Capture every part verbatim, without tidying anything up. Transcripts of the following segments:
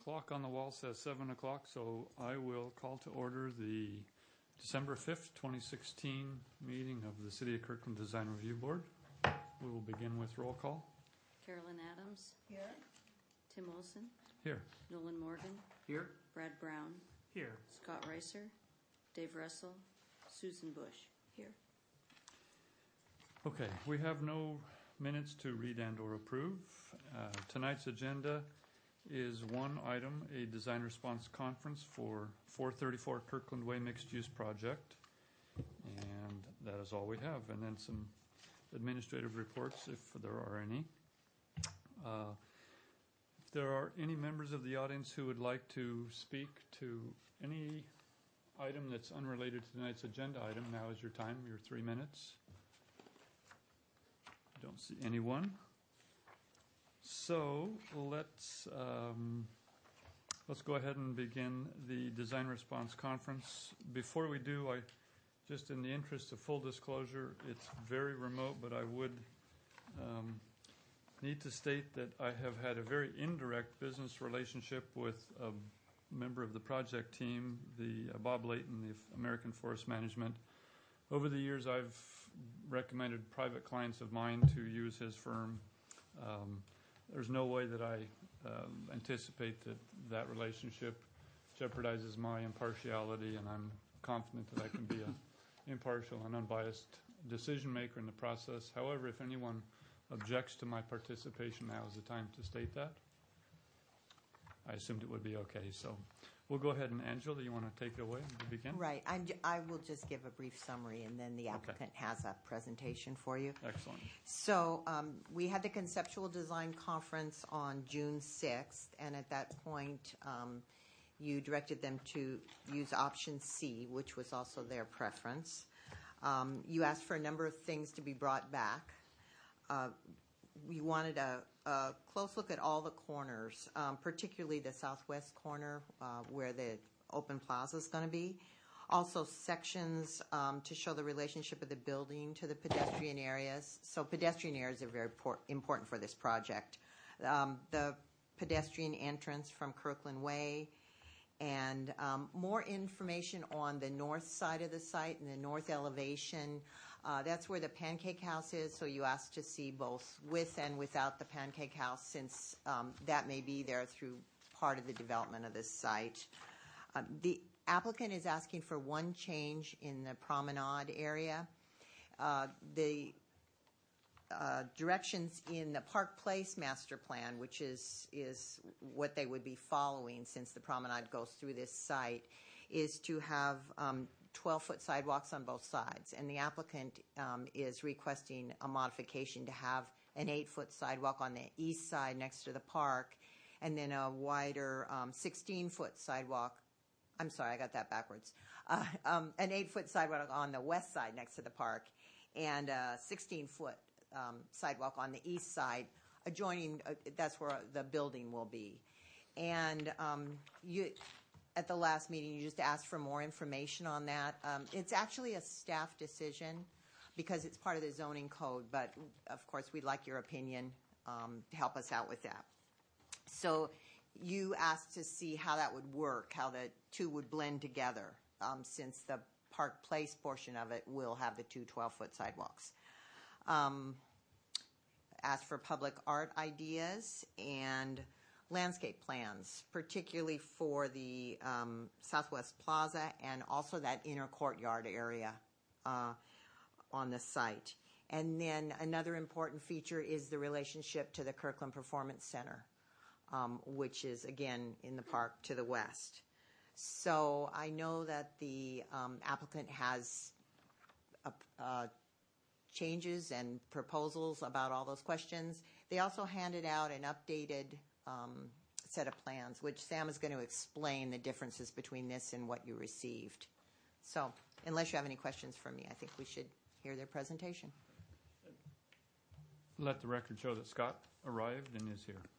clock on the wall says seven o'clock, so I will call to order the December fifth, twenty sixteen meeting of the City of Kirkland Design Review Board. We will begin with roll call. Carolyn Adams. Here. Tim Olson. Here. Nolan Morgan. Here. Brad Brown. Here. Scott Reiser. Dave Russell. Susan Bush. Here. Okay, we have no minutes to read and or approve. Uh, tonight's agenda is one item, a design response conference for four thirty-four Kirkland Way mixed use project. And that is all we have. And then some administrative reports if there are any. Uh, if there are any members of the audience who would like to speak to any item that's unrelated to tonight's agenda item, now is your time, your three minutes. I don't see anyone. So let's um, let's go ahead and begin the design response conference. Before we do, I just in the interest of full disclosure, it's very remote, but I would um, need to state that I have had a very indirect business relationship with a member of the project team, the uh, Bob Layton, the American Forest Management. Over the years, I've recommended private clients of mine to use his firm. Um, there's no way that I um, anticipate that that relationship jeopardizes my impartiality, and I'm confident that I can be an impartial and unbiased decision maker in the process. However, if anyone objects to my participation, now is the time to state that. I assumed it would be okay. So we'll go ahead and Angela, you want to take it away to begin? Right. I'm, j- I will just give a brief summary, and then the applicant Okay. has a presentation for you. Excellent. So um, we had the conceptual design conference on June sixth, and at that point, um, you directed them to use option C, which was also their preference. Um, you asked for a number of things to be brought back. Uh, we wanted a, a close look at all the corners, um, particularly the southwest corner uh, where the open plaza is going to be. Also sections um, to show the relationship of the building to the pedestrian areas. So pedestrian areas are very por- important for this project. Um, the pedestrian entrance from Kirkland Way, and um, more information on the north side of the site and the north elevation. Uh, that's where the Pancake House is, so you asked to see both with and without the Pancake House, since um, that may be there through part of the development of this site. Um, the applicant is asking for one change in the promenade area. Uh, the Uh, directions in the Park Place master plan, which is is what they would be following since the promenade goes through this site, is to have um, twelve-foot sidewalks on both sides. And the applicant um, is requesting a modification to have an eight-foot sidewalk on the east side next to the park, and then a wider um, sixteen-foot sidewalk. I'm sorry, I got that backwards. Uh, um, an eight-foot sidewalk on the west side next to the park, and a sixteen-foot Um, sidewalk on the east side, adjoining. Uh, that's where the building will be. And um, you, at the last meeting, you just asked for more information on that. Um, it's actually a staff decision because it's part of the zoning code. But of course, we'd like your opinion um, to help us out with that. So you asked to see how that would work, how the two would blend together, um, since the Park Place portion of it will have the two twelve-foot sidewalks. Um, asked for public art ideas and landscape plans, particularly for the um, Southwest Plaza and also that inner courtyard area uh, on the site. And then another important feature is the relationship to the Kirkland Performance Center, um, which is, again, in the park to the west. So I know that the um, applicant has a, a changes and proposals about all those questions. They also handed out an updated um, set of plans, which Sam is going to explain the differences between this and what you received. So unless you have any questions for me, I think we should hear their presentation. Let the record show that Scott arrived and is here.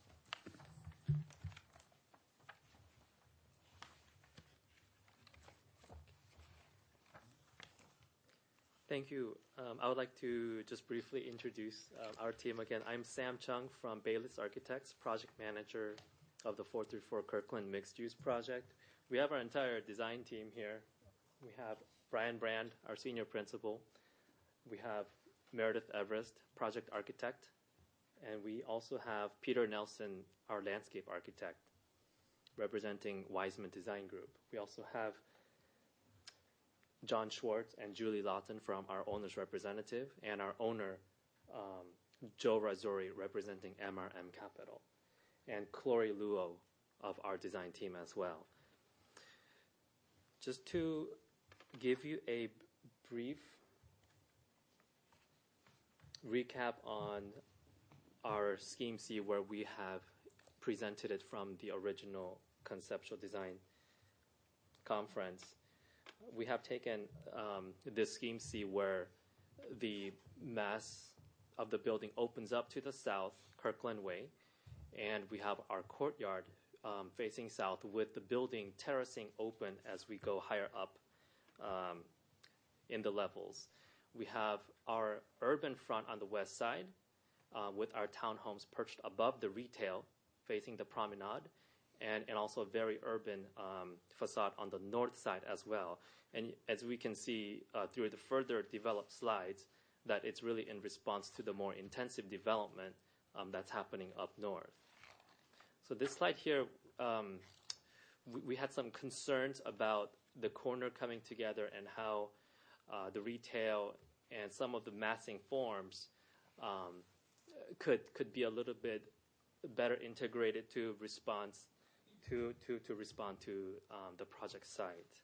Thank you. Um, I would like to just briefly introduce uh, our team again. I'm Sam Chung from Baylis Architects, project manager of the four three four Kirkland mixed-use project. We have our entire design team here. We have Brian Brand, our senior principal. We have Meredith Everest, project architect. And we also have Peter Nelson, our landscape architect, representing Wiseman Design Group. We also have John Schwartz and Julie Lawton from our owner's representative, and our owner, um, Joe Razzori, representing M R M Capital, and Chloe Luo of our design team as well. Just to give you a brief recap on our Scheme C, where we have presented it from the original conceptual design conference. We have taken um, this Scheme C where the mass of the building opens up to the south, Kirkland Way, and we have our courtyard um, facing south with the building terracing open as we go higher up um, in the levels. We have our urban front on the west side uh, with our townhomes perched above the retail facing the promenade, and, and also a very urban um, facade on the north side as well. And as we can see uh, through the further developed slides, that it's really in response to the more intensive development um, that's happening up north. So this slide here, um, we, we had some concerns about the corner coming together and how uh, the retail and some of the massing forms um, could could be a little bit better integrated to response to to to respond to um, the project site.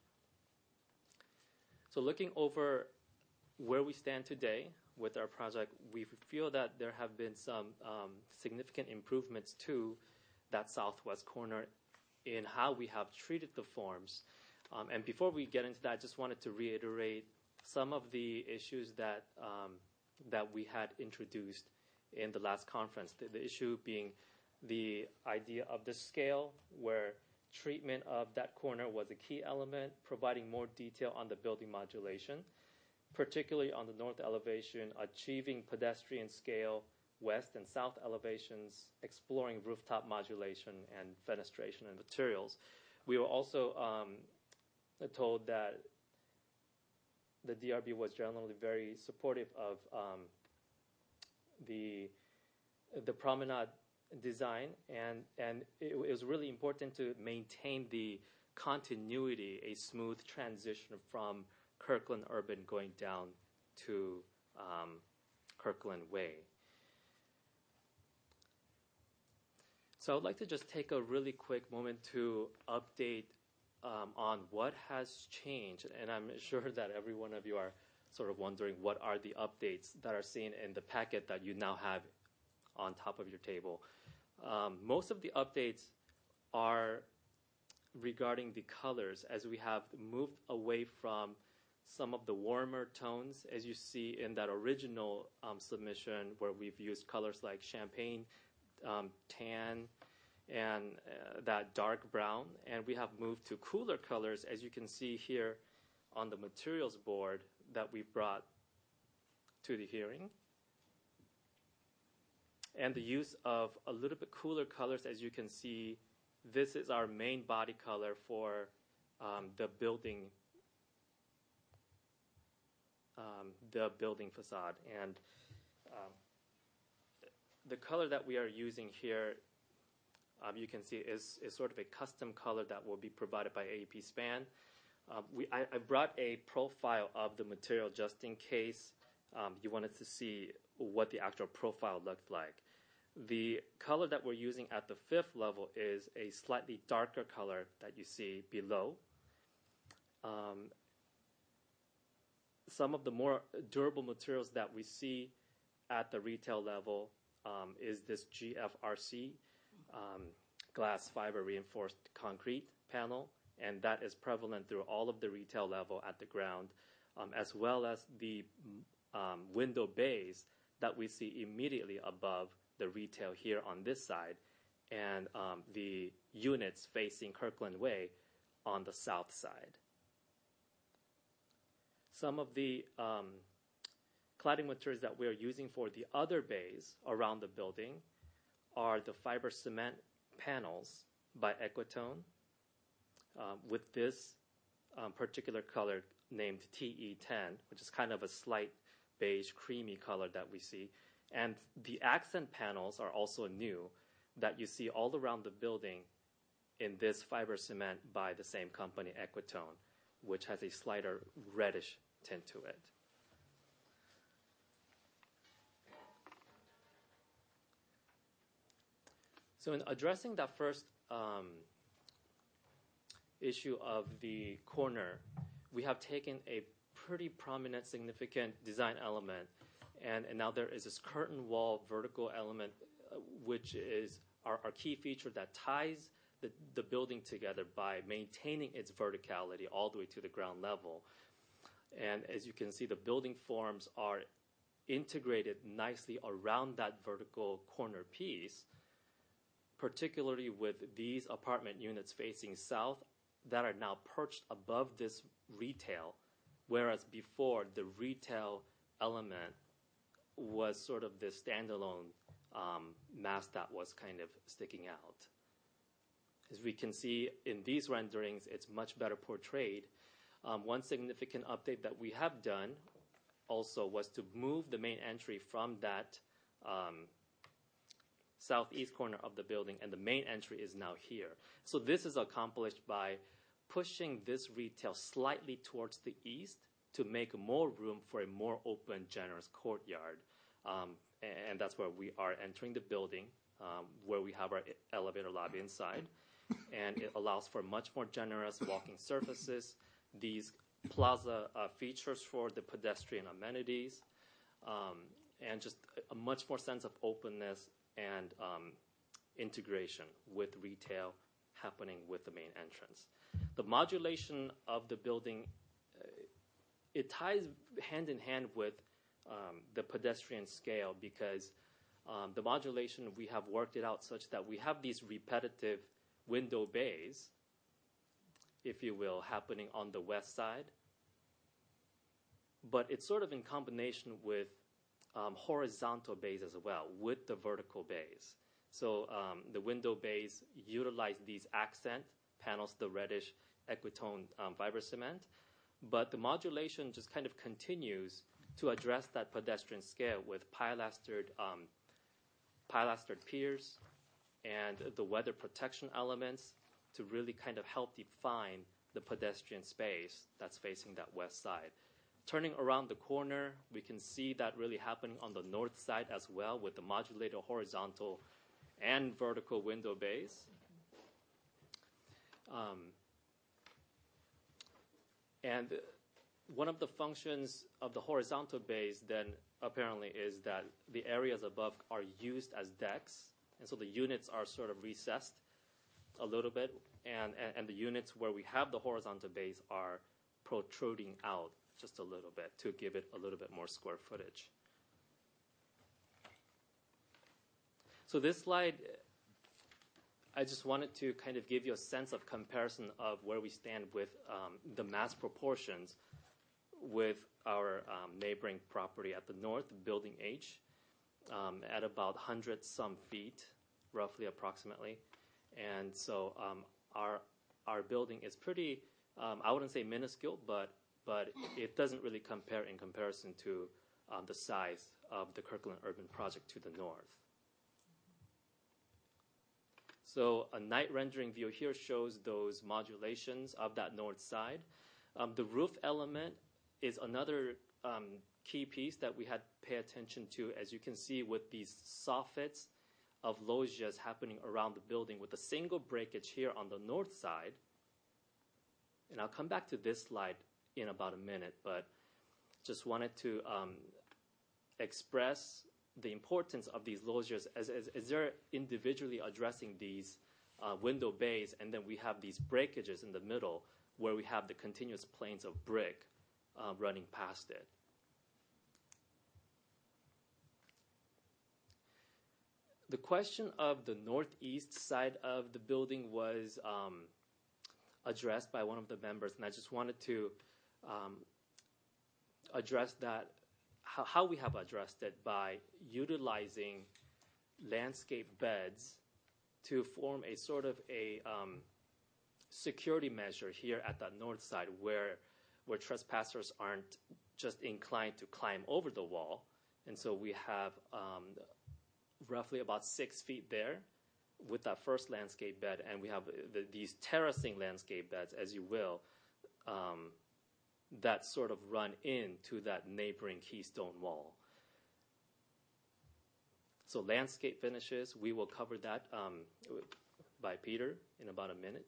So looking over where we stand today with our project, we feel that there have been some um, significant improvements to that southwest corner in how we have treated the forms. Um, and before we get into that, I just wanted to reiterate some of the issues that um, that we had introduced in the last conference. The, the issue being the idea of the scale, where treatment of that corner was a key element, providing more detail on the building modulation, particularly on the north elevation, achieving pedestrian scale, west and south elevations, exploring rooftop modulation and fenestration and materials. We were also um, told that the D R B was generally very supportive of um, the the promenade design, and and it, it was really important to maintain the continuity, a smooth transition from Kirkland Urban going down to um, Kirkland Way. So I would like to just take a really quick moment to update um, on what has changed, and I'm sure that every one of you are sort of wondering what are the updates that are seen in the packet that you now have on top of your table. Um, most of the updates are regarding the colors, as we have moved away from some of the warmer tones, as you see in that original um, submission, where we've used colors like champagne, um, tan, and uh, that dark brown. And we have moved to cooler colors, as you can see here on the materials board that we brought to the hearing. And the use of a little bit cooler colors, as you can see, this is our main body color for um, the building um, the building facade. And um, the color that we are using here, um, you can see, is, is sort of a custom color that will be provided by A E P Span. Um, we, I, I brought a profile of the material just in case um, you wanted to see what the actual profile looked like. The color that we're using at the fifth level is a slightly darker color that you see below. Um, some of the more durable materials that we see at the retail level um, is this G F R C, um, glass fiber reinforced concrete panel, and that is prevalent through all of the retail level at the ground, um, as well as the um, window bays that we see immediately above the retail here on this side, and um, the units facing Kirkland Way on the south side. Some of the um, cladding materials that we are using for the other bays around the building are the fiber cement panels by Equitone um, with this um, particular color named T E ten, which is kind of a slight beige, creamy color that we see. And the accent panels are also new that you see all around the building in this fiber cement by the same company, Equitone, which has a slighter reddish tint to it. So in addressing that first um, issue of the corner, we have taken a pretty prominent, significant design element, and, and now there is this curtain wall vertical element, uh, which is our, our key feature that ties the, the building together by maintaining its verticality all the way to the ground level. And as you can see, the building forms are integrated nicely around that vertical corner piece, particularly with these apartment units facing south that are now perched above this retail, whereas before the retail element was sort of this standalone um, mass that was kind of sticking out. As we can see in these renderings, it's much better portrayed. Um, one significant update that we have done also was to move the main entry from that um, southeast corner of the building, and the main entry is now here. So this is accomplished by pushing this retail slightly towards the east to make more room for a more open, generous courtyard. Um, and that's where we are entering the building, um, where we have our elevator lobby inside. And it allows for much more generous walking surfaces, these plaza uh, features for the pedestrian amenities, um, and just a much more sense of openness and um, integration with retail happening with the main entrance. The modulation of the building, uh, it ties hand in hand with um, the pedestrian scale, because um, the modulation, we have worked it out such that we have these repetitive window bays, if you will, happening on the west side, but it's sort of in combination with um, horizontal bays as well, with the vertical bays. So um, the window bays utilize these accent panels, the reddish Equitone um, fiber cement, but the modulation just kind of continues to address that pedestrian scale with pilastered, um, pilastered piers and the weather protection elements to really kind of help define the pedestrian space that's facing that west side. Turning around the corner, we can see that really happening on the north side as well with the modulated horizontal and vertical window bays. Um, and one of the functions of the horizontal bays then apparently is that the areas above are used as decks, and so the units are sort of recessed a little bit, and, and, and the units where we have the horizontal bays are protruding out just a little bit to give it a little bit more square footage. So this slide, I just wanted to kind of give you a sense of comparison of where we stand with um, the mass proportions with our um, neighboring property at the north, Building H, um, at about one hundred some feet, roughly approximately. And so um, our our building is pretty, um, I wouldn't say minuscule, but but it doesn't really compare in comparison to um, the size of the Kirkland Urban Project to the north. So a night rendering view here shows those modulations of that north side. Um, the roof element is another um, key piece that we had to pay attention to, as you can see with these soffits of loggias happening around the building with a single breakage here on the north side. And I'll come back to this slide in about a minute, but just wanted to um, express the importance of these loggias as, as, as they're individually addressing these uh, window bays, and then we have these breakages in the middle where we have the continuous planes of brick uh, running past it. The question of the northeast side of the building was um, addressed by one of the members, and I just wanted to um, address that, how, how we have addressed it by utilizing landscape beds to form a sort of a um, security measure here at the north side where, where trespassers aren't just inclined to climb over the wall. And so we have um, roughly about six feet there with that first landscape bed, and we have the, these terracing landscape beds, as you will, um, that sort of run into that neighboring keystone wall. So landscape finishes, we will cover that um, by Peter in about a minute.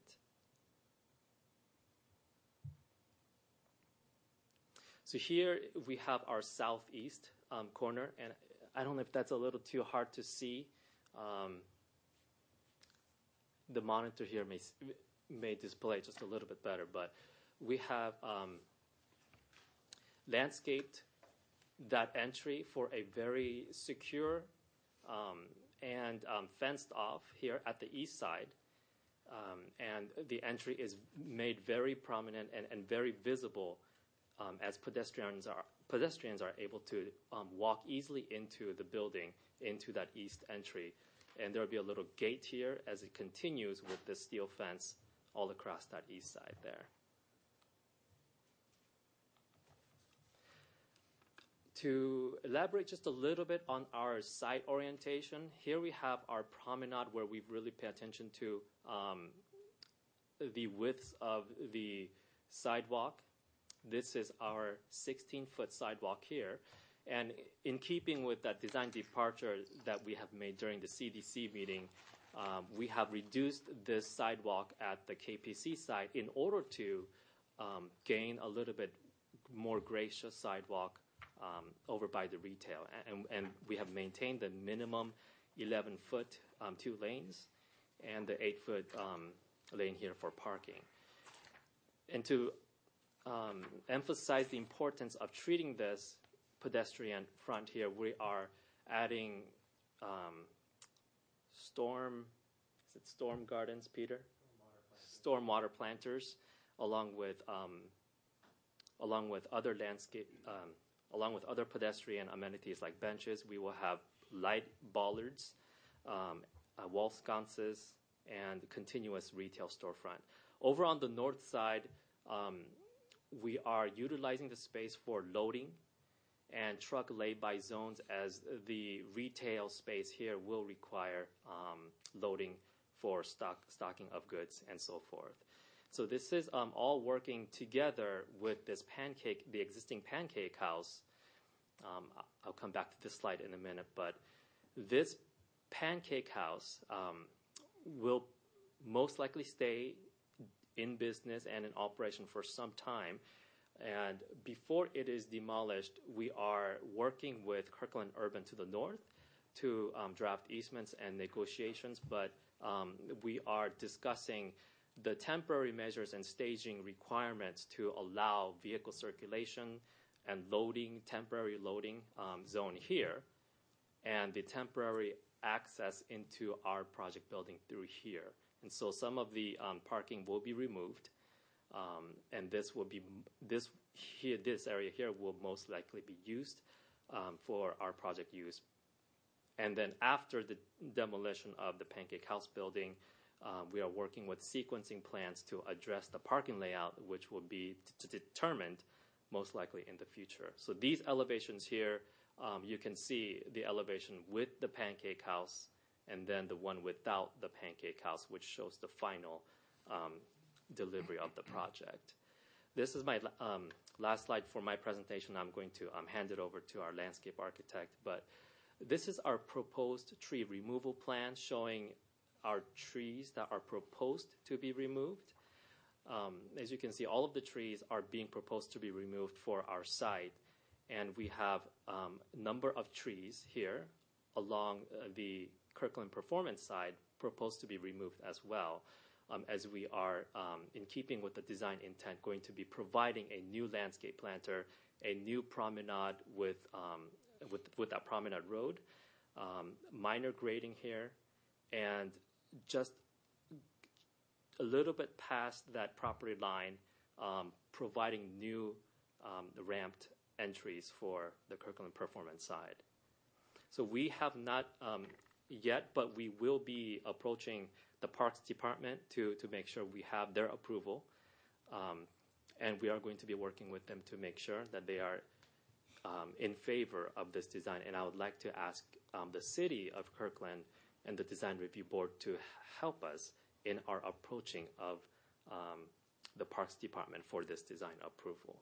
So here we have our southeast um, corner, and I don't know if that's a little too hard to see. Um, the monitor here may, may display just a little bit better, but we have um, landscaped that entry for a very secure um, and um, fenced off here at the east side. Um, and the entry is made very prominent and, and very visible um, as pedestrians are, pedestrians are able to um, walk easily into the building, into that east entry. And there will be a little gate here as it continues with the steel fence all across that east side there. To elaborate just a little bit on our site orientation, here we have our promenade where we've really paid attention to um, the width of the sidewalk. This is our sixteen-foot sidewalk here. And in keeping with that design departure that we have made during the C D C meeting, um, we have reduced this sidewalk at the K P C site in order to um, gain a little bit more gracious sidewalk um, over by the retail. And, and we have maintained the minimum eleven-foot um, two lanes and the eight-foot um, lane here for parking. And to um, emphasize the importance of treating this pedestrian front here, we are adding um, storm, is it storm gardens, Peter? Storm water planters, along with um, along with other landscape, um, along with other pedestrian amenities like benches. We will have light bollards, um, uh, wall sconces, and continuous retail storefront. Over on the north side, um, we are utilizing the space for loading and truck lay-by zones, as the retail space here will require um, loading for stock, stocking of goods and so forth. So this is um, all working together with this pancake, the existing pancake house. Um, I'll come back to this slide in a minute, but this pancake house um, will most likely stay in business and in operation for some time. And before it is demolished, we are working with Kirkland Urban to the north to um, draft easements and negotiations, but um, we are discussing the temporary measures and staging requirements to allow vehicle circulation and loading, temporary loading um, zone here, and the temporary access into our project building through here. And so some of the um, parking will be removed. Um, and this will be this here. This area here will most likely be used um, for our project use. And then after the demolition of the Pancake House building, um, we are working with sequencing plans to address the parking layout, which will be t- t- determined most likely in the future. So these elevations here, um, you can see the elevation with the Pancake House, and then the one without the Pancake House, which shows the final Um, delivery of the project. This is my um, last slide for my presentation. I'm going to um, hand it over to our landscape architect, but this is our proposed tree removal plan showing our trees that are proposed to be removed. Um, as you can see, all of the trees are being proposed to be removed for our site, and we have um, a number of trees here along uh, the Kirkland Performance side proposed to be removed as well. Um, as we are, um, in keeping with the design intent, going to be providing a new landscape planter, a new promenade with um, with, with that promenade road, um, minor grading here, and just a little bit past that property line, um, providing new um, ramped entries for the Kirkland Performance side. So we have not um, yet, but we will be approaching the Parks Department to, to make sure we have their approval. Um, and we are going to be working with them to make sure that they are um, in favor of this design. And I would like to ask um, the city of Kirkland and the Design Review Board to help us in our approaching of um, the Parks Department for this design approval.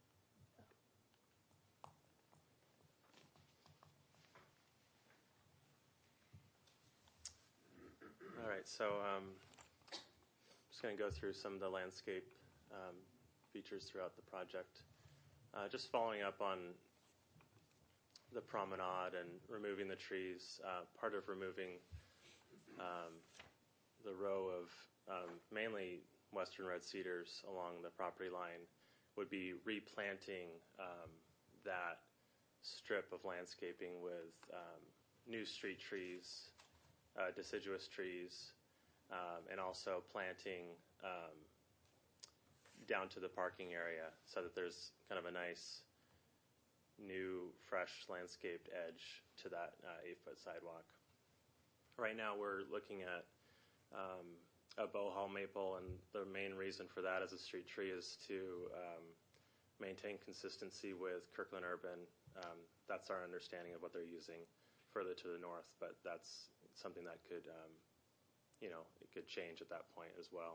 All right, so um, I'm just going to go through some of the landscape um, features throughout the project. Uh, just following up on the promenade and removing the trees, uh, part of removing um, the row of um, mainly western red cedars along the property line would be replanting um, that strip of landscaping with um, new street trees, uh, deciduous trees, um, and also planting um, down to the parking area so that there's kind of a nice new fresh landscaped edge to that uh, eight foot sidewalk. Right now we're looking at um, a bohol maple, and the main reason for that as a street tree is to um, maintain consistency with Kirkland Urban. Um, that's our understanding of what they're using further to the north, but that's something that could, um, you know, it could change at that point as well.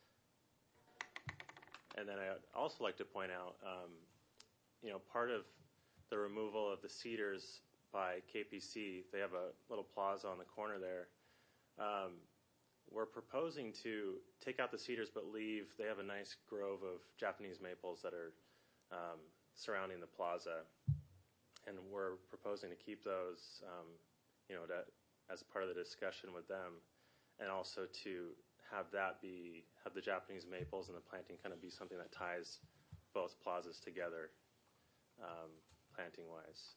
And then I'd also like to point out, um, you know, part of the removal of the cedars by K P C, they have a little plaza on the corner there. Um, we're proposing to take out the cedars but leave, they have a nice grove of Japanese maples that are um, surrounding the plaza. And we're proposing to keep those, um, you know, to, as part of the discussion with them, and also to have that be, have the Japanese maples and the planting kind of be something that ties both plazas together, um, planting-wise.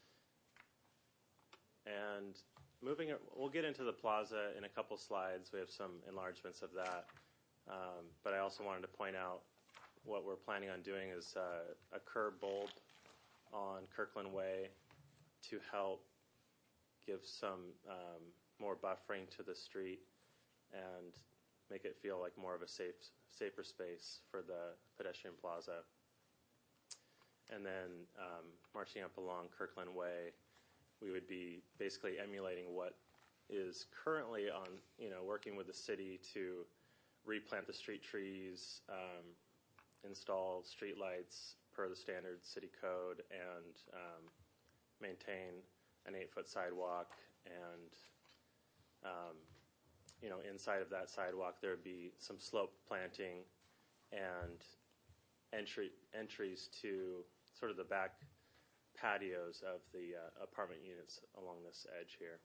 And moving, we'll get into the plaza in a couple slides. We have some enlargements of that. Um, but I also wanted to point out what we're planning on doing is uh, a curb bulb on Kirkland Way to help give some um, more buffering to the street and make it feel like more of a safe, safer space for the pedestrian plaza. And then um, marching up along Kirkland Way, we would be basically emulating what is currently on, you know, working with the city to replant the street trees, um, install street lights per the standard city code, and um, maintain an eight-foot sidewalk. And, um, you know, inside of that sidewalk there would be some slope planting and entry entries to sort of the back patios of the uh, apartment units along this edge here.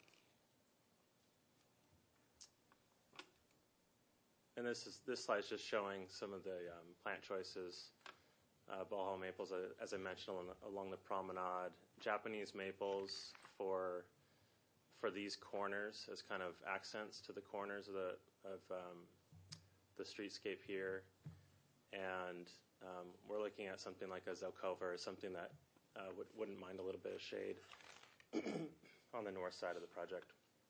And this is this slide is just showing some of the um, plant choices. Uh, bohol maples, uh, as I mentioned, along the, along the promenade. Japanese maples for for these corners as kind of accents to the corners of the of um, the streetscape here. And um, we're looking at something like a Zelkova, or something that uh, would, wouldn't mind a little bit of shade on the north side of the project.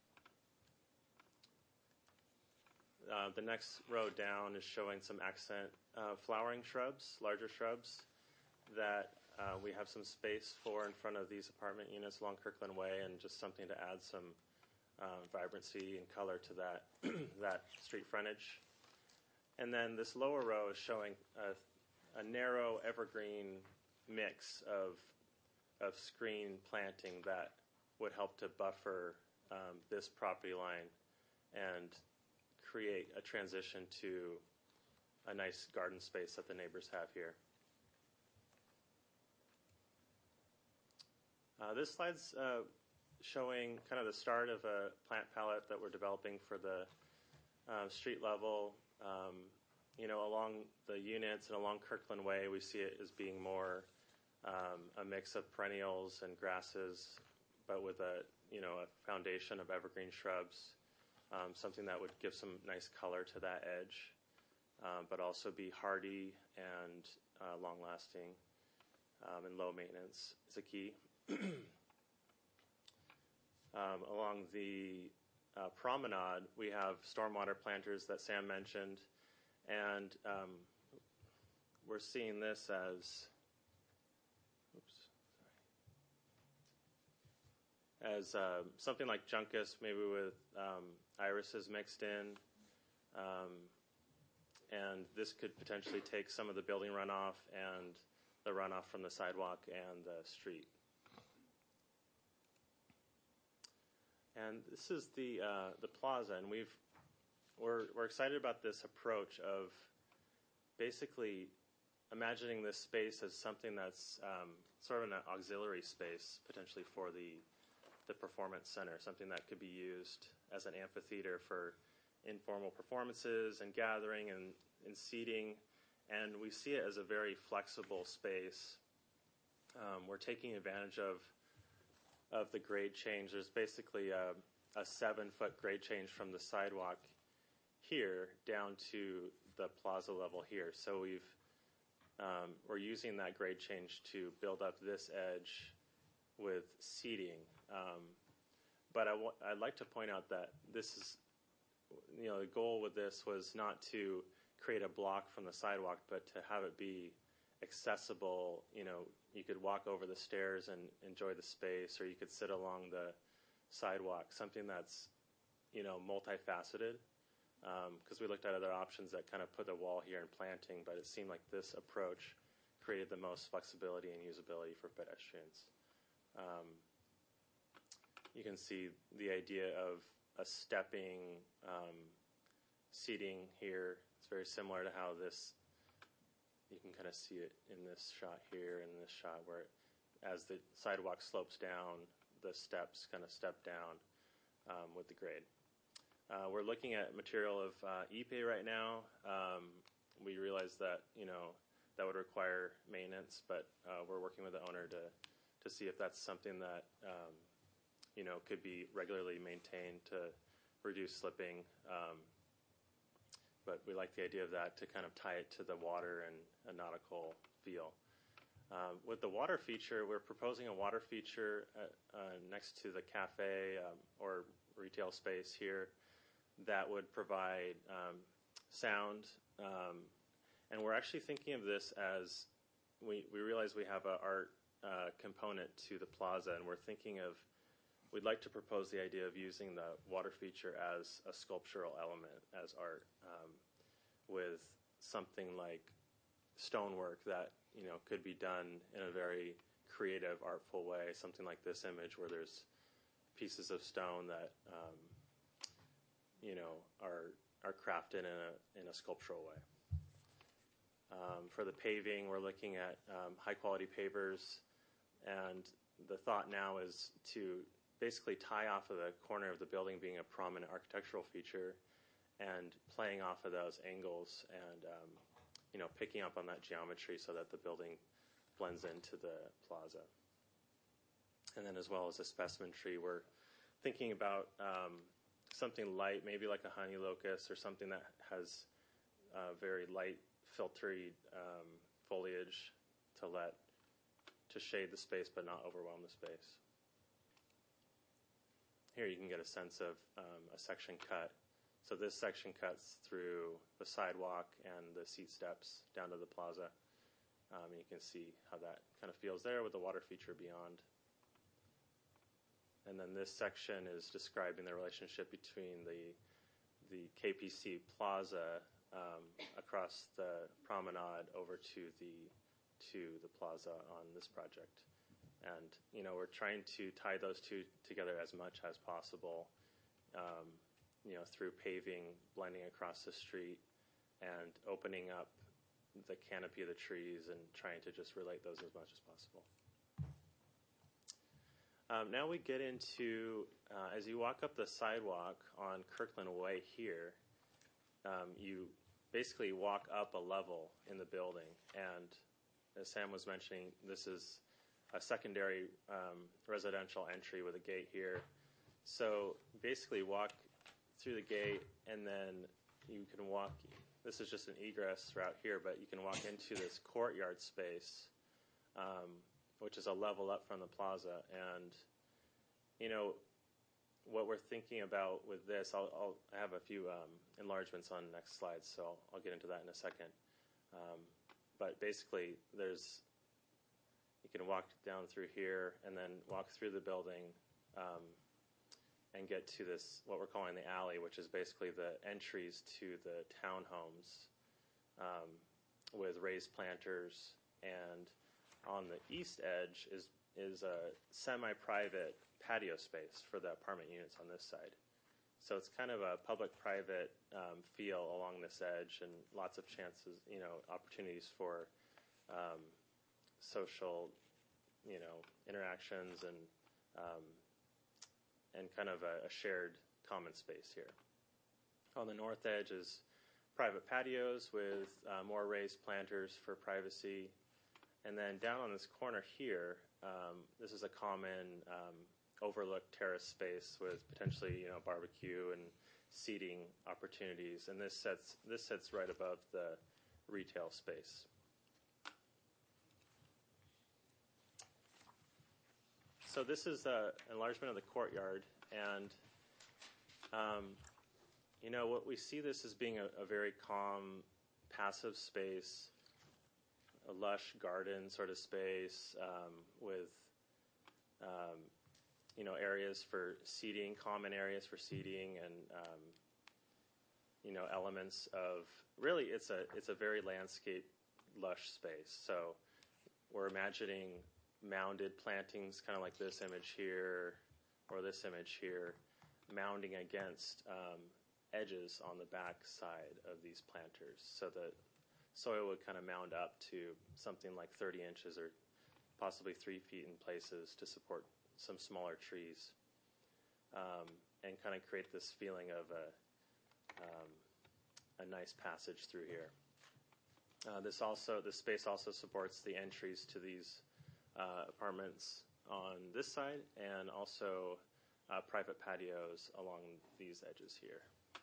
Uh, the next row down is showing some accent uh, flowering shrubs, larger shrubs, that uh, we have some space for in front of these apartment units along Kirkland Way, and just something to add some uh, vibrancy and color to that, that street frontage. And then this lower row is showing a, a narrow evergreen mix of, of screen planting that would help to buffer um, this property line and create a transition to a nice garden space that the neighbors have here. Uh, this slide's uh, showing kind of the start of a plant palette that we're developing for the uh, street level. Um, you know, along the units and along Kirkland Way, we see it as being more um, a mix of perennials and grasses, but with a, you know, a foundation of evergreen shrubs. Um, something that would give some nice color to that edge, um, but also be hardy and uh, long-lasting, um, and low maintenance is a key. Um, along the uh, promenade, we have stormwater planters that Sam mentioned, and um, we're seeing this as, oops, sorry, as uh, something like Juncus, maybe with um, irises mixed in. Um, and this could potentially take some of the building runoff and the runoff from the sidewalk and the street. And this is the uh, the plaza, and we've we're we're excited about this approach of basically imagining this space as something that's um, sort of an auxiliary space potentially for the the performance center, something that could be used as an amphitheater for informal performances and gathering and, and seating. And we see it as a very flexible space. Um, we're taking advantage of of the grade change. There's basically a, a seven-foot grade change from the sidewalk here down to the plaza level here. So we've um, we're using that grade change to build up this edge with seating. Um, but I w- I'd like to point out that this is, you know, the goal with this was not to create a block from the sidewalk, but to have it be accessible. You know, you could walk over the stairs and enjoy the space, or you could sit along the sidewalk, something that's, you know, multifaceted. Because um, we looked at other options that kind of put a wall here and planting, but it seemed like this approach created the most flexibility and usability for pedestrians. Um, you can see the idea of a stepping um, seating here. It's very similar to how this, you can kind of see it in this shot here and this shot where it, as the sidewalk slopes down, the steps kind of step down um, with the grade. Uh, we're looking at material of uh, Ipe right now. Um, we realize that, you know, that would require maintenance, but uh, we're working with the owner to, to see if that's something that, um, you know, could be regularly maintained to reduce slipping. Um, but we like the idea of that to kind of tie it to the water and a nautical feel. Um, with the water feature, we're proposing a water feature at, uh, next to the cafe um, or retail space here that would provide um, sound. Um, and we're actually thinking of this as, we, we realize we have an art uh, component to the plaza, and we're thinking of, we'd like to propose the idea of using the water feature as a sculptural element, as art, um, with something like stonework that, you know, could be done in a very creative, artful way, something like this image where there's pieces of stone that, um, you know, are are crafted in a in a sculptural way. Um, for the paving, we're looking at um, high-quality pavers, and the thought now is to basically tie off of the corner of the building being a prominent architectural feature and playing off of those angles and, um, you know, picking up on that geometry so that the building blends into the plaza. And then as well as a specimen tree, we're thinking about um, something light, maybe like a honey locust or something that has uh, very light, filtery um, foliage to let, to shade the space but not overwhelm the space. Here you can get a sense of um, a section cut. So this section cuts through the sidewalk and the seat steps down to the plaza. Um, you can see how that kind of feels there with the water feature beyond. And then this section is describing the relationship between the the K P C Plaza um, across the promenade over to the to the plaza on this project. And, you know, we're trying to tie those two together as much as possible, um, you know, through paving, blending across the street, and opening up the canopy of the trees and trying to just relate those as much as possible. Um, now we get into, uh, as you walk up the sidewalk on Kirkland Way here, um, you basically walk up a level in the building. And as Sam was mentioning, this is a secondary um, residential entry with a gate here. So basically walk through the gate, and then you can walk, this is just an egress route here, but you can walk into this courtyard space, um, which is a level up from the plaza. And, you know, what we're thinking about with this, I'll, I'll I have a few um, enlargements on next slides, so I'll, I'll get into that in a second. Um, but basically, there's you can walk down through here and then walk through the building um, and get to this, what we're calling the alley, which is basically the entries to the townhomes um, with raised planters. And on the east edge is, is a semi-private patio space for the apartment units on this side. So it's kind of a public-private um, feel along this edge, and lots of chances, you know, opportunities for um, social, you know, interactions and um, and kind of a, a shared common space here. On the north edge is private patios with uh, more raised planters for privacy, and then down on this corner here, um, this is a common um, overlooked terrace space with potentially, you know, barbecue and seating opportunities, and this sits this sits right above the retail space. So this is an enlargement of the courtyard, and um, you know what we see this as being a, a very calm, passive space, a lush garden sort of space um, with um, you know areas for seating, common areas for seating, and um, you know elements of really it's a it's a very landscape lush space. So we're imagining mounded plantings, kind of like this image here, or this image here, mounding against um, edges on the back side of these planters. So the soil would kind of mound up to something like thirty inches or possibly three feet in places to support some smaller trees, um, and kind of create this feeling of a, um, a nice passage through here. Uh, this also, this space also supports the entries to these Uh, apartments on this side, and also uh, private patios along these edges here.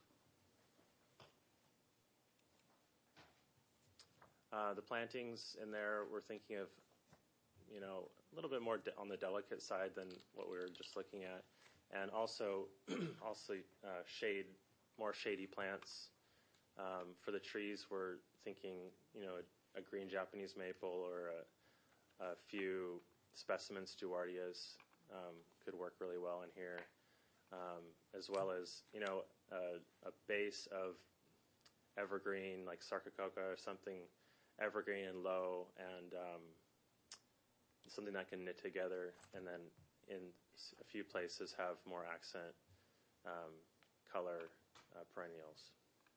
Uh, the plantings in there, we're thinking of, you know, a little bit more de- on the delicate side than what we were just looking at, and also, also uh, shade, more shady plants. Um, for the trees, we're thinking, you know, a, a green Japanese maple or a A few specimen Stewardias um, could work really well in here, um, as well as, you know, a, a base of evergreen, like Sarcocoa or something evergreen and low, and um, something that can knit together, and then in a few places have more accent um, color uh, perennials.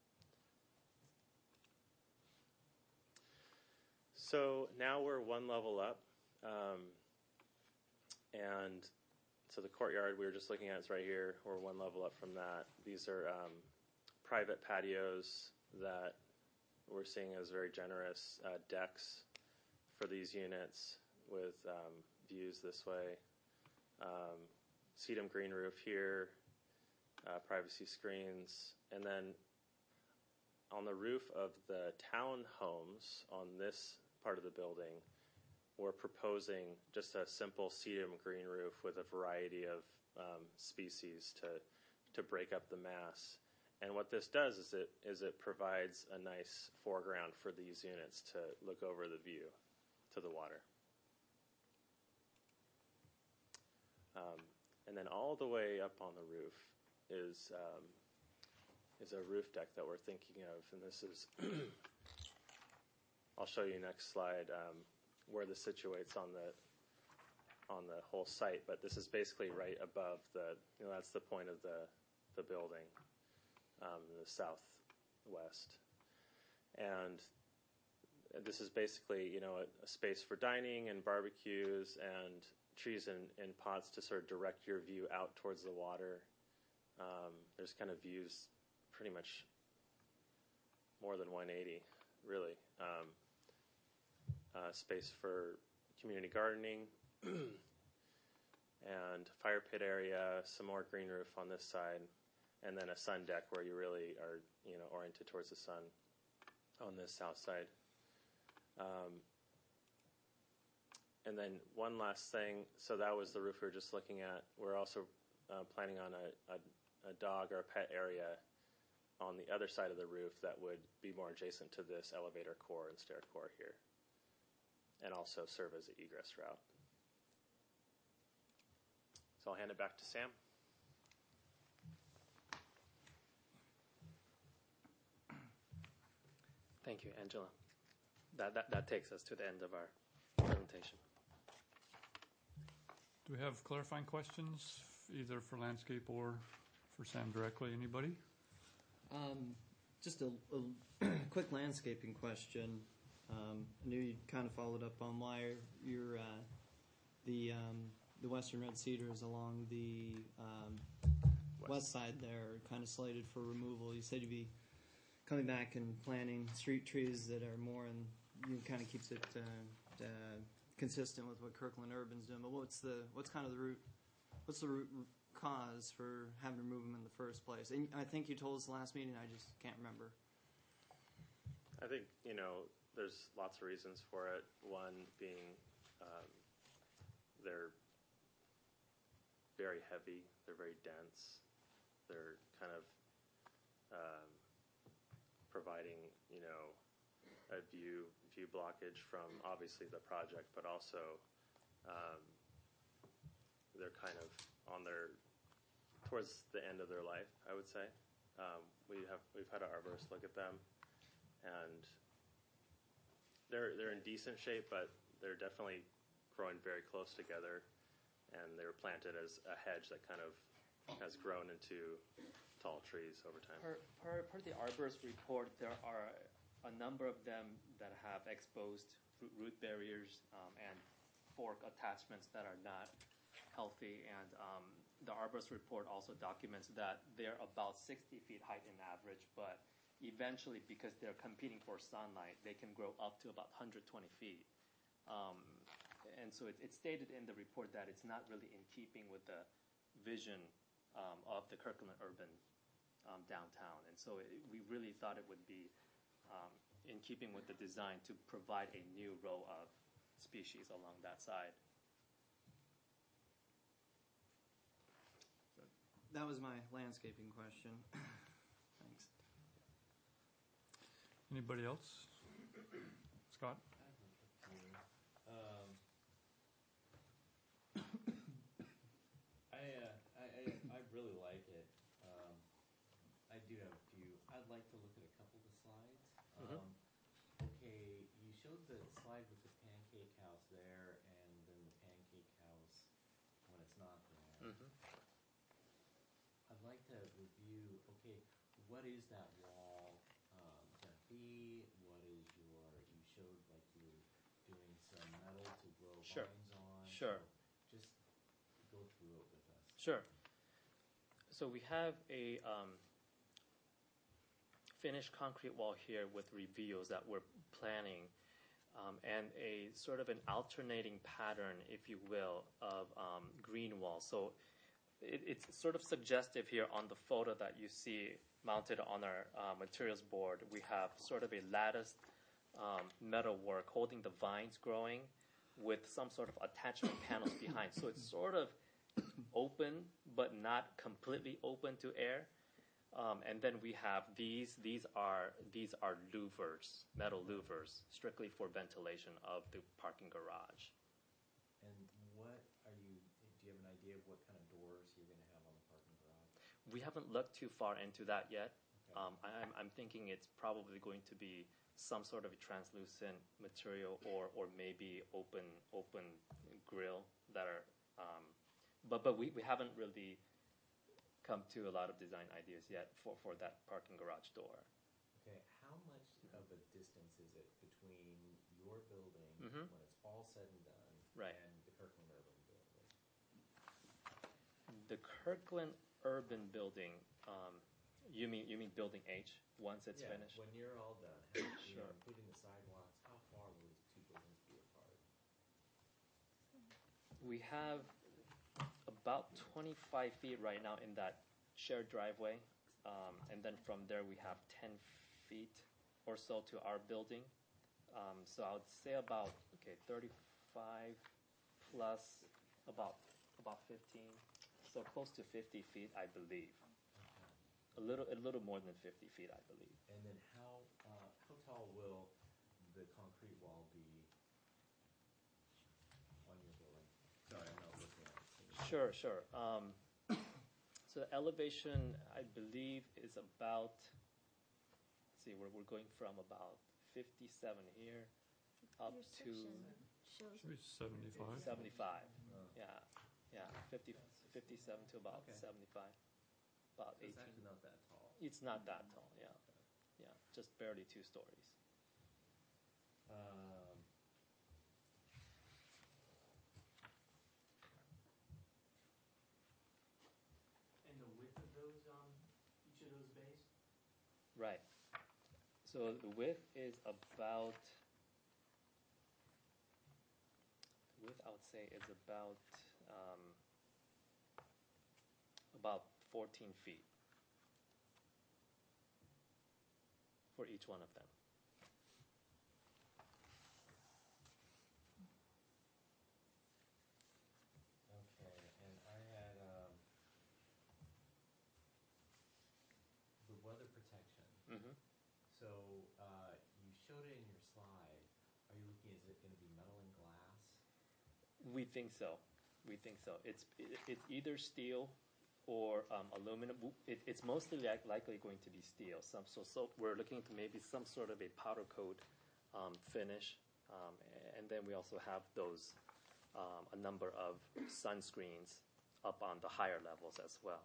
So now we're one level up, um, and so the courtyard we were just looking at is right here. We're one level up from that. These are um, private patios that we're seeing as very generous uh, decks for these units with um, views this way. Um, sedum green roof here, uh, privacy screens, and then on the roof of the townhomes on this part of the building, we're proposing just a simple sedum green roof with a variety of um, species to to break up the mass. And what this does is it is it provides a nice foreground for these units to look over the view to the water. Um, and then all the way up on the roof is um, is a roof deck that we're thinking of, and this is. I'll show you next slide um, where this situates on the on the whole site, but this is basically right above the, you know, that's the point of the the building, um, in the southwest, and this is basically, you know, a, a space for dining and barbecues and trees in, in pots to sort of direct your view out towards the water. Um, there's kind of views pretty much more than one eighty, really. Um, Uh, space for community gardening and fire pit area, some more green roof on this side, and then a sun deck where you really are, you know, oriented towards the sun on this south side. Um, and then one last thing, so that was the roof we were just looking at. We're also uh, planning on a, a, a dog or a pet area on the other side of the roof that would be more adjacent to this elevator core and stair core here, and also serve as an egress route. So I'll hand it back to Sam. Thank you, Angela. That, that, that takes us to the end of our presentation. Do we have clarifying questions, either for landscape or for Sam directly? Anybody? Um, just a, a quick landscaping question. Um, I knew you kind of followed up on why your uh, the um, the western red cedars along the um, west. west side there are kind of slated for removal. You said you'd be coming back and planting street trees that are more and you know, kind of keeps it uh, uh, consistent with what Kirkland Urban's doing. But what's the what's kind of the root what's the root cause for having to remove them in the first place? And I think you told us last meeting. I just can't remember. I think, you know, there's lots of reasons for it. One being um, they're very heavy, they're very dense, they're kind of um, providing, you know, a view view blockage from obviously the project, but also um, they're kind of on their towards the end of their life, I would say. Um, we have we've had an arborist look at them, and they're they're in decent shape, but they're definitely growing very close together, and they were planted as a hedge that kind of has grown into tall trees over time. Per, per, per the arborist report, there are a number of them that have exposed root, root barriers um, and fork attachments that are not healthy, and um, the arborist report also documents that they're about sixty feet height in average, but eventually, because they're competing for sunlight, they can grow up to about one hundred twenty feet. Um, and so it, it's stated in the report that it's not really in keeping with the vision um, of the Kirkland Urban um, downtown. And so it, we really thought it would be um, in keeping with the design to provide a new row of species along that side. That was my landscaping question. Thanks. Anybody else? Scott? Um, I, uh, I, I I really like it. Um, I do have a few. I'd like to look at a couple of the slides. Mhm. Um, okay, you showed the slide with the pancake house there, and then the pancake house when it's not there. Mm-hmm. I'd like to review. Okay, what is that wall um, gonna be? What is your? You showed like you were doing some metal to grow Sure. vines on. Sure. So just go through it with us. Sure. So we have a um, finished concrete wall here with reveals that we're planning, um, and a sort of an alternating pattern, if you will, of um, green walls. So it, it's sort of suggestive here on the photo that you see mounted on our uh, materials board. We have sort of a latticed um, metal work holding the vines growing with some sort of attachment panels behind. So it's sort of open, but not completely open to air. Um, and then we have these. These are these are louvers, metal louvers, strictly for ventilation of the parking garage. And what are you? Do you have an idea of what kind of doors you're going to have on the parking garage? We haven't looked too far into that yet. Okay. Um, I, I'm, I'm thinking it's probably going to be some sort of a translucent material, or or maybe open open grill that are. Um, but but we, we haven't really come to a lot of design ideas yet for, for that parking garage door. Okay, how much of a distance is it between your building Mhm. when it's all said and done Right. and the Kirkland Urban building? The Kirkland Urban building, um, you mean you mean building H once it's yeah, finished? when you're all done, how, you Sure. know, including the sidewalks, how far will these two buildings be apart? We have about twenty-five feet right now in that shared driveway, um, and then from there we have ten feet or so to our building. Um, so I would say about okay, thirty-five plus about about fifteen. So close to fifty feet, I believe. Okay. A little, a little more than fifty feet, I believe. And then how, uh, how tall will the concrete wall be on your building? Sorry, I'm not looking at it. Sure, sure. Um, so the elevation, I believe, is about, let's see, we're, we're going from about fifty-seven here up Your to section shows Should be seventy-five. seventy-five. Oh. Yeah, yeah, fifty, fifty-seven to about Okay. seventy-five, about So it's eighteen. actually not that tall. It's not that tall, yeah, yeah, just barely two stories. Um, and the width of those, um, each of those bays? Right. So the width is about, the width I would say is about, um, about fourteen feet for each one of them. Okay, and I had, um, the weather protection. Mm-hmm. So, uh, you showed it in your slide. Are you looking, is it gonna be metal and glass? We think so. We think so. It's it, it's either steel or um, aluminum. W- It, it's mostly li- likely going to be steel. Some, so so we're looking to maybe some sort of a powder coat um, finish, um, and then we also have those um, a number of sunscreens up on the higher levels as well.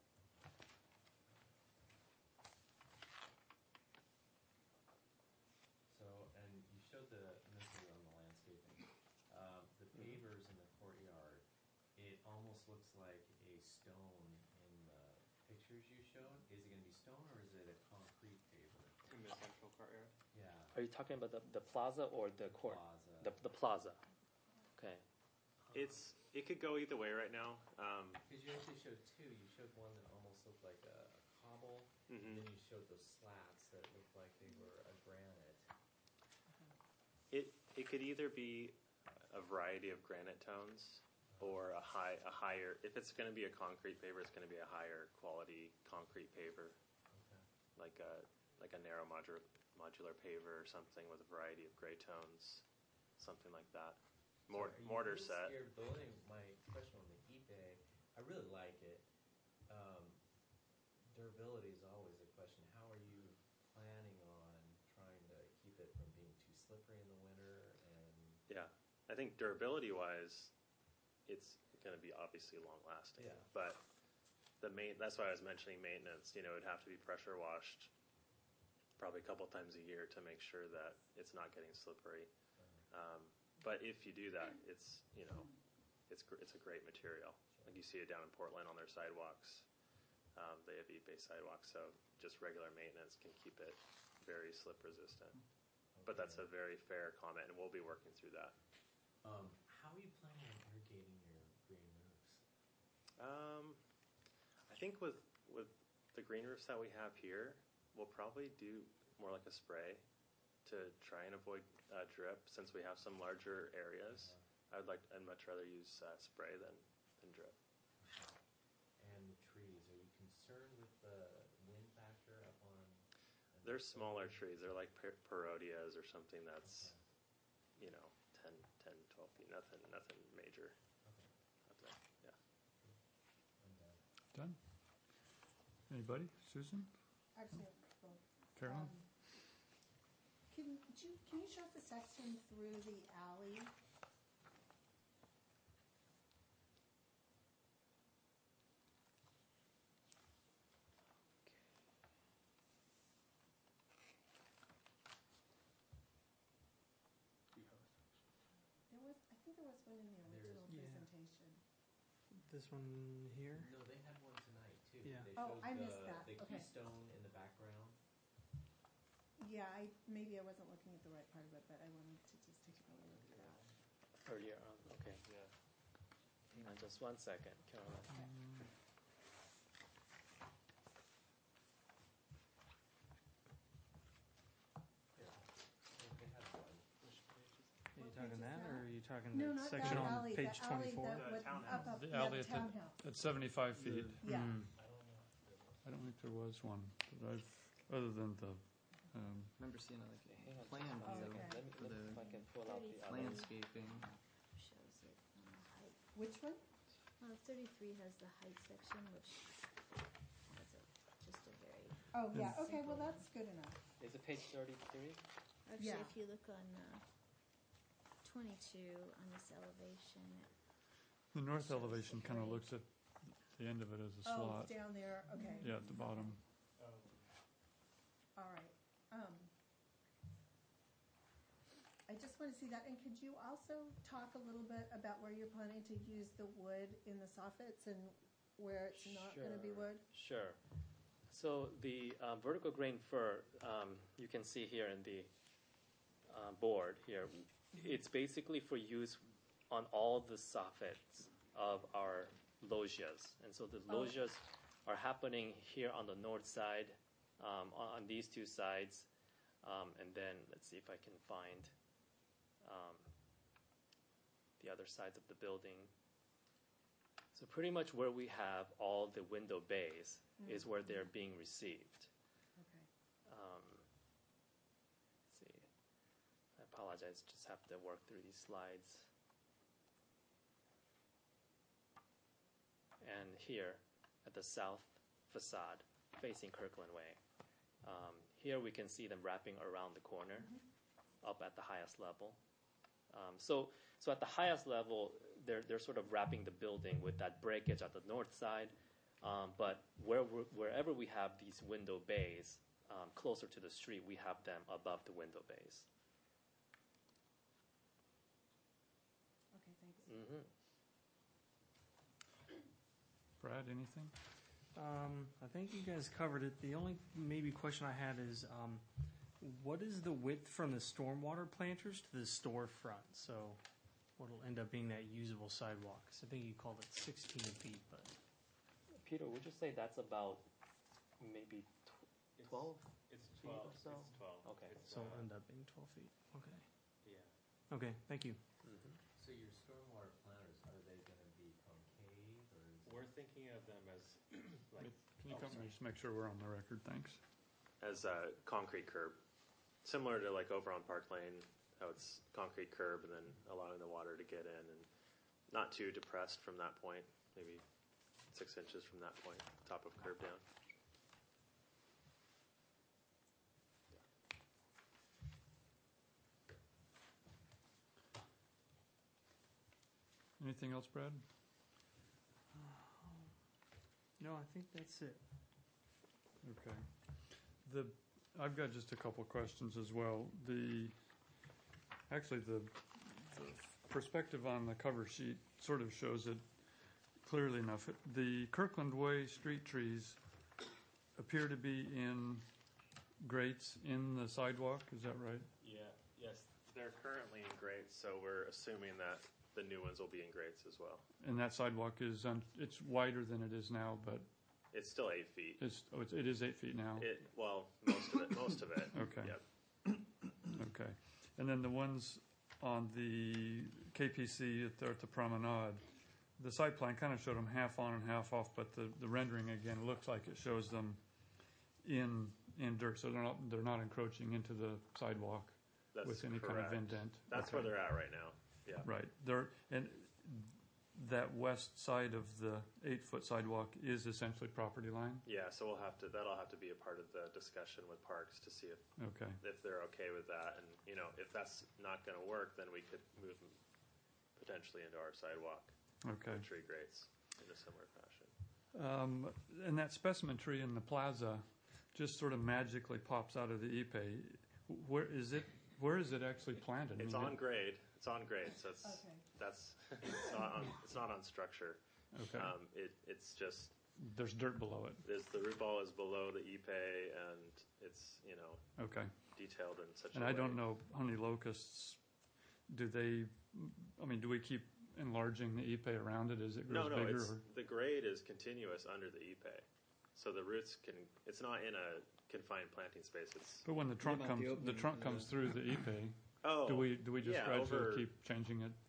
So, and you showed the, and this is on the landscaping, um, the pavers in the courtyard, it almost looks like a stone in the pictures you showed. Is it gonna be stone or is it a concrete paver? In the central courtyard. Yeah. Are you talking about the, the plaza or the court? Plaza. The the plaza. Okay. It's it could go either way right now. Um, Because you actually showed two. You showed one that almost looked like a, a cobble, and Mhm. then you showed those slats that looked like they were a granite. It it could either be a variety of granite tones or a high a higher. If it's going to be a concrete paver, it's going to be a higher quality concrete paver, Okay. like a like a narrow modular modular paver or something with a variety of gray tones, something like that. Mor- So are you mortar really set. Scared building. My question on the heat bay, I really like it. Um, durability is always a question. How are you planning on trying to keep it from being too slippery in the winter? And Yeah, I think durability wise, it's going to be obviously long lasting. Yeah. But the main that's why I was mentioning maintenance. You know, it'd have to be pressure washed probably a couple times a year to make sure that it's not getting slippery. Um, but if you do that, it's you know, it's gr- it's a great material. Like you see it down in Portland on their sidewalks. Um, they have e-based sidewalks, so just regular maintenance can keep it very slip resistant. But that's a very fair comment, and we'll be working through that. Um, how are you planning on irrigating your green roofs? Um, I think with with the green roofs that we have here, we'll probably do more like a spray to try and avoid uh, drip. Since we have some larger areas, I'd like I'd much rather use uh, spray than than drip. And the trees, are you concerned with the wind factor up on? They're smaller trees. They're like per- parodias or something that's Okay. you know ten, ten, twelve feet. Nothing nothing major. Okay. Up there. Yeah. I'm done. Done? Anybody? Susan? Actually, well, Carolyn? um, Can you, can you show us the section through the alley? There was, I think there was one in the There is. original Yeah. presentation. This one here. No, they had one tonight too. Yeah. They Oh, showed I the, missed that. the Okay. keystone in the background. Yeah, I, maybe I wasn't looking at the right part of it, but I wanted to just take a look at that. Earlier on. Okay. Yeah. Hang on just one second, Carolyn. Yeah. They they had one. Are you What talking page is that, or that? are you you talking No, the not that section on alley, page the alley twenty-four? that would, up, up, The yeah, alley the at the- townhouse. At seventy-five feet. Yeah. Hmm. I don't think there was one that I've, other than the, um, remember seeing like Hang on a plan just a view second. Let me, for let me, the if I can pull out the other. landscaping. Shows it on the height. Which one? Uh, thirty-three has the height section, which has a, just a very, Oh, yeah, okay, well, that's good enough. Is it page thirty-three? actually, Yeah. if you look on, uh, twenty-two on this elevation, the north Shows elevation the kind of grade. looks at the end of it as a Oh, slot. down there, okay. Yeah, at the bottom. All right. Um, I just want to see that, and could you also talk a little bit about where you're planning to use the wood in the soffits and where it's not going to be Sure. wood? Sure. So the uh, vertical grain fir, um, you can see here in the uh, board here, it's basically for use on all the soffits of our loggias. And so the Oh. loggias are happening here on the north side, um, on, on these two sides. Um, and then let's see if I can find um, the other sides of the building. So pretty much where we have all the window bays is where they're being received. Okay. Um, let's see. I apologize, just have to work through these slides. And here at the south facade facing Kirkland Way, um, here we can see them wrapping around the corner up at the highest level. Um, so, so at the highest level, they're, they're sort of wrapping the building with that breakage at the north side. Um, but where we're, wherever we have these window bays um, closer to the street, we have them above the window bays. Okay, thanks. Mm-hmm. Brad, anything? Um, I think you guys covered it. The only maybe question I had is, um, what is the width from the stormwater planters to the storefront? So, what'll end up being that usable sidewalk? 'Cause I think you called it sixteen feet, but Peter, would you say that's about maybe tw- twelve? It's feet twelve. or so? It's twelve. Okay. It's, so it'll uh, end up being twelve feet. Okay. yeah. Okay. Thank you. Mm-hmm. So your stormwater planters, are they going to be concave or? Is We're thinking of them as like Can you Oh, come, sorry. just make sure we're on the record, thanks. as a concrete curb, similar to like over on Park Lane, how it's concrete curb and then allowing the water to get in and not too depressed from that point, maybe six inches from that point, top of curb down. Anything else, Brad? No, I think that's it. Okay. The, I've got just a couple questions as well. The, actually, the, the perspective on the cover sheet sort of shows it clearly enough. The Kirkland Way street trees appear to be in grates in the sidewalk, is that right? Yeah, yes. They're currently in grates, so we're assuming that the new ones will be in grates as well. And that sidewalk is, un- it's wider than it is now, but It's still eight feet. it's, oh, it's, it is eight feet now? It, well, most of it, most of it. Okay. Yep. Okay. And then the ones on the K P C at the, at the promenade, the site plan kind of showed them half on and half off, but the, the rendering again looks like it shows them in, in dirt, so they're not, they're not encroaching into the sidewalk That's with any kind of correct. indent. That's Okay. where they're at right now. Yeah. Right. There, and that west side of the eight-foot sidewalk is essentially property line? Yeah, so we'll have to, that'll have to be a part of the discussion with Parks to see if, Okay. if they're okay with that. And, you know, if that's not going to work, then we could move them potentially into our sidewalk. Okay. With tree grates in a similar fashion. Um, and that specimen tree in the plaza just sort of magically pops out of the Ipe. Where is it? Where is it actually planted? I It's mean, on grade. It's on grade, so it's, Okay. that's, it's not on, it's not on structure. Okay. Um, it, it's just, There's dirt below it. there's, the root ball is below the Ipe and it's, you know, Okay. detailed in such And a way. I don't know, honey locusts, do they, I mean, do we keep enlarging the Ipe around it as it No, grows no, bigger? it's, or- the grade is continuous under the Ipe. So the roots can, it's not in a confined planting space. It's, But when the trunk about comes, the the opening trunk of comes the- through the Ipe, oh, do we, do we just yeah, gradually over- keep changing it?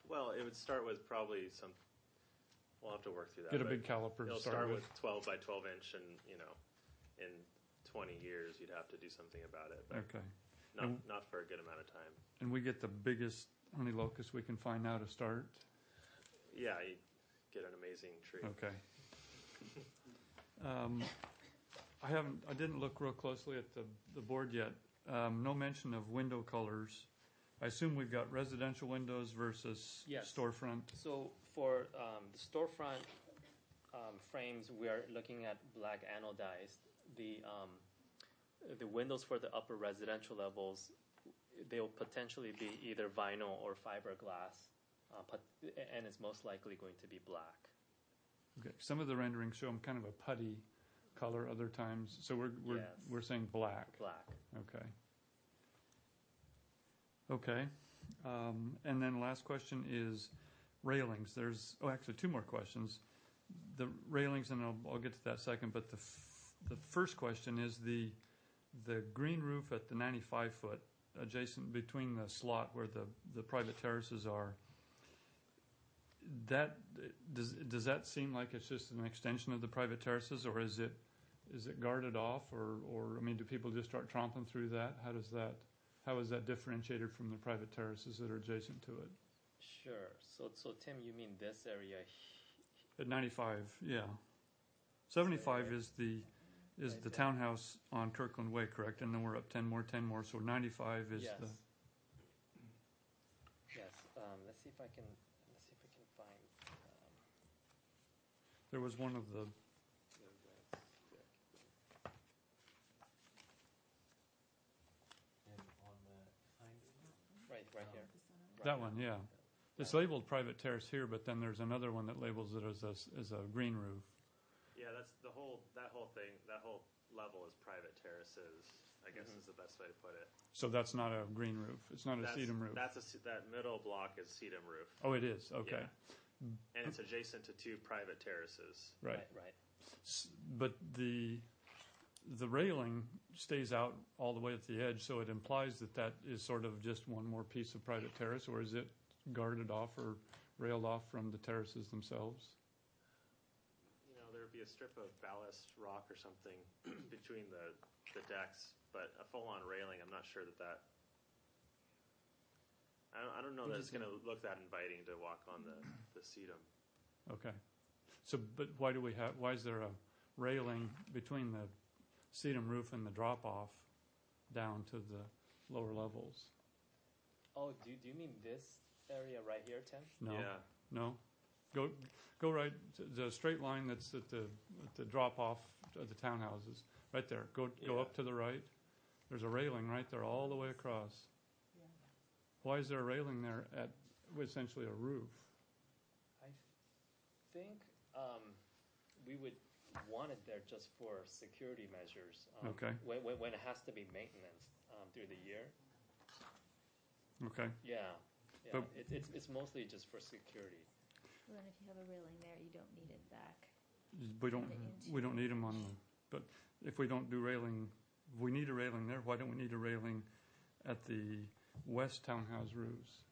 Well, it would start with probably some, we'll have to work through that. Get a but big caliper to It'll start start with. with twelve by twelve inch and, you know, in twenty years, you'd have to do something about it. But Okay. not, And- not for a good amount of time. And we get the biggest honey locust we can find now to start? Yeah, you get an amazing tree. Okay. Um, I haven't, I didn't look real closely at the, the board yet. Um, no mention of window colors. I assume we've got residential windows versus Yes. storefront. So for um, the storefront um, frames, we are looking at black anodized. The um, the windows for the upper residential levels, they'll potentially be either vinyl or fiberglass, uh, but, and it's most likely going to be black. Okay. Some of the renderings show them kind of a putty color other times. So we're, we're, Yes. we're saying black. Black. Okay. Okay. Um, and then last question is railings. There's, oh, actually two more questions. The railings, and I'll, I'll get to that second, but the, f- the first question is the, the green roof at the ninety-five foot adjacent between the slot where the, the private terraces are. That, does, does that seem like it's just an extension of the private terraces, or is it, is it guarded off, or, or, I mean, do people just start tromping through that? How does that, how is that differentiated from the private terraces that are adjacent to it? Sure. So, so Tim, you mean this area? At ninety-five, yeah. seventy-five is the, is Right the there. townhouse on Kirkland Way, correct? And then we're up ten more, ten more, so ninety-five is Yes. the, Yes. Um, let's see if I can. Let's see if I can find. Um, there was one of the, And on the kind of, right, right here. that one, yeah. It's labeled private terrace here, but then there's another one that labels it as a, as a green roof. Yeah, that's the whole, that whole thing, that whole level is private terraces, I guess Mhm. is the best way to put it. So that's not a green roof. It's not a That's- sedum roof. That's a, se- that middle block is sedum roof. Oh, it is, okay. Yeah. And it's adjacent to two private terraces. Right. Right. Right. S- But the, the railing stays out all the way at the edge, so it implies that that is sort of just one more piece of private terrace, or is it guarded off or railed off from the terraces themselves? You know, there would be a strip of ballast rock or something between the, the decks, but a full-on railing, I'm not sure that that, I don't, I don't know that it's going to look that inviting to walk on the, the sedum. Okay. So, but why do we have, why is there a railing between the sedum roof and the drop-off down to the lower levels? Oh, do do you mean this area right here, Tim? No? Yeah. No? Go, go right, to the straight line that's at the, at the drop-off of the townhouses, right there. Go, go Yeah. up to the right. There's a railing right there all the way across. Why is there a railing there at essentially a roof? I think um, we would want it there just for security measures. Um, Okay. When, when, when it has to be maintenance um, through the year. Okay. Yeah. Yeah. But- It's it's it's mostly just for security. Well, then if you have a railing there, you don't need it back. We don't, The we don't need them on the, but if we don't do railing, if we need a railing there, why don't we need a railing at the west townhouse roofs?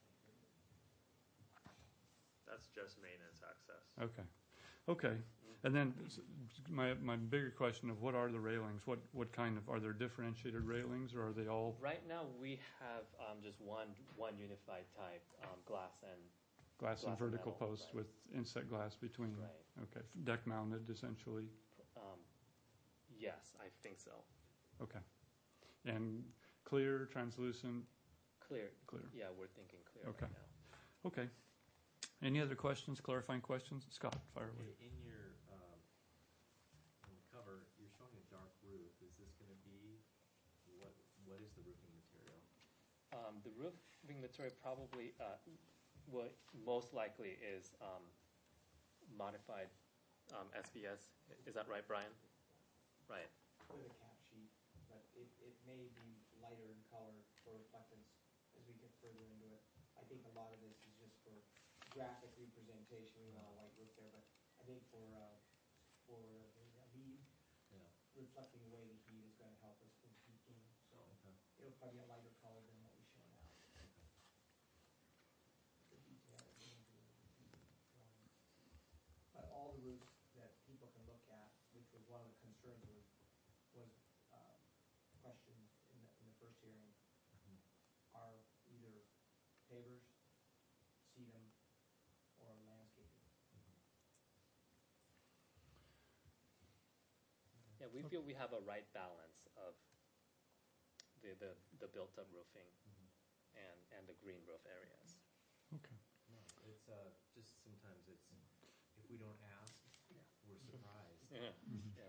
That's just maintenance access. Okay, okay. And then s- my, my bigger question of what are the railings? What, what kind of, are there differentiated railings, or are they all Right now we have um, just one one unified type um, glass and glass and Glass and vertical metal, posts right. with inset glass between? right. Okay, deck mounted essentially. Um, yes, I think so. Okay. And clear, translucent, Clear. clear. Yeah, we're thinking clear Okay. right now. Okay. Any other questions, clarifying questions? Scott, fire away. in in your, um, on the cover, you're showing a dark roof. Is this going to be, what, what is the roofing material? Um, the roofing material probably, uh, will most likely is um, modified um, S B S. Is that right, Brian? Right. With a cap sheet, but it, it may be lighter in color for reflectance as we get further into it. I think a lot of this is just for graphic representation. We want a light roof there, but I think for, uh, for the lead, Yeah. reflecting away the heat is gonna help us with heat gain. So Okay. it'll probably be a lighter color than what we show now. The detail. steering are either pavers, sedum, or landscaping. Yeah, we feel we have a right balance of the, the, the built-up roofing and, and the green roof areas. Okay. No, it's uh, just sometimes it's if we don't ask, we're surprised. Yeah. Yeah.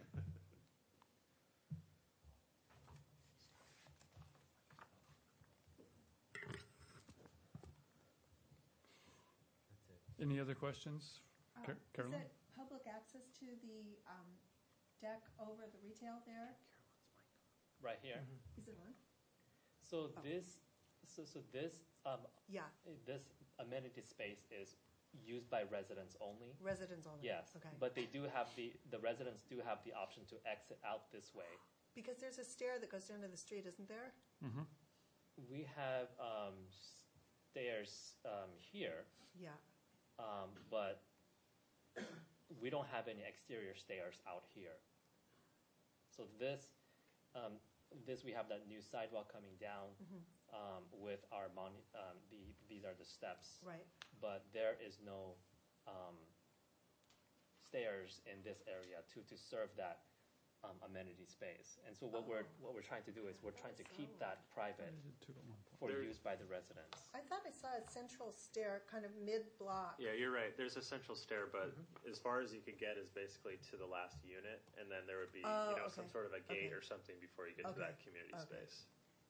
That's it. Any other questions? Uh, Car- Carolyn? Is it public access to the um, deck over the retail there? Right here. Is it on? So this, so, so this, um, Yeah, this amenity space is used by residents only. residents only. Yes, Okay. but they do have the, the residents do have the option to exit out this way. Because there's a stair that goes down to the street, isn't there? Mm-hmm. We have um, stairs um, here, Yeah. um, but we don't have any exterior stairs out here. So this, um, this we have that new sidewalk coming down um, with our monu- um, the these are the steps, Right. but there is no um, stairs in this area to to serve that um, amenity space. And so what we're what we're trying to do is we're trying to keep that private for There- use by the residents. I thought I saw a central stair kind of mid-block. Yeah, you're right. There's a central stair, but as far as you could get is basically to the last unit, and then there would be Oh, you know some okay. sort of a gate Okay. or something before you get to Okay. that community Okay. space.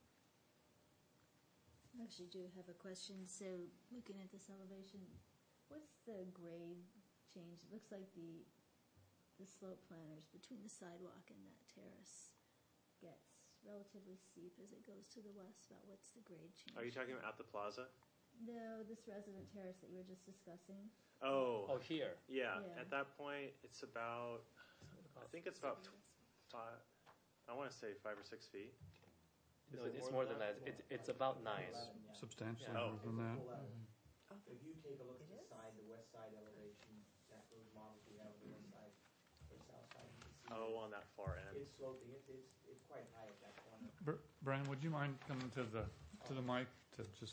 I actually do have a question. So looking at this elevation, what's the grade change? It looks like the, the slope planners between the sidewalk and that terrace gets relatively steep as it goes to the west. About what's the grade change? Are you talking about at the plaza? No, this resident terrace that you were just discussing. Oh, Oh, here. yeah. Yeah. At that point, it's about I think it's about tw- five. I want to say five or six feet. Is No, it it's more than that. It's it's about nine. Eleven, yeah. Substantially Yeah. more than that. So if you take a look at It the is? side, the west side elevation, that those models we have on the west side or south side, you can see Oh, on that far end. it's sloping. It's it's it's quite high at that corner. Br- Brian, would you mind coming to the to the mic to just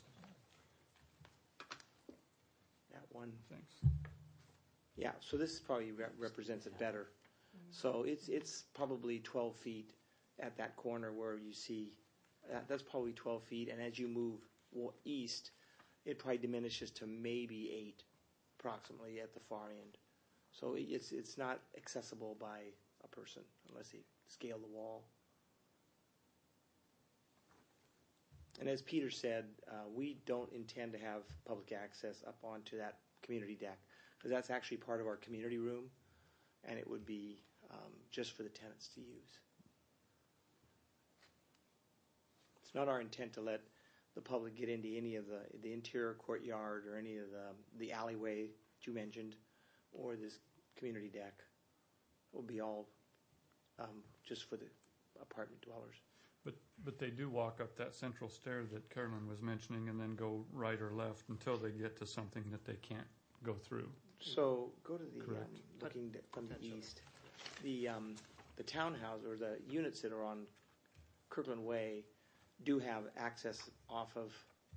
That one. thanks. Yeah, so this probably re- represents it better. So it's it's probably twelve feet at that corner where you see, uh, that's probably twelve feet, and as you move wa- east, it probably diminishes to maybe eight, approximately at the far end. So it- it's it's not accessible by a person unless they scale the wall. And as Peter said, uh, we don't intend to have public access up onto that community deck, because that's actually part of our community room, and it would be um, just for the tenants to use. It's not our intent to let the public get into any of the, the interior courtyard or any of the, the alleyway that you mentioned, or this community deck. It will be all um, just for the apartment dwellers. But but they do walk up that central stair that Carolyn was mentioning, and then go right or left until they get to something that they can't go through. So go to the, um, Correct. looking th- from the Potential. east, the, um, the townhouse or the units that are on Kirkland Way do have access off of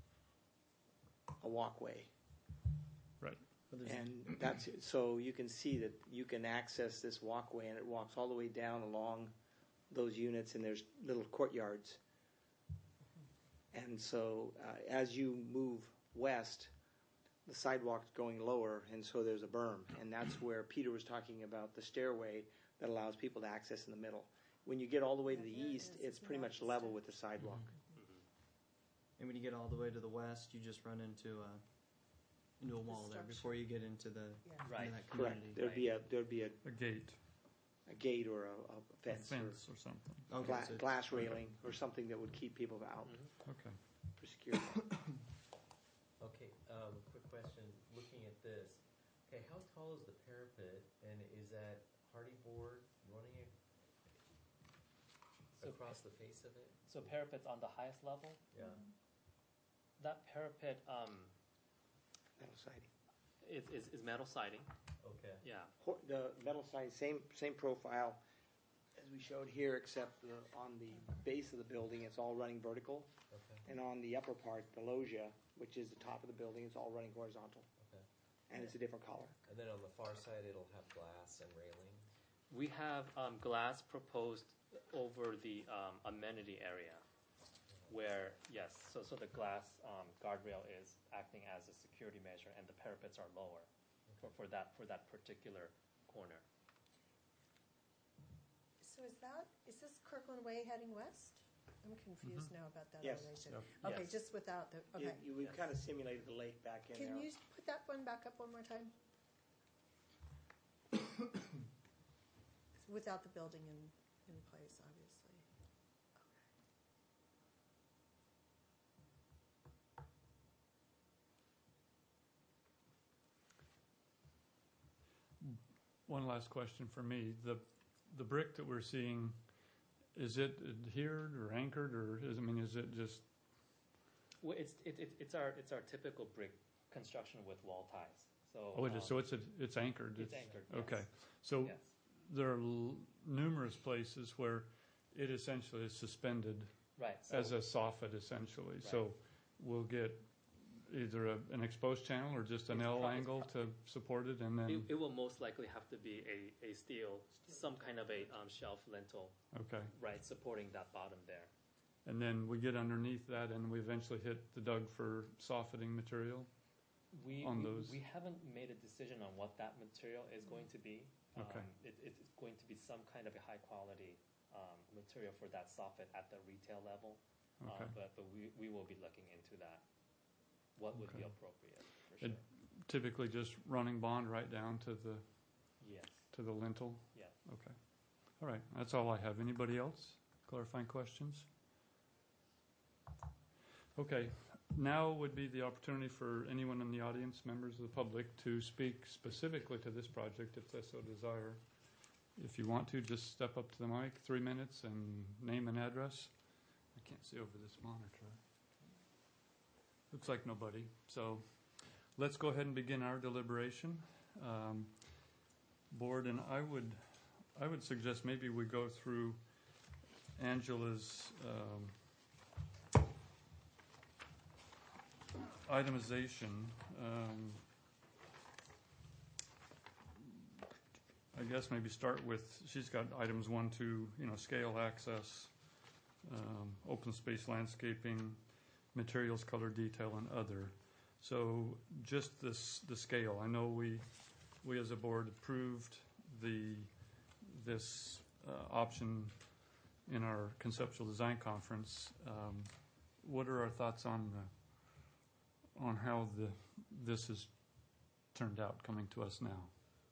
a walkway. Right. But there's- And that's, so you can see that you can access this walkway, and it walks all the way down along those units, and there's little courtyards. And so uh, as you move west, the sidewalk's going lower, and so there's a berm. And that's where Peter was talking about the stairway that allows people to access in the middle. When you get all the way to the Yeah, there it east, is. it's pretty much level with the sidewalk. And when you get all the way to the west, you just run into a into a wall there structure. before you get into the Yeah. Right. into that Correct. community. There'd be a, there'd be a, A gate, a gate or a, a a fence, fence or something. or Okay, gla- so- glass railing or something that would keep people out Okay. for security. Okay, um, quick question. Looking at this, okay, how tall is the parapet, and is that hardy board running it So- across the face of it? So parapet's on the highest level. Yeah. That parapet um, Metal siding. is, is, is metal siding. Okay. Yeah. Hor- The metal siding, same, same profile, as we showed here, except the, on the base of the building, it's all running vertical. Okay. And on the upper part, the loggia, which is the top of the building, it's all running horizontal. Okay. And it's a different color. And then on the far side, it'll have glass and railing. We have um, glass proposed over the um, amenity area, where yes, so so the glass um, guardrail is acting as a security measure, and the parapets are lower for, for that for that particular corner. So is that, is this Kirkland Way heading west? I'm confused now about that Yes. elevation. Yep. Okay, Yes. just without the, You, okay. you, we've kind of simulated the lake back in Can there. you put that one back up one more time? Without the building in, in place, obviously. One last question for me. The, the brick that we're seeing, is it adhered or anchored, or is, I mean, is it just, Well, it's it, it, it's our it's our typical brick construction with wall ties. So oh, it is, um, so it's, a- it's anchored? it's anchored. Yes. Okay. So Yes. there are l- numerous places where it essentially is suspended Right. So as a soffit, essentially. So we'll get either a, an exposed channel or just an It's L probably- angle to support it, and it, then, it will most likely have to be a, a steel, some kind of a um, shelf lintel, okay. right, supporting that bottom there. And then we get underneath that, and we eventually hit the Doug for softening material. We, On we, those. we haven't made a decision on what that material is going to be. Okay. Um, it, it's going to be some kind of a high quality um, material for that soffit at the retail level. Uh, Okay. but but we, we will be looking into that. What would be Okay. appropriate for It- sure. Typically just running bond right down to the, Yes. to the lintel? Yeah. Okay. All right, that's all I have. Anybody else? Clarifying questions? Okay, now would be the opportunity for anyone in the audience, members of the public, to speak specifically to this project if they so desire. If you want to, just step up to the mic, three minutes, and name and address. I can't see over this monitor. Looks like nobody. So let's go ahead and begin our deliberation. Um, Board, and I would, I would suggest maybe we go through Angela's um, itemization. Um, I guess maybe start with, she's got items one, two, you know, scale access, um, open space landscaping, materials, color, detail, and other. So just this, the scale. I know we, we as a board approved the, this uh, option in our conceptual design conference. Um, What are our thoughts on the, on how the, this has turned out coming to us now?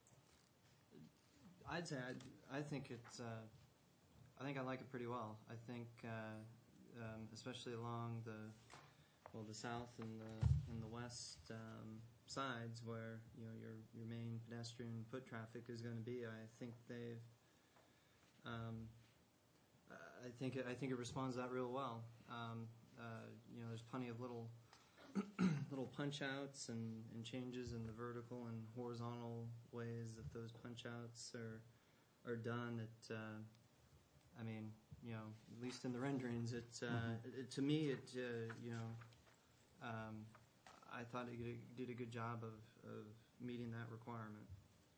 I'd say I, I think it's. Uh, I think I like it pretty well. I think, uh, um, especially along the, well, the south and the and the west um, sides, where you know your your main pedestrian foot traffic is going to be. I think they've. Um, I think it, I think it responds to that real well. Um, uh, you know, there's plenty of little little punch outs and, and changes in the vertical and horizontal ways that those punch outs are are done. It, uh, I mean, you know, at least in the renderings, it, uh, Mhm. it to me, it uh, you know, um, I thought it did a good job of, of meeting that requirement.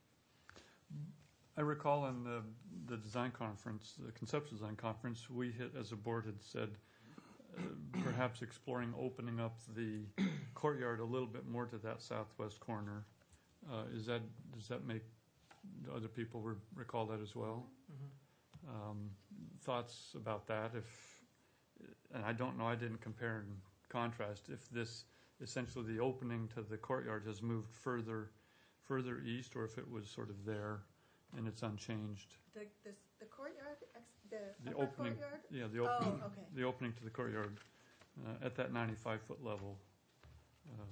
I recall in the, the design conference, the conceptual design conference, we had, as a board had said, uh, perhaps exploring opening up the courtyard a little bit more to that southwest corner. Uh, is that, does that make, do other people re- recall that as well? Um, thoughts about that? If, and I don't know, I didn't compare and contrast, if this, essentially the opening to the courtyard has moved further, further east, or if it was sort of there and it's unchanged. The, the, the courtyard, ex- the The upper opening, courtyard? yeah, the opening, Oh, okay. the opening to the courtyard uh, at that ninety-five foot level. Um,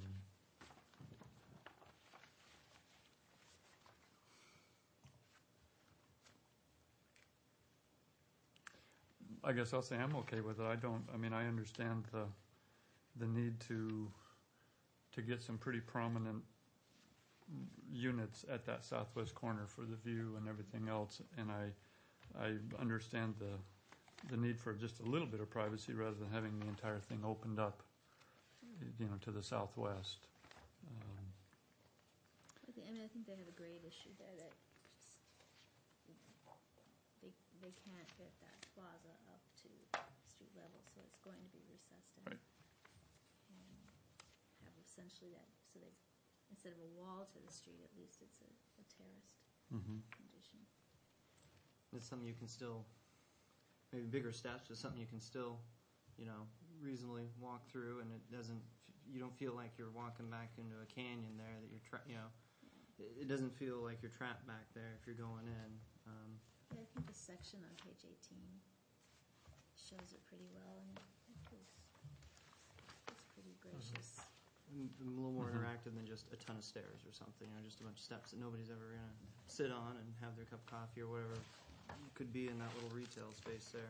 I guess I'll say I'm okay with it. I don't, I mean, I understand the, the need to, to get some pretty prominent units at that southwest corner for the view and everything else. And I, I understand the, the need for just a little bit of privacy rather than having the entire thing opened up, you know, to the southwest. Um, I think, I mean, I think they have a grade issue there that just, they, they can't get that plaza up to street level, so it's going to be recessed in. Right. And have essentially that, so they, instead of a wall to the street, at least it's a, a terraced mhm. condition. It's something you can still, maybe bigger steps, but something you can still, you know, reasonably walk through, and it doesn't, you don't feel like you're walking back into a canyon there that you're, tra- you know, it, it doesn't feel like you're trapped back there if you're going in. Um, Yeah, I think the section on page eighteen shows it pretty well, and it feels, it's pretty gracious. and a little more Mhm. interactive than just a ton of stairs or something, or just a bunch of steps that nobody's ever gonna sit on and have their cup of coffee or whatever could be in that little retail space there.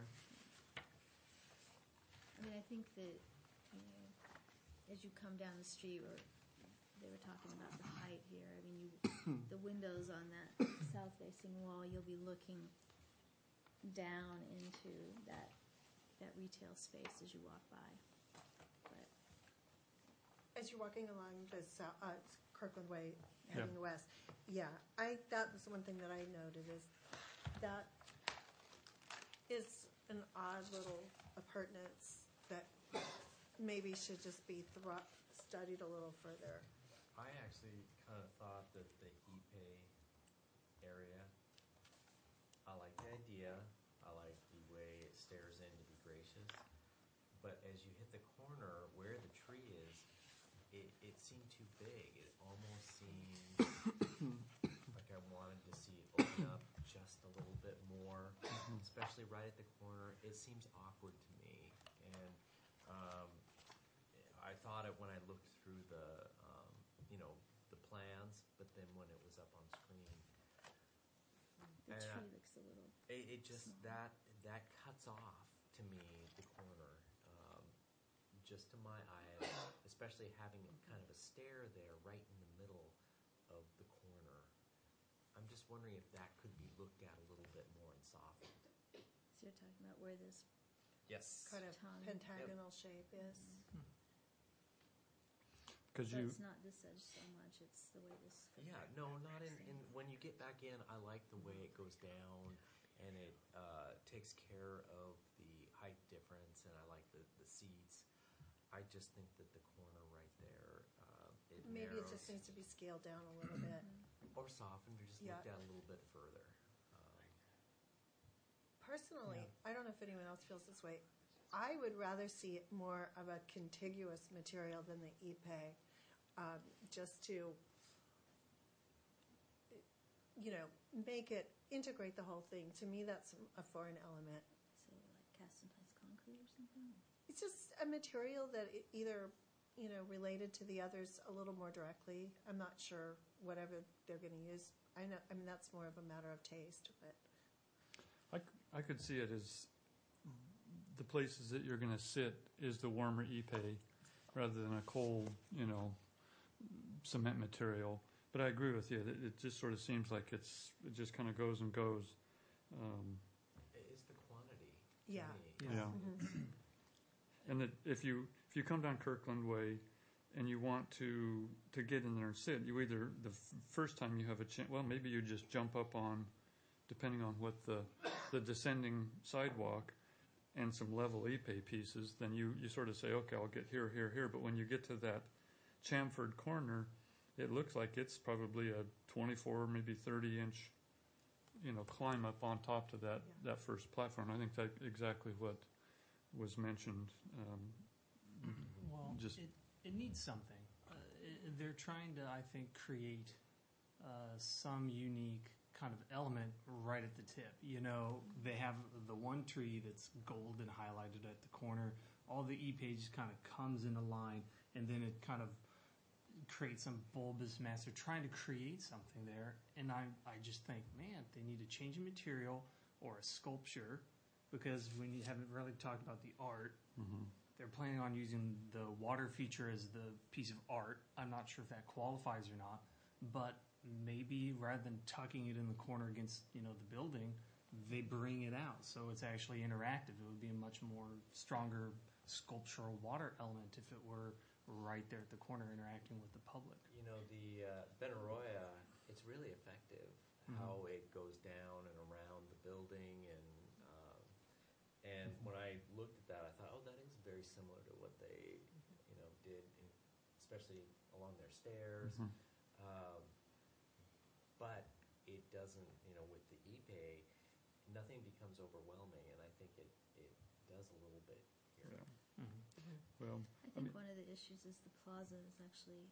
I mean, I think that, you know, as you come down the street, or they were talking about the height here, I mean, you, the windows on that south-facing wall, you'll be looking down into that, that retail space as you walk by. But, As you're walking along the south, uh, Kirkland Way, Yeah. heading west, yeah, I, that was one thing that I noted is that is an odd little appurtenance that maybe should just be thro- studied a little further. I actually kind of thought that the Ipe area, I like the idea, I like the way it stares in to be gracious, but as you hit the corner where the tree is, it, it seemed too big. It almost seemed like I wanted to see it open up just a little bit more, especially right at the corner. It seems awkward to me, and um, I thought it when I looked through the, um, you know, the plans, but then when it was up on screen, the And, uh, tree looks a little, it, it just Small. that that cuts off to me the corner, um, just to my eye, especially having kind of a stair there right in the middle of the corner. I'm just wondering if that could be looked at a little bit more and softened. so you're talking about where this, Yes. Kind of Tongue. pentagonal shape is. Because so you, it's not this edge so much, it's the way this. Yeah, no, not in, in. When you get back in, I like the way it goes down, and it uh, takes care of the height difference, and I like the, the seats. I just think that the corner right there, um, it Maybe it narrows, just needs to be scaled down a little bit. or softened, or just Yeah. looked at a little bit further. Um, Personally, I don't know if anyone else feels this way. I would rather see it more of a contiguous material than the Ipe, um, just to, you know, make it, integrate the whole thing. To me, that's a foreign element. So like cast in place concrete or something? It's just a material that e- either, you know, related to the others a little more directly. I'm not sure whatever they're going to use. I know, I mean, that's more of a matter of taste, but. I, c- I could see it as the places that you're going to sit is the warmer Ipe rather than a cold, you know, cement material. But I agree with you. It, it just sort of seems like it's it just kind of goes and goes. Um, it is the quantity. to Yeah. me. Yeah. Mhm. And that if you if you come down Kirkland Way and you want to to get in there and sit, you either the f- first time you have a chance. Well, maybe you just jump up on, depending on what the the descending sidewalk and some level Ipe pieces. Then you you sort of say, okay, I'll get here, here, here. But when you get to that chamfered corner, it looks like it's probably a twenty-four, maybe thirty inch, you know, climb up on top to that Yeah. that first platform. I think that's exactly what was mentioned. Um, Well, Just- it, it needs something. Uh, it, they're trying to, I think, create uh, some unique kind of element right at the tip. You know, they have the one tree that's gold and highlighted at the corner. All the Ipe just kind of comes in a line, and then it kind of create some bulbous mass. They're trying to create something there, and I I just think, man, they need to change a material or a sculpture, because when you haven't really talked about the art, mhm. they're planning on using the water feature as the piece of art. I'm not sure if that qualifies or not, but maybe rather than tucking it in the corner against, you know, the building, they bring it out, so it's actually interactive. It would be a much more stronger sculptural water element if it were right there at the corner interacting with the public. You know, the uh, Benaroya, it's really effective Mhm. how it goes down and around the building, and um, and when I looked at that, I thought, oh, that is very similar to what they, you know, did, in, especially along their stairs. Mhm. Um, but it doesn't, you know, with the Ipe, nothing becomes overwhelming, and I think it, it does a little bit here. Yeah. Mm-hmm. Well, I think one of the issues is the plaza is actually,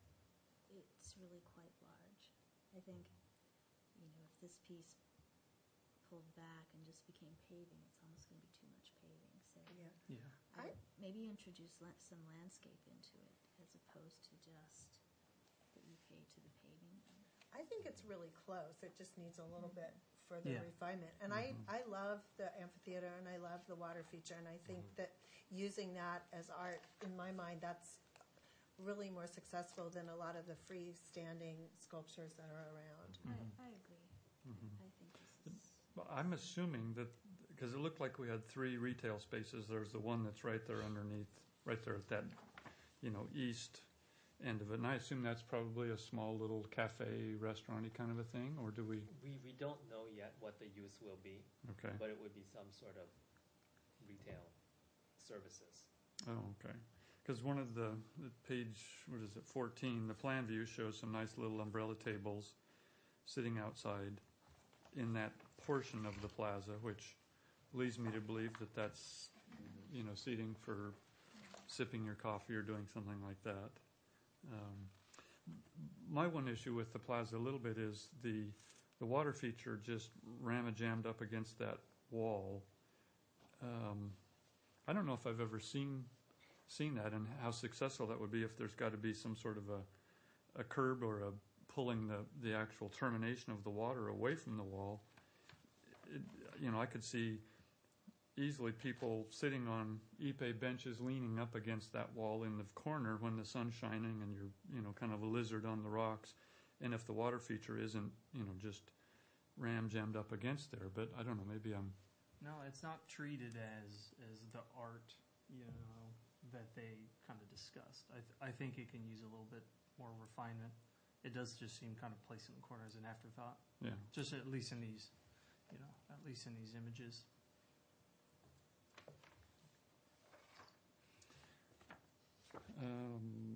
it's really quite large. I think, you know, if this piece pulled back and just became paving, it's almost going to be too much paving. So Yeah. Yeah. I, maybe introduce la- some landscape into it as opposed to just the E-pay to the paving. I think it's really close. It just needs a little bit further Yeah. refinement. And Mhm. I, I love the amphitheater and I love the water feature. And I think that using that as art, in my mind, that's really more successful than a lot of the freestanding sculptures that are around. I, I agree. Mhm. I think this is. Well, I'm assuming that, because it looked like we had three retail spaces. There's the one that's right there underneath, right there at that, you know, east end of it. And I assume that's probably a small little cafe, restaurant-y kind of a thing, or do we? We, we don't know yet what the use will be, Okay. but it would be some sort of retail services. Oh, okay. Because one of the, the page, what is it, fourteen, the plan view shows some nice little umbrella tables sitting outside in that portion of the plaza, which leads me to believe that that's, you know, seating for sipping your coffee or doing something like that. Um, my one issue with the plaza a little bit is the the water feature just ramma-jammed up against that wall. Um, I don't know if I've ever seen seen that and how successful that would be if there's got to be some sort of a a curb or a pulling the, the actual termination of the water away from the wall. It, you know, I could see easily people sitting on Ipe benches leaning up against that wall in the corner when the sun's shining and you're, you know, kind of a lizard on the rocks. And if the water feature isn't, you know, just ram jammed up against there, but I don't know, maybe I'm... No, it's not treated as as the art, you know, that they kind of discussed. I th- I think it can use a little bit more refinement. It does just seem kind of placed in the corner as an afterthought. Yeah. Just at least in these, you know, at least in these images. Um,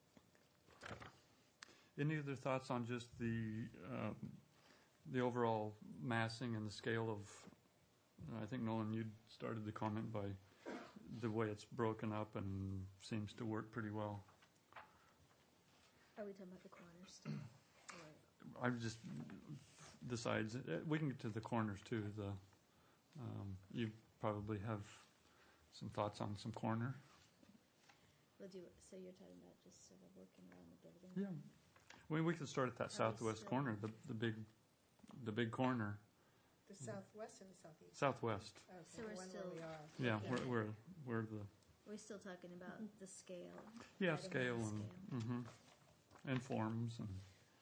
any other thoughts on just the um, the overall massing and the scale of? I think Nolan, you started the comment by the way it's broken up and seems to work pretty well. Are we talking about the corners still? Or- I'm just the sides. Uh, We can get to the corners too. The um, you probably have some thoughts on some corner. Well, do you, so you're talking about just sort of working around the building? Yeah. I mean, we could start at that How we southwest still- corner, the the big the big corner, The southwest or the southeast? southwest. Okay, So we're the one still- where we are. Yeah, Yeah. where where where the Are we still talking about the scale? yeah Item scale one and scale. hmm and forms and.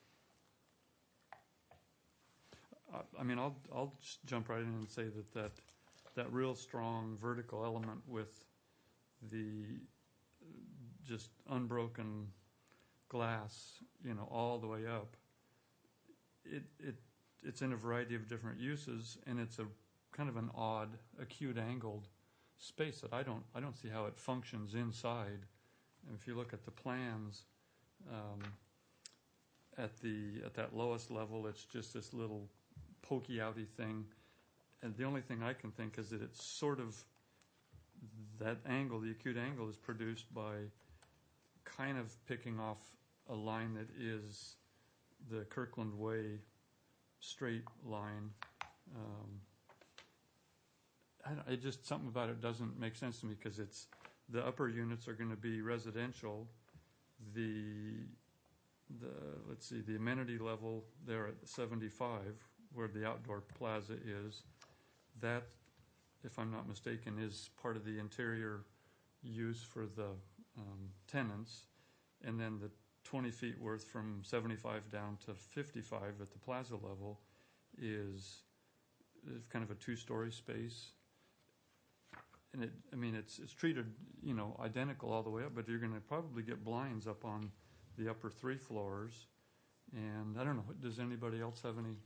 I- I mean, I'll I'll just jump right in and say that that that real strong vertical element with the uh, just unbroken glass, you know, all the way up. It it it's in a variety of different uses, and it's a kind of an odd, acute angled space that I don't I don't see how it functions inside. And if you look at the plans, um, at the at that lowest level, it's just this little pokey outy thing, and the only thing I can think is that it's sort of that angle, the acute angle, is produced by kind of picking off a line that is the Kirkland Way straight line. Um, I, I just something about it doesn't make sense to me because it's the upper units are going to be residential. The the let's see the amenity level there at seventy-five, where the outdoor plaza is, that, if I'm not mistaken, is part of the interior use for the um, tenants, and then the twenty feet worth from seventy-five down to fifty-five at the plaza level is it's kind of a two-story space. And it, I mean, it's it's treated, you know, identical all the way up, but you're going to probably get blinds up on the upper three floors. And I don't know, does anybody else have any?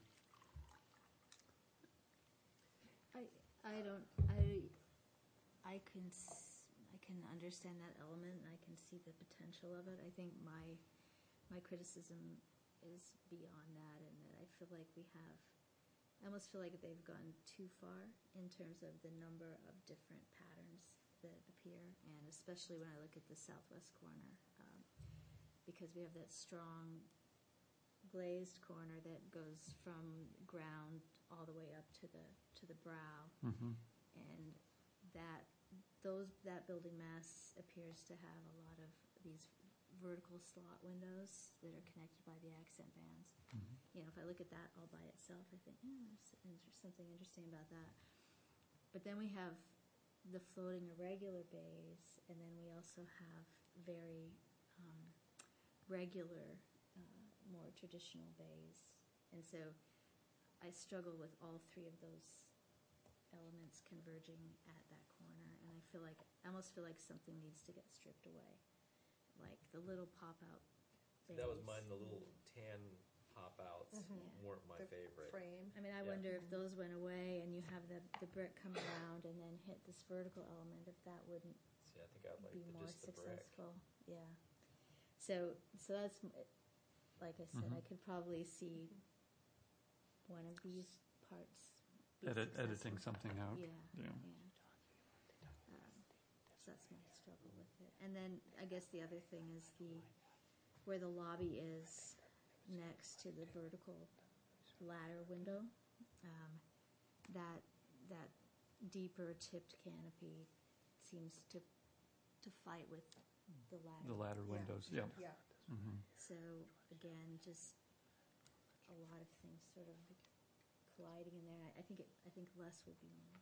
I, I don't, I, I can, s- I can understand that element, and I can see the potential of it. I think my, my criticism is beyond that, and that I feel like we have, I almost feel like they've gone too far in terms of the number of different patterns that appear, and especially when I look at the southwest corner, um, because we have that strong glazed corner that goes from ground all the way up to the to the brow, Mm-hmm. and that those that building mass appears to have a lot of these vertical slot windows that are connected by the accent bands. Mhm. You know, if I look at that all by itself, I think, hmm, there's inter- something interesting about that. But then we have the floating irregular bays, and then we also have very um, regular, uh, more traditional bays. And so I struggle with all three of those elements converging at that corner, and I feel like, I almost feel like something needs to get stripped away. Like the little pop-out bays. That was mine, the little tan pop-outs Mhm. weren't my The favorite. frame. I mean, I Yeah. wonder if those went away and you have the, the brick come around and then hit this vertical element, if that wouldn't See, I think I'd like be the, more just the brick. successful. Yeah. So, so that's, m- like I said, I Mhm. could probably see one of these parts be Edit, successful. editing something out. Yeah, Yeah. yeah. Um, So that's my struggle with it. And then I guess the other thing is the, where the lobby is next to the vertical ladder window, um, that, that deeper tipped canopy seems to, to fight with the ladder. The ladder Yeah. windows, yeah. Yeah. Mhm. So again, just a lot of things sort of colliding in there. I think it, I think less would be more.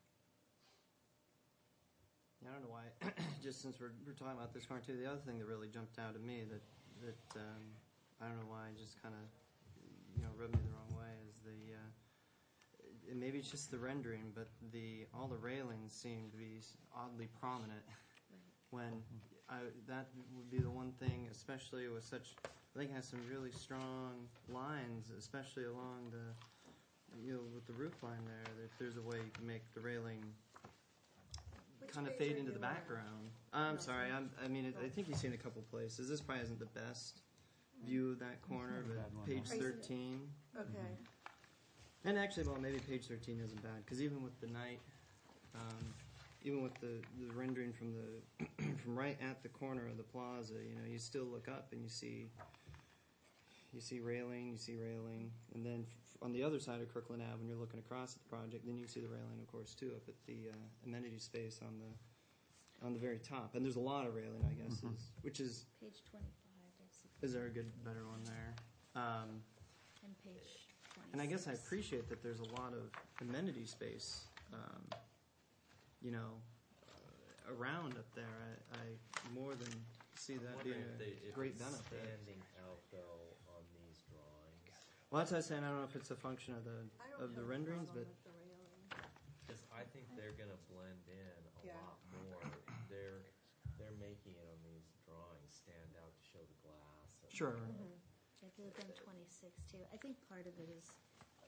Yeah, I don't know why. Just since we're, we're talking about this car too, the other thing that really jumped out at me that that um, I don't know why just kind of you know rubbed me the wrong way is the uh, and maybe it's just the rendering, but the all the railings seem to be oddly prominent. When I, that would be the one thing, especially with such, I think it has some really strong lines, especially along the, you know, with the roof line there. That there's a way you can make the railing Which kind of page fade are into you the on? background. I'm No, sorry. sorry. I'm, I mean, it, I think you've seen a couple places. This probably isn't the best view of that corner, not a bad but one, page no. thirteen. Okay. And actually, well, maybe page thirteen isn't bad because even with the night, um, even with the, the rendering from the from right at the corner of the plaza, you know, you still look up and you see you see railing, you see railing, and then f- on the other side of Kirkland Ave, when you're looking across at the project, then you can see the railing, of course, too, up at the uh, amenity space on the on the very top. And there's a lot of railing, I guess, Mhm. is, which is Page twenty-five, that's is there a good better one there? Um, and page twenty-six. And I guess I appreciate that there's a lot of amenity space, um, you know, uh, around up there. I, I more than see I'm that being wondering if, they, a if great it's benefit. standing out though on these drawings. Well, that's what I was saying. I don't know if it's a function of the I don't of the have a renderings, problem but with the railing. Because I think they're going to blend in a Yeah. lot more. They're they're making it on these drawings stand out to show the glass. and sure. Mhm. If you look on twenty-six too, I think part of it is.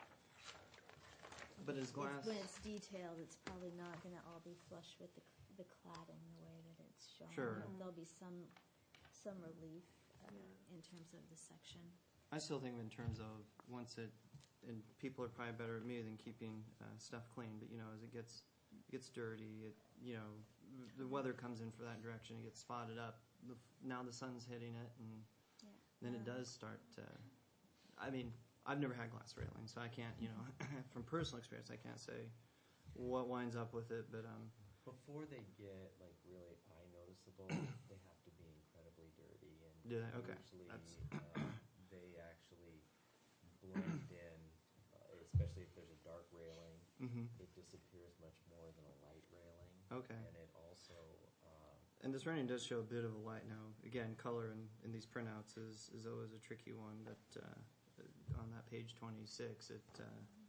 But is it's- glass- When it's detailed, it's probably not gonna all be flush with the, the cladding, the way that it's shown. Sure. There'll be some, some relief uh, Yeah. in terms of the section. I still think in terms of once it, and people are probably better at me than keeping uh, stuff clean. But you know, as it gets it gets dirty, it you know, the weather comes in for that direction. It gets spotted up. The, now the sun's hitting it, and Yeah. then it Um, does start to. I mean, I've never had glass railing, so I can't, you know, from personal experience, I can't say what winds up with it. But um, Before they get like really eye noticeable, they have to be incredibly dirty, and Do they? Okay. usually That's- uh, they actually blend in, uh, especially if there's a dark railing. mhm. It disappears much more than a light railing. Okay. And it also, uh, And this rendering does show a bit of a light now. Again, color in, in these printouts is, is always a tricky one, but uh, on that page twenty-six, it uh,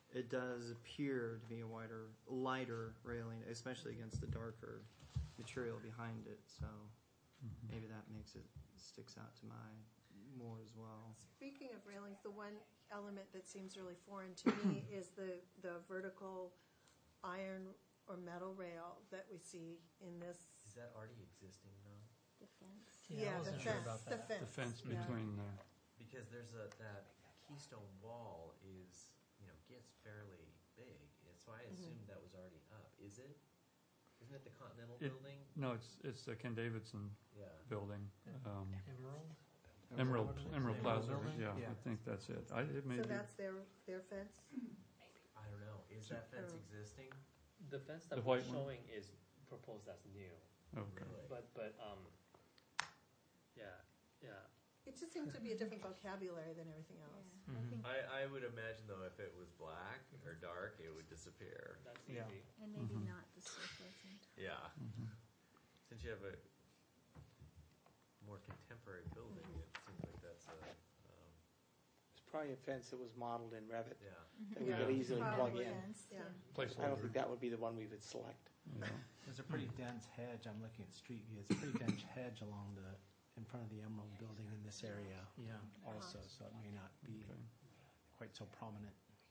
it does appear to be a wider, lighter railing, especially against the darker material behind it. So maybe that makes it sticks out to my more as well. Speaking of railings, the one element that seems really foreign to me is the, the vertical iron or metal rail that we see in this. Is that already existing though? The fence. Yeah, I wasn't the sure fence, about the that. fence. The fence yeah. between the, Because there's a, that keystone wall is, you know, gets fairly big, and so I assumed that was already up. Is it? Isn't it the Continental It- building? no, it's, it's the Ken Davidson Yeah. building. Um, Emerald? Emerald, What is it? Emerald Emerald Plaza, building? yeah, Yeah. I think that's it. I, it may So be, that's their, their fence? I don't know. Is that fence Oh. existing? The fence The that we're white one? showing is proposed as new, okay. Really? but, but, um, yeah, yeah. It just seems to be a different vocabulary than everything Yeah, else. I think, I, I would imagine though, if it was black or dark, it would disappear. That's Yeah. easy. and maybe Mhm. not the surface. And Yeah. Mhm. Since you have a more contemporary building, it seems like that's a, um, It's probably a fence that was modeled in Revit yeah. that we Yeah. could easily plug Probably. in. fence, Yeah. I don't Placeholder, think that would be the one we would select. you know. There's a pretty dense hedge. I'm looking at Street View. It's a pretty dense hedge along the, in front of the Emerald Building in this area Yeah. also, so it may not be Okay. quite so prominent.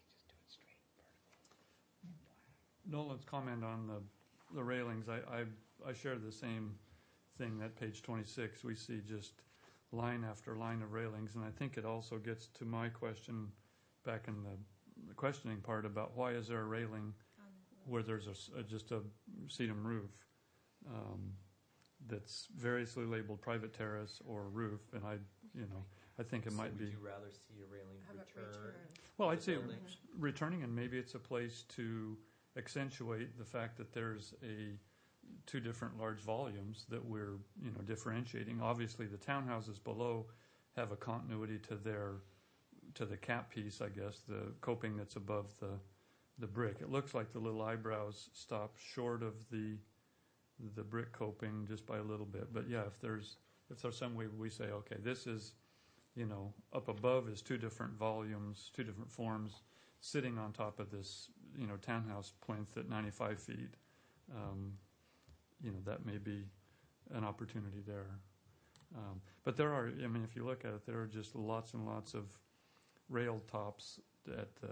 Nolan's comment on the, the railings, I, I, I share the same thing, that page twenty-six, we see just line after line of railings, and I think it also gets to my question back in the, the questioning part about why is there a railing on the- where there's a s- a, just a sedum roof um, that's variously labeled private terrace or roof, and I, you know, I think it So might would be. you rather see a railing Have it return? return. Well, to I'd the say building? returning, and maybe it's a place to accentuate the fact that there's a two different large volumes that we're, you know, differentiating. Obviously, the townhouses below have a continuity to their, to the cap piece, I guess, the coping that's above the, the brick. It looks like the little eyebrows stop short of the, the brick coping just by a little bit. But yeah, if there's, if there's some way we say, okay, this is, you know, up above is two different volumes, two different forms, sitting on top of this, you know, townhouse plinth at ninety-five feet. Um, you know, that may be an opportunity there. Um, but there are, I mean, if you look at it, there are just lots and lots of rail tops at the,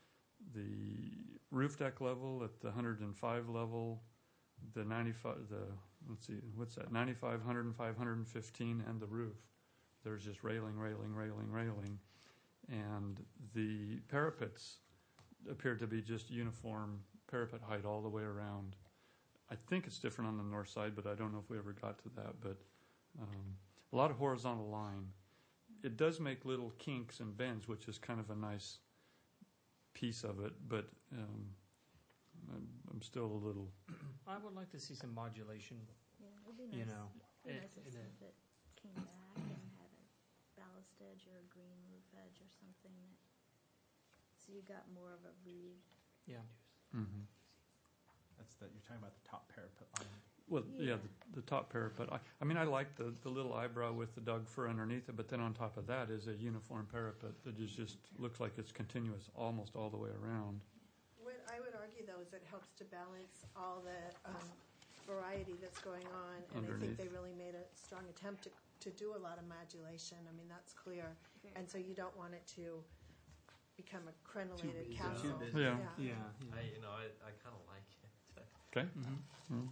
the roof deck level, at the one hundred five level, the ninety-five, the, let's see, what's that, ninety-five, one hundred five, one hundred fifteen, and the roof. There's just railing, railing, railing, railing. And the parapets appear to be just uniform parapet height all the way around. I think it's different on the north side, but I don't know if we ever got to that. But um, a lot of horizontal line. It does make little kinks and bends, which is kind of a nice piece of it, but um, I'm, I'm still a little. I would like to see some modulation, Yeah, it'd be nice. you know. It'd be it- nice if in some a- of it came back and had a ballast edge or a green roof edge or something that, so you got more of a reed. Yeah. Mm-hmm. That's that you're talking about the top parapet line. Well, yeah, Yeah. the, the top parapet. I, I mean, I like the, the little eyebrow with the Doug fir underneath it, but then on top of that is a uniform parapet that is just looks like it's continuous almost all the way around. What I would argue, though, is it helps to balance all the um, variety that's going on, and I think Underneath. they really made a strong attempt to, to do a lot of modulation. I mean, that's clear, and so you don't want it to become a crenellated busy. castle. Too busy. Yeah. Yeah. I, you know, I, I kind of like it. Okay. Mm.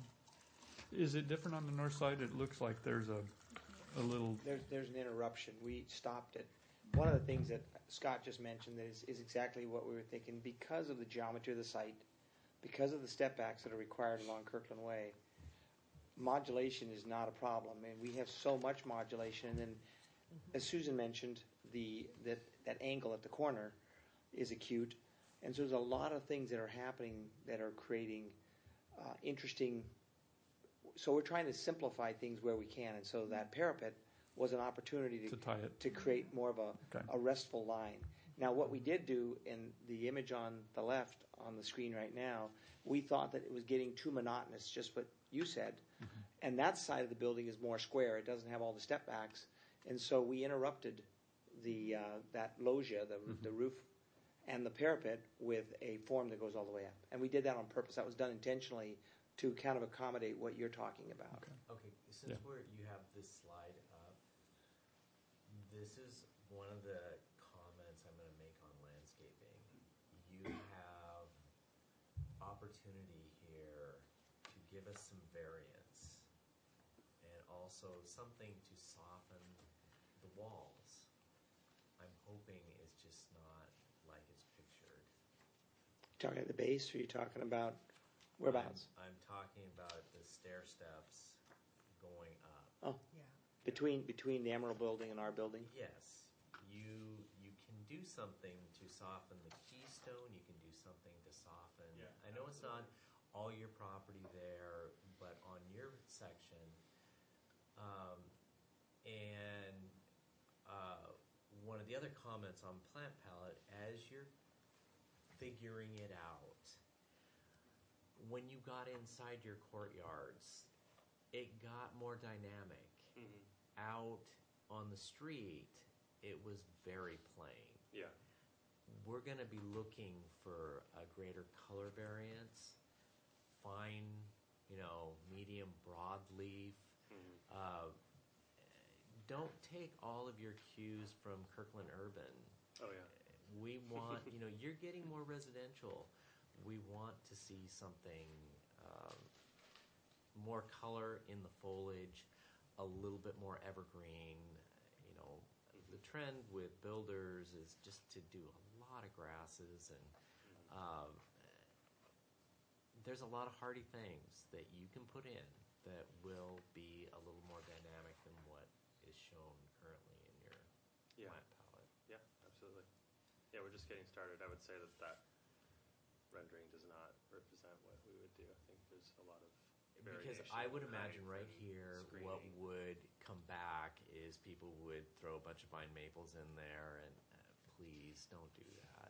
Is it different on the north side? It looks like there's a, a little. There's, there's an interruption. We stopped it. One of the things that Scott just mentioned is, is exactly what we were thinking. Because of the geometry of the site, because of the step backs that are required along Kirkland Way, modulation is not a problem. And we have so much modulation. And then, as Susan mentioned, the that, that angle at the corner is acute. And so there's a lot of things that are happening that are creating uh, interesting. So we're trying to simplify things where we can. And so that parapet was an opportunity to, To tie it. to create more of a, Okay. a restful line. Now, what we did do in the image on the left on the screen right now, we thought that it was getting too monotonous, just what you said. Mm-hmm. And that side of the building is more square. It doesn't have all the step backs. And so we interrupted the uh, that loggia, the, Mm-hmm. the roof and the parapet with a form that goes all the way up. And we did that on purpose. That was done intentionally to kind of accommodate what you're talking about. Okay. Okay, since Yeah. we're, you have this slide up, this is one of the comments I'm gonna make on landscaping. You have opportunity here to give us some variance and also something to soften the walls. I'm hoping it's just not like it's pictured. Talking at the base, or are you talking about whereabouts? I'm, I'm talking about the stair steps going up. Oh, Yeah. between between the Emerald Building and our building. Yes, you you can do something to soften the keystone. You can do something to soften. Yeah, I know it's not all your property there, but on your section. Um, and uh, one of the other comments on plant palette, as you're figuring it out, when you got inside your courtyards, it got more dynamic. Mhm. Out on the street, it was very plain. Yeah. We're going to be looking for a greater color variance, fine, you know, medium broadleaf. Mhm. Uh, don't take all of your cues from Kirkland Urban. Oh yeah. We want, you know, you're getting more residential. We want to see something um, more color in the foliage, a little bit more evergreen. You know, the trend with builders is just to do a lot of grasses, and um, there's a lot of hardy things that you can put in that will be a little more dynamic than what is shown currently in your Yeah. plant palette. Yeah, absolutely. Yeah, we're just getting started. I would say that that rendering does not represent what we would do. I think there's a lot of Because variation I would in imagine height right and here, what screening. would come back is people would throw a bunch of vine maples in there, and uh, please don't do that.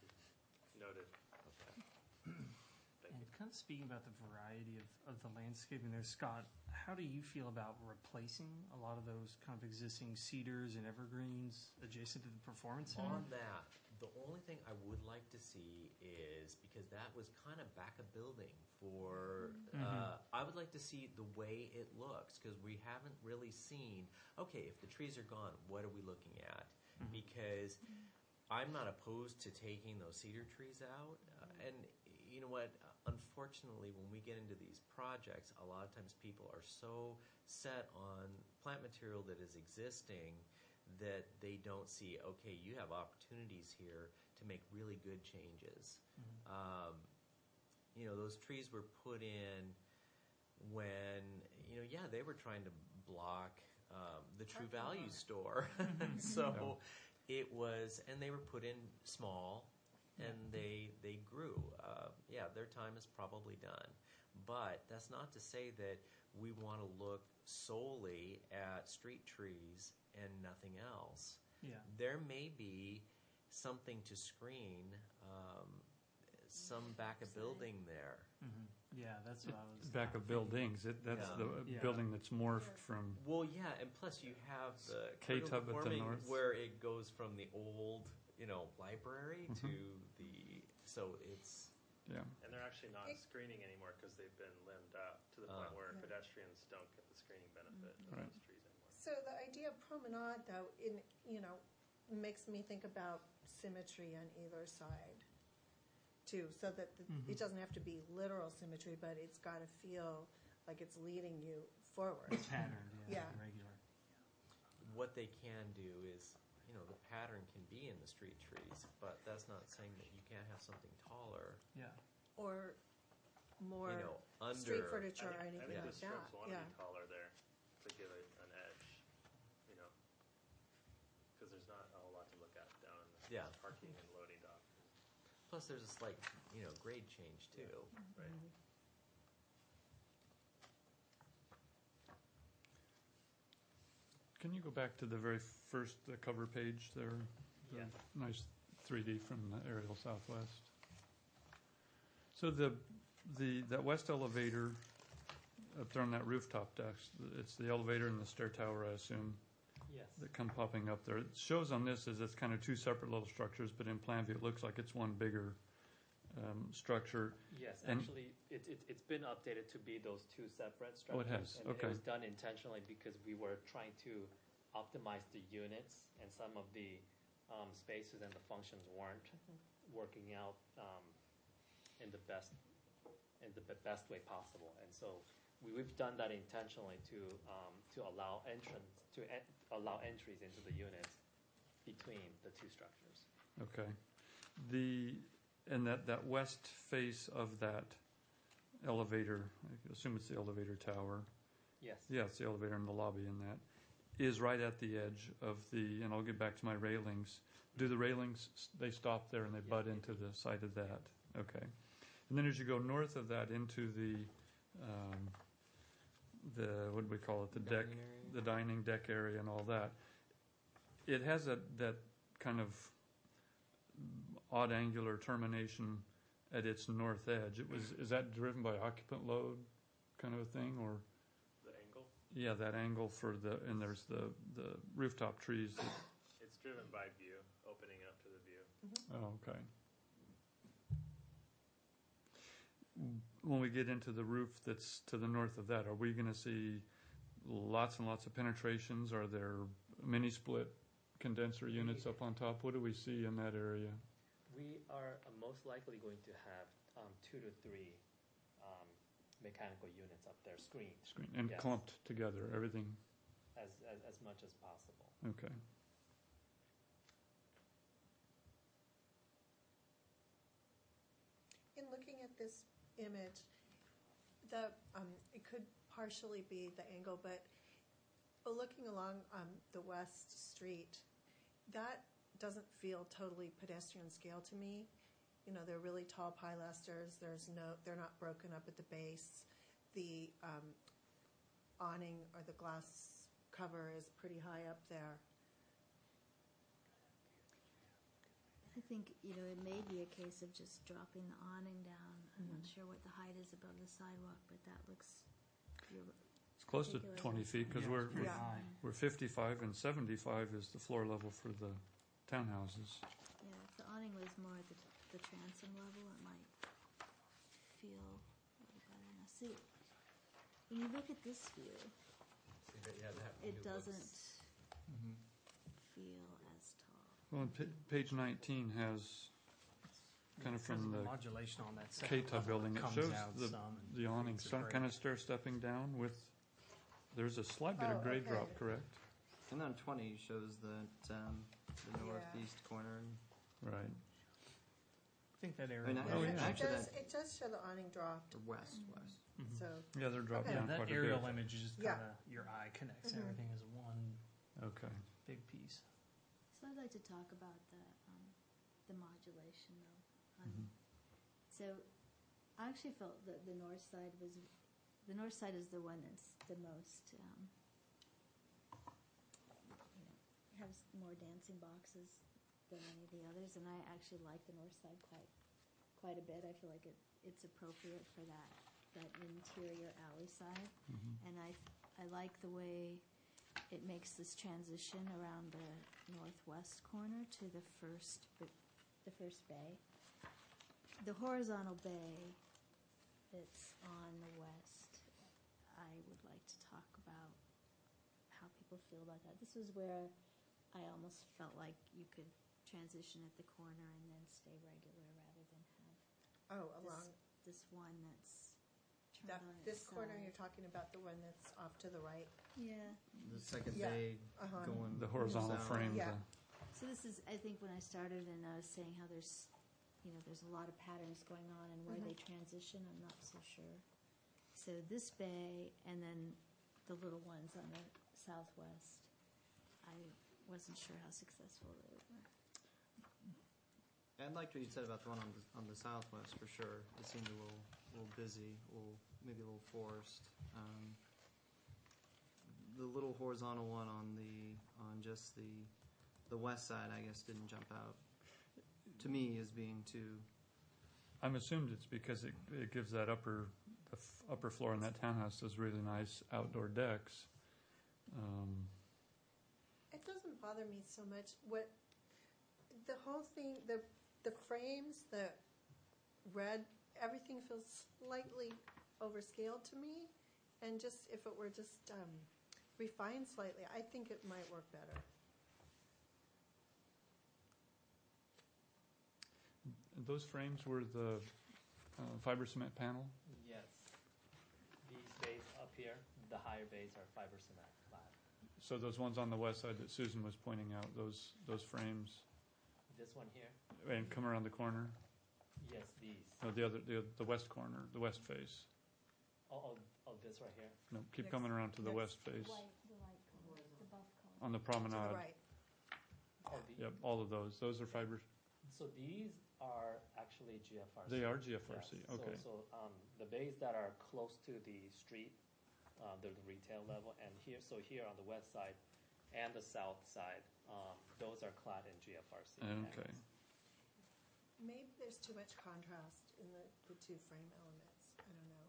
Noted. Okay. Thank And you. kind of speaking about the variety of, of the landscaping there, Scott, how do you feel about replacing a lot of those kind of existing cedars and evergreens adjacent to the performance center? On that, the only thing I would like to see is, because that was kind of back a building for, uh, I would like to see the way it looks, because we haven't really seen, okay, if the trees are gone, what are we looking at? Because I'm not opposed to taking those cedar trees out, uh, and you know what, unfortunately, when we get into these projects, a lot of times people are so set on plant material that is existing that they don't see, okay, you have opportunities here to make really good changes. Um, you know, those trees were put in when, you know, yeah, they were trying to block um, the True Value store. So it was, and they were put in small, and they they grew. Uh, yeah, their time is probably done. But that's not to say that we want to look solely at street trees and nothing else. Yeah. There may be something to screen um, some back of building there. Mhm. Yeah, that's what I was. Back of buildings, it, that's Yeah. the Yeah. building that's morphed from, Well, yeah, and plus you have the K-Tub critical at the performing north. where it goes from the old, you know, library Mhm. to the, so it's, yeah. And they're actually not screening anymore because they've been limbed up to the point Ah. where Yeah. pedestrians don't get the screening benefit of Right. those trees anymore. So the idea of promenade, though, in, you know, makes me think about symmetry on either side, too, so that the, Mhm. it doesn't have to be literal symmetry, but it's got to feel like it's leading you forward. Patterned, yeah, Yeah. regular. what they can do is, you know, the pattern can be in the street trees, but that's not saying that you can't have something taller, Yeah. Or more you know, under. street furniture or I anything think the like strips that. want to Yeah. be taller there to give it an edge, you know, because there's not a whole lot to look at down in the Yeah. parking and loading dock. Plus, there's a slight, you know, grade change too. Right. Can you go back to the very first, the cover page there? The Yeah. Nice three D from the aerial Southwest. So the, the, that west elevator up there on that rooftop deck, it's the elevator and the stair tower, I assume. Yes. that come popping up there. It shows on this as it's kind of two separate little structures, but in plan view, it looks like it's one bigger um, structure. Yes, And- actually, it, it, it's been updated to be those two separate structures. Oh, it has, And okay. it was done intentionally because we were trying to optimize the units, and some of the um, spaces and the functions weren't working out um, in the best in the be- best way possible. And so we, we've done that intentionally to um, to allow entrance to en- allow entries into the units between the two structures. Okay. The, and that, that west face of that elevator, I assume it's the elevator tower. Yes. Yeah, it's the elevator in the lobby in that, is right at the edge of the, and I'll get back to my railings. Do the railings, s- they stop there and they Yeah, butt they into the side of that? Okay. And then as you go north of that into the, um, the, what do we call it, the deck, Dining area? the dining deck area and all that, it has that, that kind of odd angular termination at its north edge. It was, is that driven by occupant load kind of a thing, or? The angle? Yeah, that angle for the, and there's the, the rooftop trees. that- It's driven by view, opening up to the view. Oh, okay. When we get into the roof that's to the north of that, are we going to see lots and lots of penetrations? Are there mini split condenser units up on top? What do we see in that area? We are uh, most likely going to have um, two to three um, mechanical units up there, screened Screen and Yes. clumped together, everything. as, as, as much as possible. Okay. In looking at this image, the, um, it could partially be the angle, but looking along, um, the west street, that doesn't feel totally pedestrian scale to me. You know, they're really tall pilasters, there's no, they're not broken up at the base. The, um, awning or the glass cover is pretty high up there. I think, you know, it may be a case of just dropping the awning down. I'm not sure what the height is above the sidewalk, but that looks, you're It's close to Particular twenty feet because Yeah, we're, it's pretty Yeah. high. we're fifty-five and seventy-five is the floor level for the townhouses. Yeah, if the awning was more at the, the transom level, it might feel a little better. Now, see, when you look at this view, it doesn't feel as tall. Well, and pa- page nineteen has, kind of Because from the the modulation on that second K-tub level building, it comes shows out the, some and the awning makes it some break. kind of stair stepping down with, there's a slight bit Oh, of grade okay. drop, correct? And on twenty shows that um, the Yeah. northeast corner. Right. I think that area. I mean, was- I- Oh, Yeah, yeah. It Actually, does, that- it does show the awning dropped, Or west, west. Mhm. so, Yeah, they're dropped Okay. down that quite a aerial bit. image is just Yeah. kind of your eye connects Mhm. everything as one Okay. big piece. So I'd like to talk about the, um, the modulation though. Um, Mhm. So I actually felt that the north side was, the north side is the one that's the most, um, you know, has more dancing boxes than any of the others, and I actually like the north side quite, quite a bit. I feel like it, it's appropriate for that, that interior alley side. Mhm. And I, I like the way it makes this transition around the northwest corner to the first, b- the first bay. The horizontal bay that's on the west, I would like to talk about how people feel about that. This was where I almost felt like you could transition at the corner and then stay regular rather than have oh, this, along, this one that's turned that, on its this corner, side. you're talking about the one that's off to the right? Yeah. The second Yeah. bay Uh-huh. going The horizontal south. frame. Yeah. the- So this is, I think, when I started and I was saying how there's, you know, there's a lot of patterns going on and where Mhm. they transition, I'm not so sure. So this bay and then the little ones on the southwest, I wasn't sure how successful they were. I liked what you said about the one on the, on the southwest for sure. It seemed a little, little busy, a little, maybe a little forced. Um, the little horizontal one on the on just the the west side, I guess, didn't jump out to me as being too. I'm assumed it's because it, it gives that upper, the f- upper floor in that townhouse those really nice outdoor decks. Um, doesn't bother me so much. What the whole thing, the the frames, the red, everything feels slightly overscaled to me. And just if it were just um, refined slightly, I think it might work better. Those frames were the uh, fiber cement panel? Yes. These bays up here, the higher bays are fiber cement clad. So those ones on the west side that Susan was pointing out, those those frames, This one here, and come around the corner? yes, these. No, the other, the, the west corner, the west face. Oh, oh, oh, this right here. No, keep Next- coming around to the next. west face, White, the light color, the buff color. on the To promenade. the right. Oh, the, Yep, all of those. Those are fiber, So these are actually G F R C. they are G F R C, Yes. okay. So, so um, the bays that are close to the street, uh, the, the retail level, and here, so here on the west side and the south side, um, those are clad in G F R C. Okay. panels. Maybe there's too much contrast in the, the two frame elements. I don't know.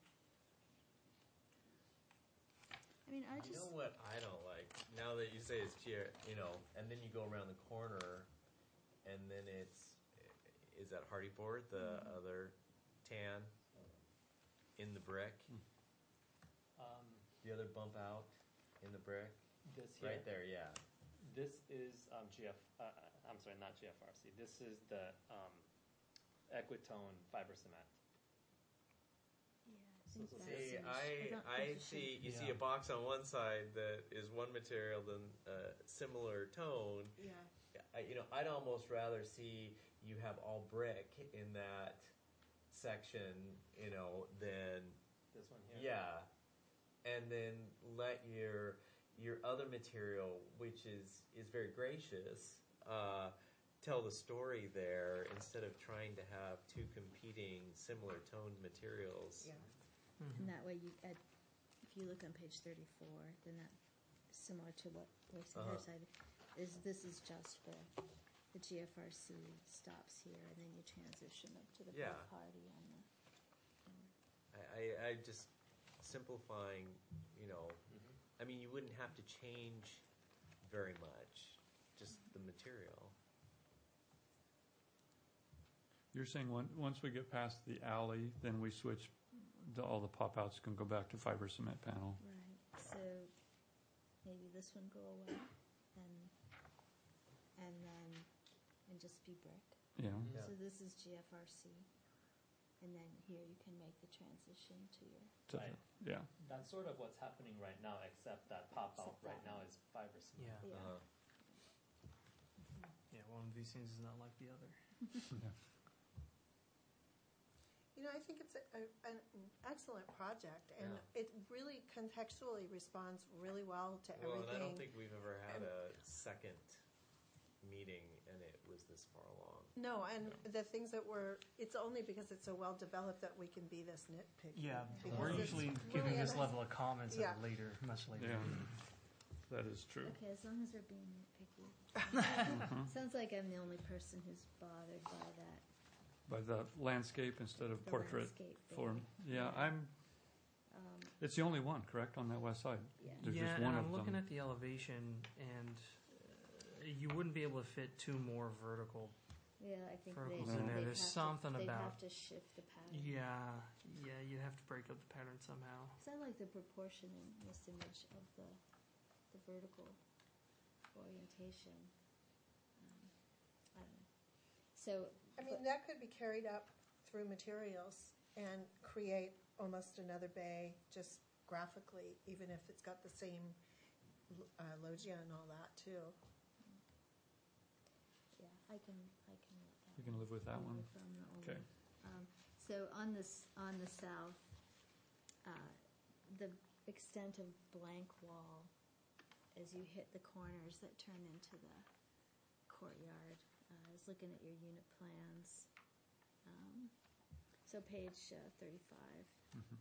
I mean, I You just, know what I don't like? Now that you say it's cheer, you know, and then you go around the corner, and then it's, is that Hardy Board, the other tan in the brick? Um, The other bump out in the brick? this here. Right there, yeah. This is um, G F. Uh, I'm sorry, not G F R C. This is the um, Equitone fiber cement. yeah, I So- think so that's. See, an issue. I, don't I think it should- see, you see Yeah. a box on one side that is one material than a similar tone. Yeah. I, you know, I'd almost rather see you have all brick in that section, you know, than, This one here. yeah. And then let your, your other material, which is, is very gracious, uh, tell the story there instead of trying to have two competing similar toned materials. Yeah. And that way you, at, if you look on page thirty-four, then that, similar to what Lacey Uh-huh. her side, is this is just the, the G F R C stops here, and then you transition up to the Yeah. Beth Hardy on the. I, I, I just simplifying, you know, Mhm. I mean, you wouldn't have to change very much, just the material. You're saying one, once we get past the alley, then we switch, the, all the pop-outs can go back to fiber cement panel? Right, so maybe this one go away, and, and then, and just be brick. Yeah, Yeah. So this is G F R C, and then here you can make the transition to your, to the- Right. yeah. That's sort of what's happening right now, except that pop out Except right that now one. is fiber cement. Yeah. yeah. Uh-huh. Yeah, one of these things is not like the other. You know, I think it's a, a, an excellent project, and Yeah. it really contextually responds really well to Well, everything. and I don't think we've ever had And- a second meeting and it was this far along. No, and the things that were, it's only because it's so well developed that we can be this nitpicky. Yeah, Because we're it's usually really giving a this nice- level of comments Yeah. at a later, much later. Yeah. meeting. That is true. Okay, as long as they're being nitpicky. Mhm. Sounds like I'm the only person who's bothered by that. By the landscape instead of The portrait landscape form. thing. Yeah, I'm, Um, it's the only one, correct, on that west side? Yeah. There's yeah, just and one I'm of looking them. at the elevation, and uh, you wouldn't be able to fit two more vertical. Yeah, I think they, Verticals in they'd there. have There's to- something they'd about- have to shift the pattern. Yeah, yeah, you'd have to break up the pattern somehow. Because I like the proportion in this image of the, the vertical orientation. Um, I don't know. So, I mean, but- that could be carried up through materials and create almost another bay just graphically, even if it's got the same uh, loggia and all that too. yeah, I can, I can let that. You can live with that I'll one? live on the only- Okay. Um, So on this, on the south, uh, the extent of blank wall, as you hit the corners that turn into the courtyard. Uh, I was looking at your unit plans. Um, So page uh, thirty-five. Mhm.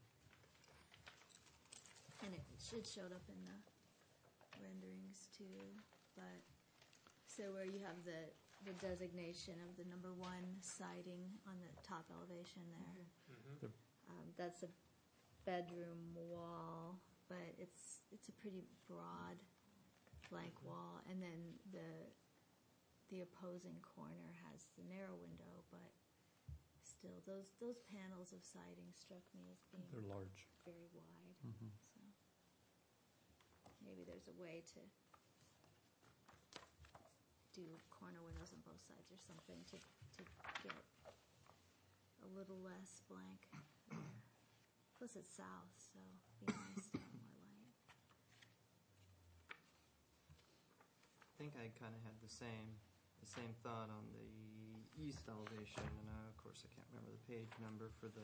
And it should showed up in the renderings too, but, so where you have the, the designation of the number one siding on the top elevation there. Mm-hmm. Um, that's a bedroom wall, but it's, it's a pretty broad blank wall, and then the, the opposing corner has the narrow window, but still, those, those panels of siding struck me as being They're large. very wide, Mhm. so maybe there's a way to do corner windows on both sides or something to, to get a little less blank there. Plus it's south, so it'd be nice to have more light. I think I kind of had the same, the same thought on the east elevation, and uh, of course I can't remember the page number for the.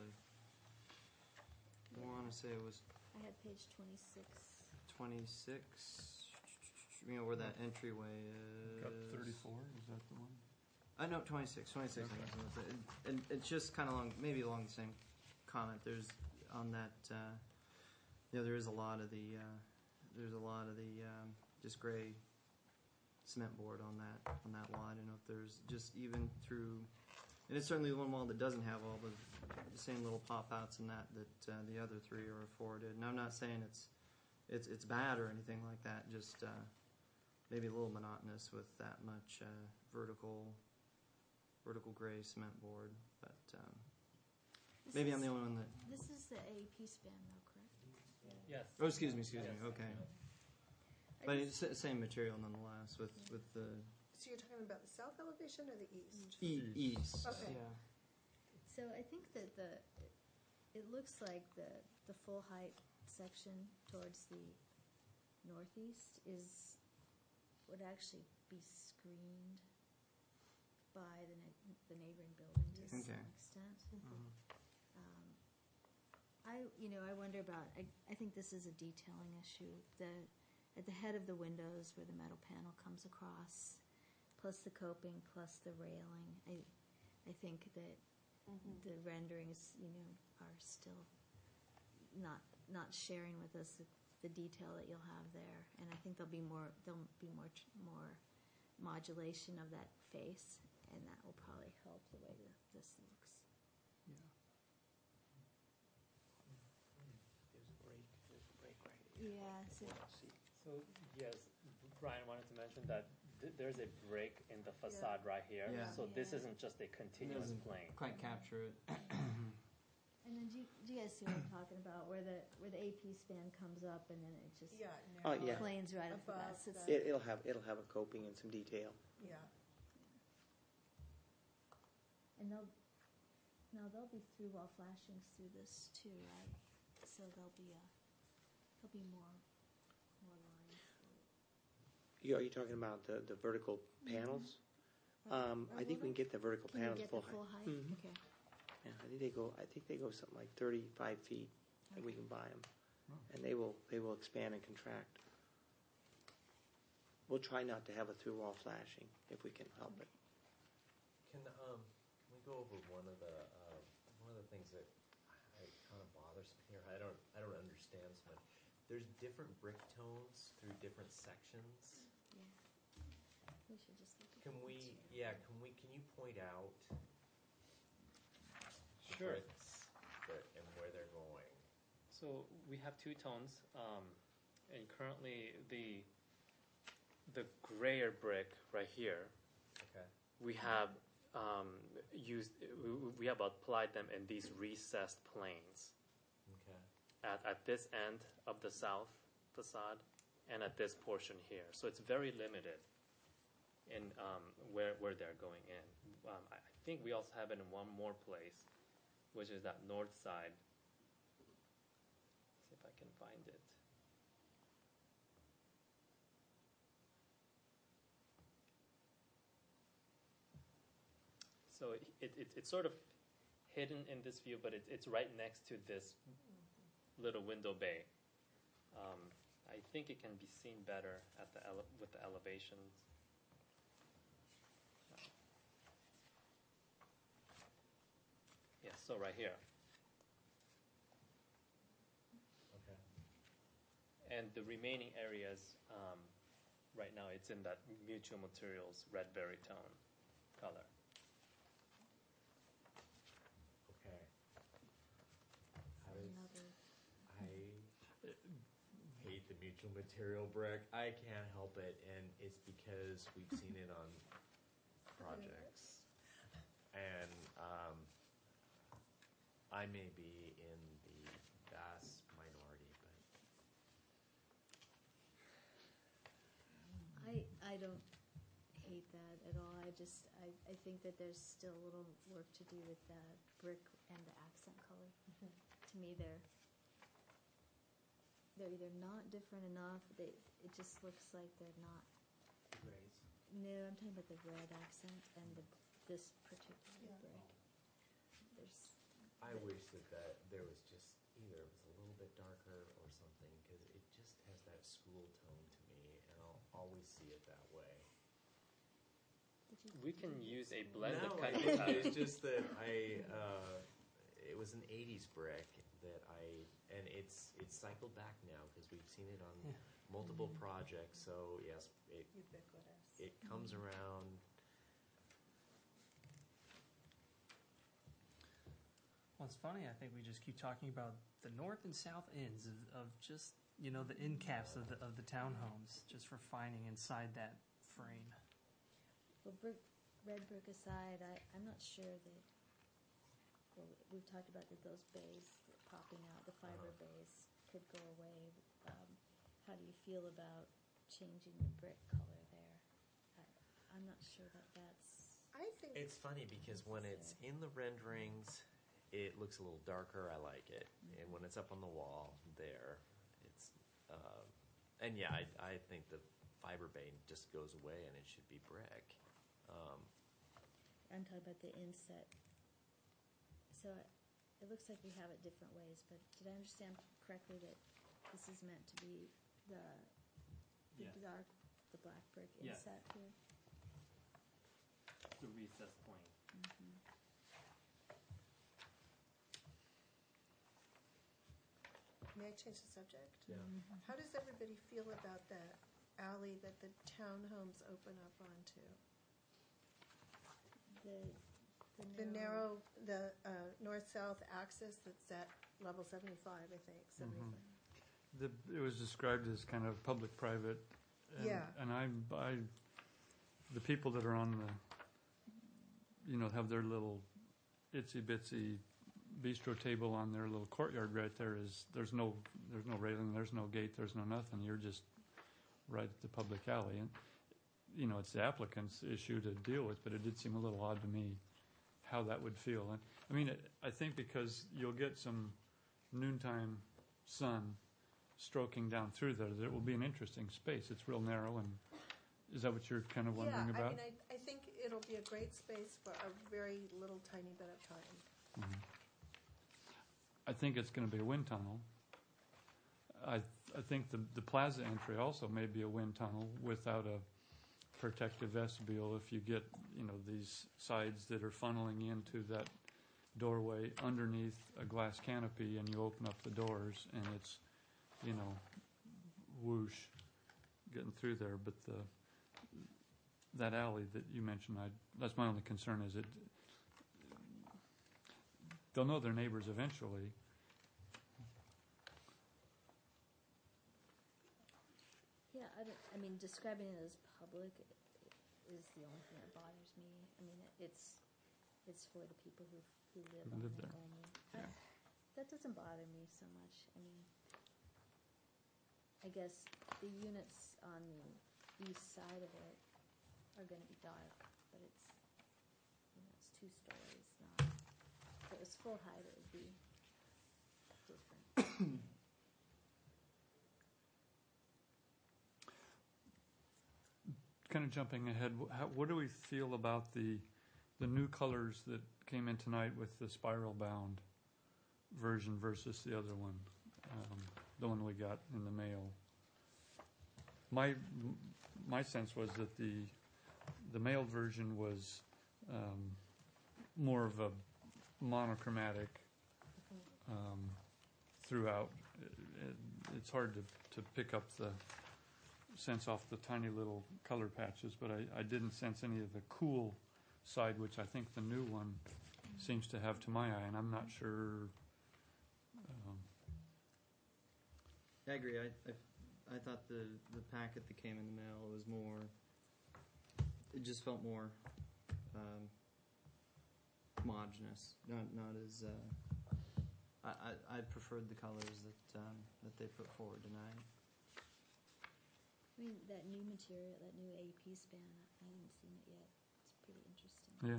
I want to say it was I had page twenty-six. twenty-six. You know where that entryway is. Got thirty-four, is that the one? I know twenty-six. twenty-six. I think it was. And, and it's just kind of along, maybe along the same comment. There's on that. Uh, you know, there is a lot of the. Uh, there's a lot of the um, just gray cement board on that on that lot. I don't know if there's just even through, and it's certainly the one wall that doesn't have all the, the same little pop outs in that that uh, the other three are afforded. And I'm not saying it's it's it's bad or anything like that. Just uh, maybe a little monotonous with that much uh, vertical vertical gray cement board. But um, This maybe is- I'm the only one that. This is the A P span though, correct? Yes. Oh, excuse me, excuse Yes. me. Okay, I but just- it's the same material nonetheless with with the So you're talking about the south elevation or the east? e- east. Okay. Yeah. So I think that the, it looks like the, the full height section towards the northeast is, would actually be screened by the ne- the neighboring building to some Okay. extent. Mhm. Um, I, you know, I wonder about, I, I think this is a detailing issue. The, at the head of the windows where the metal panel comes across, plus the coping, plus the railing, I, I think that the renderings, you know, are still not, not sharing with us the, the detail that you'll have there. And I think there'll be more, there'll be more, tr- more modulation of that face, and that will probably help the way that this looks. There's a break, there's a break right Yeah, so So, yes, Brian wanted to mention that th- there's a break in the facade right here. Yeah. So this Yeah. isn't just a It continuous doesn't plane. quite capture it. and then do you, do you guys see what I'm talking about, where the, where the A P span comes up and then it just Yeah. Oh, narrow. yeah. planes right up the Above bus? It's, the- It, it'll have it'll have a coping and some detail. Yeah. and they'll, no, there'll be through wall flashings through this too, right? So there'll be a, there'll be more, more lines. You, are you talking about the, the vertical panels? Um, Or I think will we can get the vertical Can you panels get the full full height. height? Mhm. Okay. Yeah, I think they go. I think they go something like thirty-five feet, and we can buy them, and they will they will expand and contract. We'll try not to have a through wall flashing if we can help it. Can um can we go over one of the uh, one of the things that I, kind of bothers me here? I don't I don't understand so much. There's different brick tones through different sections. Yeah. We should just look at Can that we too. yeah can we can you point out the Sure. bricks that, and where they're going? So we have two tones, um, and currently the the grayer brick right here, Okay. we have um, used we, we have applied them in these recessed planes Okay. at, at this end of the south facade and at this portion here. So it's very limited in um, where where they're going in. Um, I I think we also have it in one more place, which is that north side. See if I can find it. So it, it, it, it's sort of hidden in this view, but it, it's right next to this little window bay. Um, I think it can be seen better at the ele- with the elevations. Yeah, so right here. Okay. And the remaining areas, um, right now, it's in that Mutual Materials red berry tone color. Okay. How does Another. I hate the neutral material brick. I can't help it, and it's because we've seen it on projects. And um, I may be in the vast minority, but I, I don't hate that at all. I just, I, I think that there's still a little work to do with the brick and the accent color. To me, they're, they're either not different enough, they, it just looks like they're not. Grays. No, I'm talking about the red accent and the, this particular Yeah. brick. There's, I wish that, that there was just either it was a little bit darker or something, because it just has that school tone to me, and I'll always see it that way. did you? We can use a blend no, of kind it- of it's just that I, uh, it was an eighties brick that I, and it's it's cycled back now because we've seen it on Yeah. multiple projects. So yes, it Ubiquitous. it comes around. Well, it's funny. I think we just keep talking about the north and south ends of, of just you know the end caps of the of the townhomes, just refining inside that frame. Well, brick, red brick aside, I, I'm not sure that, well, we've talked about that those bays that popping out, the fiber Uh-huh. bays could go away. Um, how do you feel about changing the brick color there? I, I'm not sure that that's, I think It's funny because when it's in the renderings, it looks a little darker. I like it, and when it's up on the wall there, it's uh, and yeah, I I think the fiber bay just goes away and it should be brick. Um, I'm talking about the inset. So it, it looks like we have it different ways, but did I understand correctly that this is meant to be the, the Yes. dark, the black brick Yes. inset here? The recessed plane. Mhm. May I change the subject? Yeah. How does everybody feel about the alley that the townhomes open up onto? The, The narrow, the uh, north-south axis that's at level seventy-five, I think, seventy-five. The, it was described as kind of public-private. and- Yeah. And I, I, the people that are on the, you know, have their little itsy-bitsy bistro table on their little courtyard right there is, there's no, there's no railing, there's no gate, there's no nothing. You're just right at the public alley. And, you know, it's the applicant's issue to deal with, but it did seem a little odd to me how that would feel. And I mean, it, I think because you'll get some noontime sun stroking down through there, there will be an interesting space. It's real narrow, and is that what you're kind of wondering Yeah, I about? mean, I, I think it'll be a great space for a very little tiny bit of time. Mhm. I think it's going to be a wind tunnel. I I think the the plaza entry also may be a wind tunnel without a protective vestibule. If you get, you know, these sides that are funneling into that doorway underneath a glass canopy, and you open up the doors, and it's, you know, whoosh, getting through there. But the that alley that you mentioned, I that's my only concern is it. They'll know their neighbors eventually. Yeah, I don't, I mean, describing it as public is the only thing that bothers me. I mean, it- it's, it's for the people who, who live Who on live it there. only. Yeah. I- That doesn't bother me so much. I mean, I guess the units on the east side of it are gonna be dark, but it's, you know, it's two stories, not, if it was full height, it would be different. Kind of jumping ahead, wh- how, what do we feel about the the new colors that came in tonight with the spiral bound version versus the other one, um, the one we got in the mail? My my sense was that the the mailed version was um, more of a monochromatic um, throughout. It, it, it's hard to, to pick up the sense off the tiny little color patches, but I, I didn't sense any of the cool side, which I think the new one seems to have to my eye, and I'm not sure. Um, I agree. I, I I thought the, the packet that came in the mail was more, it just felt more um, homogeneous, not, not as, uh, I, I, I preferred the colors that, um, that they put forward tonight. I mean, that new material, that new A P span, I haven't seen it yet. It's pretty interesting. Yeah.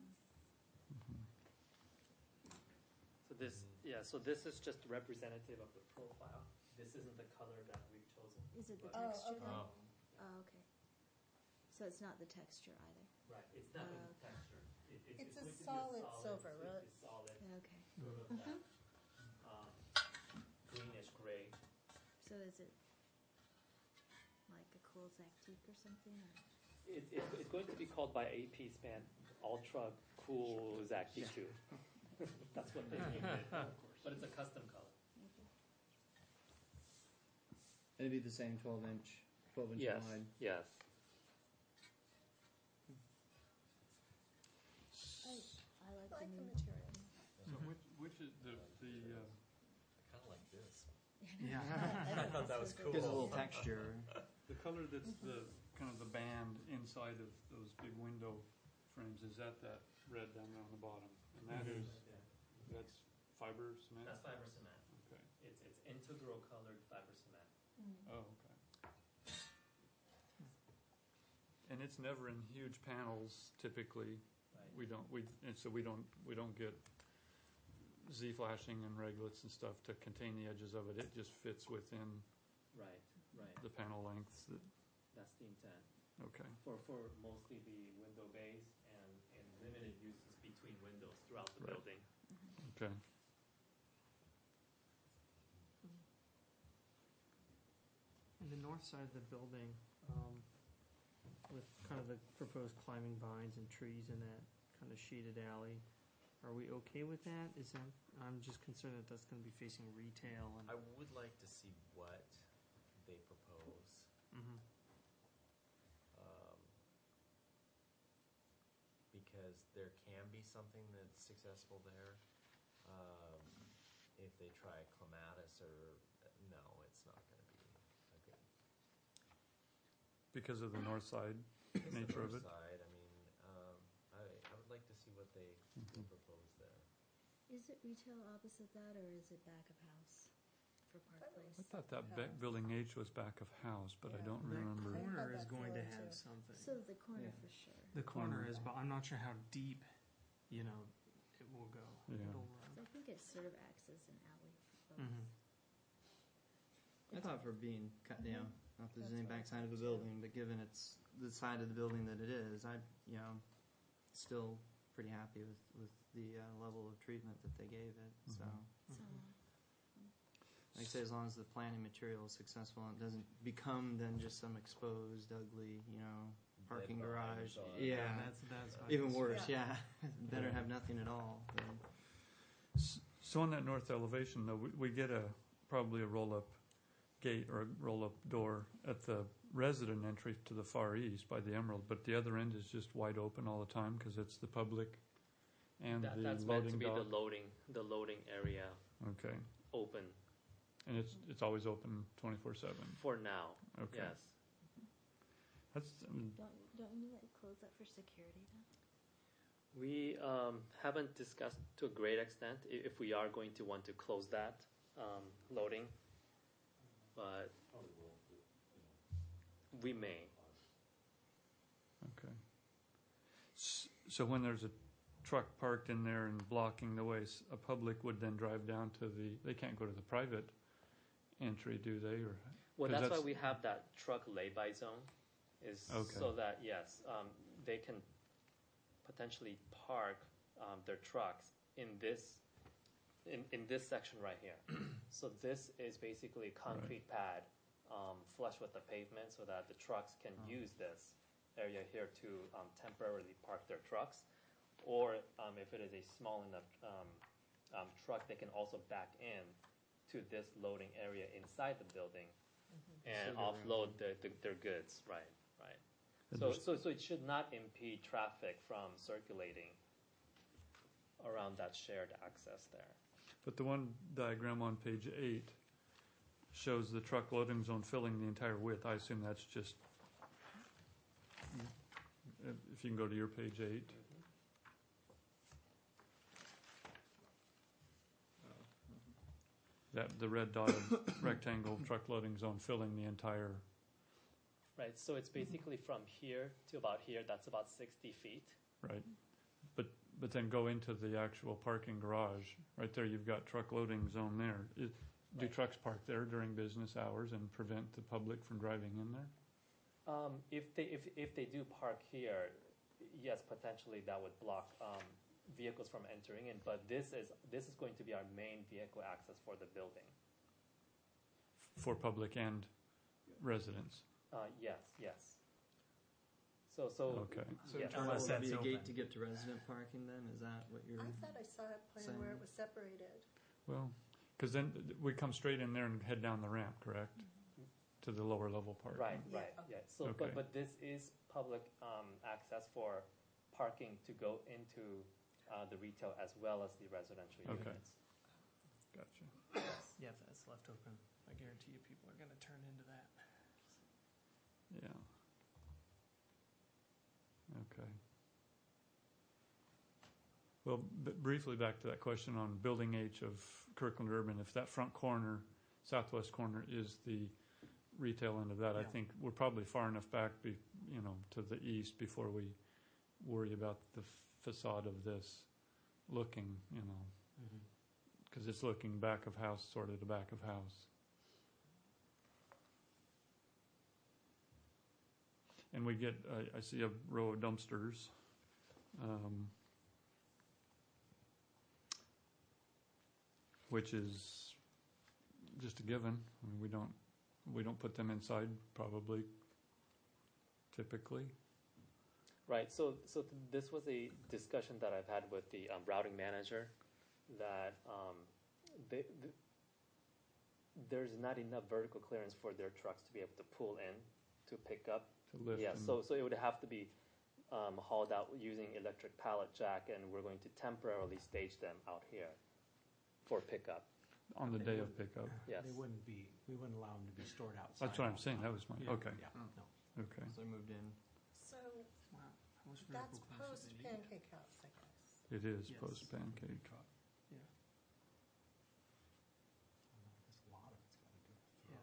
So this, yeah, so this is just representative of the profile. This isn't the color that we've chosen. Is it the Oh, texture okay. then? Oh. Oh, okay. So it's not the texture either? Right, it's not Uh, the texture. It, it, It's a going to be solid silver, it's right? a solid, Okay. sort of that, um, greenish gray. So is it like a cool Zactique or something? Or? It, it, it's going to be called by A P Span Ultra Cool Zacti two. That's what they named it. But it's a custom color. Okay. It'd be the same twelve inch, twelve inch Yes, wide. yes. I, I like I like the the new. material. So which, which is the, the, uh, I kind of like this. Yeah. I thought that was cool. Gives it a little texture. the color that's the, kind of the band inside of those big window frames, is that that red down there on the bottom? And that is, that's fiber cement? That's fiber cement. Okay. It's, it's integral colored fiber cement. Oh, okay. And it's never in huge panels typically. Right. We don't, we, and so we don't, we don't get Z flashing and reglets and stuff to contain the edges of it. It just fits within Right, right. the panel lengths that, That's the intent. okay. For, for mostly the window bays and, and limited uses between windows throughout the Right. building. Okay. In the north side of the building, um, with kind of the proposed climbing vines and trees in that kind of shaded alley, are we okay with that? Is that, I'm just concerned that that's going to be facing retail and. I would like to see what they propose. Mhm. Um, because there can be something that's successful there. Um, if they try clematis or, no, it's not going to be a good. Because of the north side It's the nature of north it. side, I mean, um, I, I would like to see what they, they propose there. Is it retail opposite that, or is it back of house for Park I Place? thought that ba- building H was back of house, but I Yeah. don't That remember. corner I is thought going to that's have low, too. something. So the corner Yeah. for sure. The corner Corner. is, but I'm not sure how deep, you know, it will go. Yeah. It'll So run. I think it sort of acts as an alley for both. Mhm. I thought for being cut down, not that there's That's any what I backside of the thought, too. building, but given it's the side of the building that it is, I, you know, still pretty happy with, with the uh, level of treatment that they gave it. So, Mhm. So, like I say, as long as the planning material is successful and it doesn't become then just some exposed, ugly, you know, parking Dead behind garage. the car. Yeah, That's, that's. my even concern. worse. Yeah, better have nothing at all. Than, S- So on that north elevation, though, we, we get a, probably a roll-up gate or a roll-up door at the resident entry to the far east by the Emerald, but the other end is just wide open all the time because it's the public and That, the that's meant to loading be dock. the loading, the loading area Okay, open and it's, it's always open twenty-four seven. for now. Okay. Yes. That's, um, don't, don't you like close that for security then? We um, haven't discussed to a great extent i- if we are going to want to close that um, loading, but we may. okay. S- So when there's a truck parked in there and blocking the way, s- a public would then drive down to the, they can't go to the private entry, do they, or? Well, 'Cause that's, why that's- we have that truck lay-by zone, is Okay. so that, yes, um, they can potentially park um, their trucks in this, in, in this section right here. So this is basically a concrete pad um, flush with the pavement so that the trucks can Oh. use this area here to um, temporarily park their trucks. Or um, if it is a small enough um, um, truck, they can also back in to this loading area inside the building and So they're offload the, the, their goods. Right, right. And So, there's- so, so it should not impede traffic from circulating around that shared access there. But the one diagram on page eight shows the truck loading zone filling the entire width. I assume that's just, if you can go to your page eight. That, the red dotted rectangle truck loading zone filling the entire, Right, so it's basically from here to about here, that's about sixty feet. right? But, but then go into the actual parking garage. Right there, you've got truck loading zone there. Is- Do Right. trucks park there during business hours and prevent the public from driving in there? Um, if they, if, if they do park here, yes, potentially that would block, um, vehicles from entering in, but this is, this is going to be our main vehicle access for the building. For public and residents? Uh, yes, yes. So, so. Okay. So yes. internal Unless would be that's a gate open. to get to resident parking then? Is that what you're? I thought I saw a plan where it was separated. Well, because then we come straight in there and head down the ramp, correct? To the lower level part. Right, Yeah, right, okay. yeah. So, Okay. but, but this is public, um, access for parking to go into, uh, the retail as well as the residential Okay. units. Gotcha. Yeah, if that's left open, I guarantee you people are going to turn into that. Yeah. Okay. Well, b- briefly back to that question on building H of Kirkland Urban, if that front corner, southwest corner is the retail end of that, I Yeah. think we're probably far enough back, be, you know, to the east before we worry about the facade of this looking, you know, because it's looking back of house, sort of the back of house. And we get, I, I see a row of dumpsters. Um, which is just a given. I mean, we don't, we don't put them inside probably typically. Right, so, so th- this was a discussion that I've had with the um, routing manager, that um, they, th- there's not enough vertical clearance for their trucks to be able to pull in to pick up. To lift Yeah, and- so, so it would have to be um, hauled out using electric pallet jack, and we're going to temporarily stage them out here for pickup. On the day of pickup. Yes. They wouldn't be, we wouldn't allow them to be stored outside. That's what I'm saying. That was my, Yeah. okay, Yeah, no. okay. So they moved in. So Wow. How much that's vertical clearance post did they need? Pancake House, I guess. It is Yes. post pancake. Yeah. There's a lot of it's got to do with Yeah.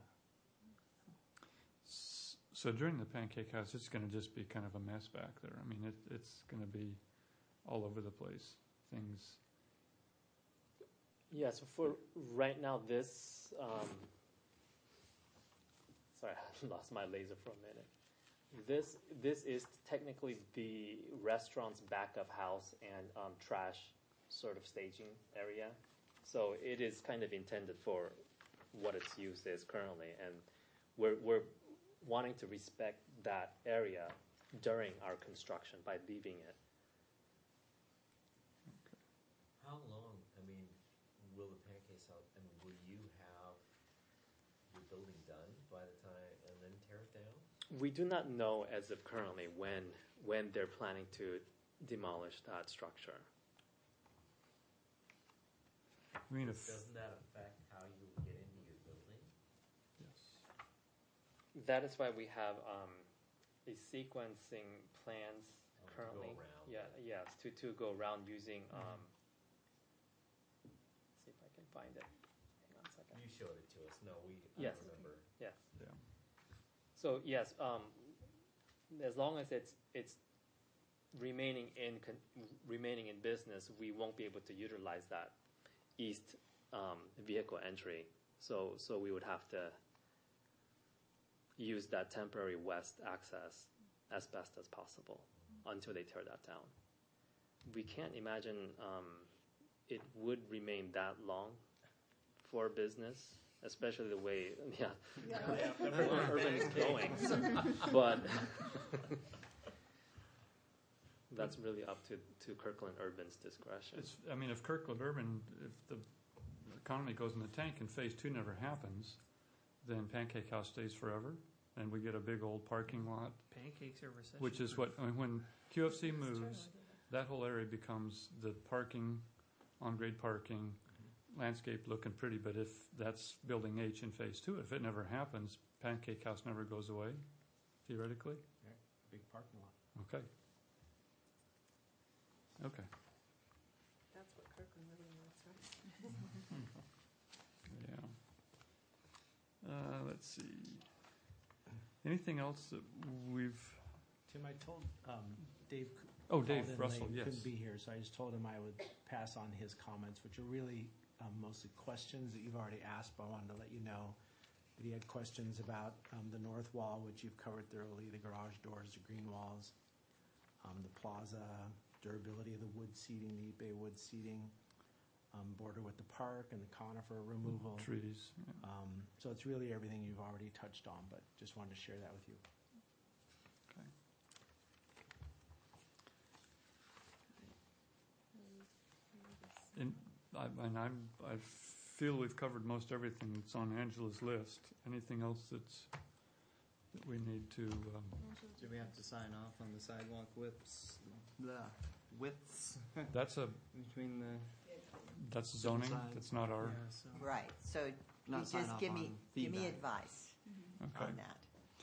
S- So during the pancake house, it's going to just be kind of a mess back there. I mean, it, it's going to be all over the place. Things. Yeah, so for right now, this, um, sorry, I lost my laser for a minute. This, this is technically the restaurant's back of house and um, trash sort of staging area. So it is kind of intended for what its use is currently, and we're, we're wanting to respect that area during our construction by leaving it. How long, I mean, will the pancakes out, I mean, will you have your building done by the time, and then tear it down? We do not know as of currently when, when they're planning to demolish that structure. I mean, if Doesn't that affect how you get into your building? yes. That is why we have um, a sequencing plans Oh, to go currently. around. Yeah, yes, to, to go around using. Um, see if I can find it. Hang on a second. You showed it to us, no, we, I Yes. remember. Yes. Yeah. So yes, um, as long as it's it's remaining in con- remaining in business, we won't be able to utilize that east um, vehicle entry. So so we would have to use that temporary west access as best as possible until they tear that down. We can't imagine um, it would remain that long for business, especially the way yeah, Yeah. urban is going. But that's really up to, to Kirkland Urban's discretion. It's, I mean, if Kirkland Urban, if the economy goes in the tank and phase two never happens, then Pancake House stays forever, and we get a big old parking lot, Pancakes are recession. which is what, I mean, when Q F C moves, that whole area becomes the parking, on-grade parking, landscape looking pretty, but if that's building H in phase two, if it never happens, Pancake House never goes away, theoretically? Big parking lot. Okay. Okay. That's what Kirkland really wants, right? Yeah. Uh, let's see. Anything else that we've, Tim, I told um, Dave. c- oh, called Dave in Russell, late, yes. Couldn't be here, so I just told him I would pass on his comments, which are really um, mostly questions that you've already asked, but I wanted to let you know that he had questions about um, the north wall, which you've covered thoroughly, the garage doors, the green walls, um, the plaza, durability of the wood seating, the Ipe wood seating, um, border with the park and the conifer removal. trees? Yeah. Um, so it's really everything you've already touched on, but just wanted to share that with you. Okay. And I, and I'm, I feel we've covered most everything that's on Angela's list. Anything else that's, that we need to, um, Do we have to sign off on the sidewalk widths, the widths that's a, between the, that's zoning, Design. that's not our, Yeah, so Right, so you Not sign just off give me, on give me feedback. advice okay. on that.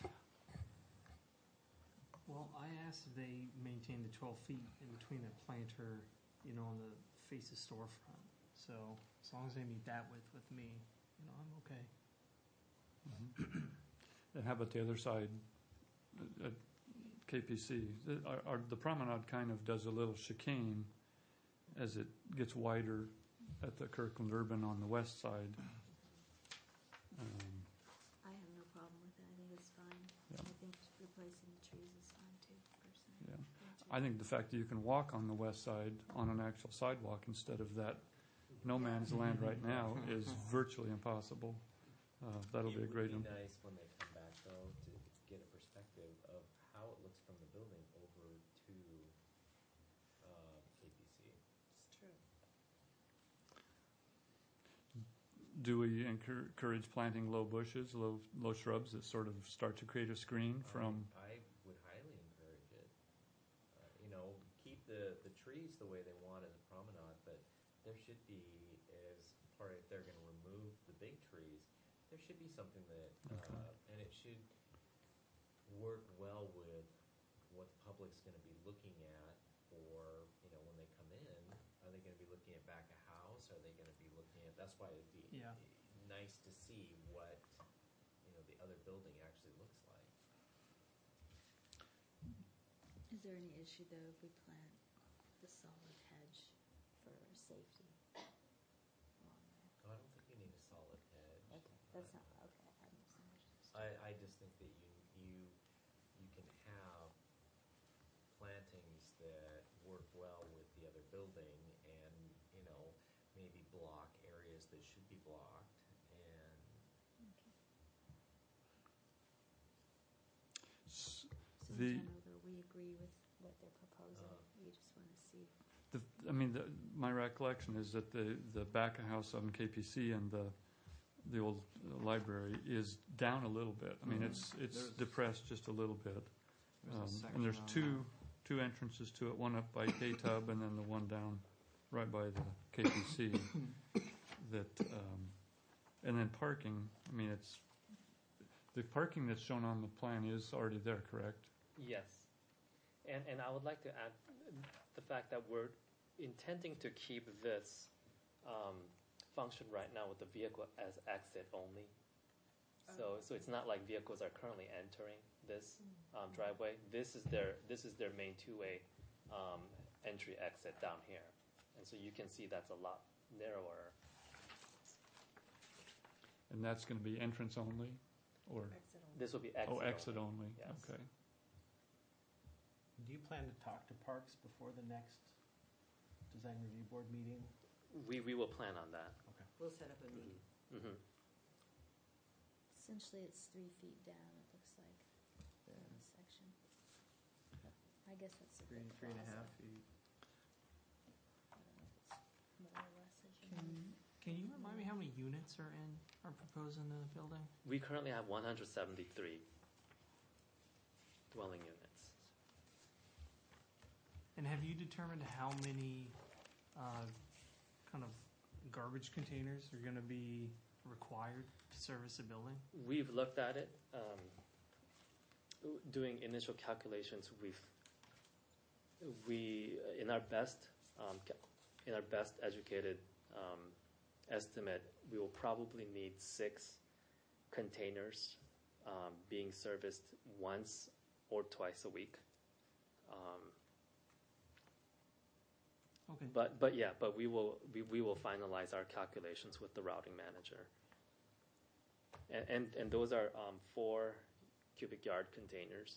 Well, I asked if they maintain the twelve feet in between the planter, you know, on the face of storefront. So as long as they meet that width with me, you know, I'm okay. And how about the other side, at K P C? The- Our, our, the promenade kind of does a little chicane as it gets wider at the Kirkland Urban on the west side. Um, I have no problem with that. I think it's fine. Yeah. I think replacing the trees is fine too, personally. Yeah. Don't you? I think the fact that you can walk on the west side on an actual sidewalk instead of that no man's land right now is virtually impossible. Uh, that'll be a great. It im- would be nice when they come back, though, to get a perspective of how it looks from the building over to uh, K P C. It's true. Do we encour- encourage planting low bushes, low low shrubs that sort of start to create a screen from? I would highly encourage it. Uh, you know, keep the, the trees the way they want in the promenade, but there should be, as part, if they're going to remove the big trees, there should be something that, Okay. uh, and it should work well with what the public's going to be looking at for, you know, when they come in. Are they going to be looking at back of house? Are they going to be looking at, that's why it'd be Yeah. nice to see what, you know, the other building actually looks like. Is there any issue though if we plant the solid hedge for safety along there? Oh, I don't think you need a solid hedge. Okay, that's not, okay, I misunderstood. I, I just think that you, you, you can have plantings that work well with the other building and, you know, maybe block areas that should be blocked and, S- So The- in general though, we agree with what they're proposing. Uh. We just want to see. The, I mean, the, my recollection is that the, the back of house on K P C and the, the old uh, library is down a little bit. I mean, Mhm. it's, it's There's- depressed just a little bit. There's a Um, section And there's on two, two entrances to it, one up by K-Tub and then the one down right by the K P C. That, um, and then parking, I mean, it's, the parking that's shown on the plan is already there, correct? Yes. And, and I would like to add the fact that we're intending to keep this um, function right now with the vehicle as exit only. So, so it's not like vehicles are currently entering this um, driveway. This is their, this is their main two-way um, entry exit down here. And so you can see that's a lot narrower. And that's going to be entrance only, or, Exit only. This will be exit oh, exit only. only, Yes. okay. Do you plan to talk to Parks before the next design review board meeting? We, we will plan on that. We'll set up a meeting. Mm-hmm. Essentially, it's three feet down, it looks like, in this section. I guess that's a three, big three and a plaza. half feet. I don't know if it's more or less as you Can, know. can you remind me how many units are in, are proposed in the building? We currently have one hundred seventy-three dwelling units. And have you determined how many uh, kind of garbage containers are going to be required to service a building? We've looked at it. Um, doing initial calculations, we've we in our best um, ca- in our best educated um, estimate, we will probably need six containers um, being serviced once or twice a week. Um, Okay. But but yeah, but we will we, we will finalize our calculations with the routing manager. And and, and those are um, four cubic yard containers.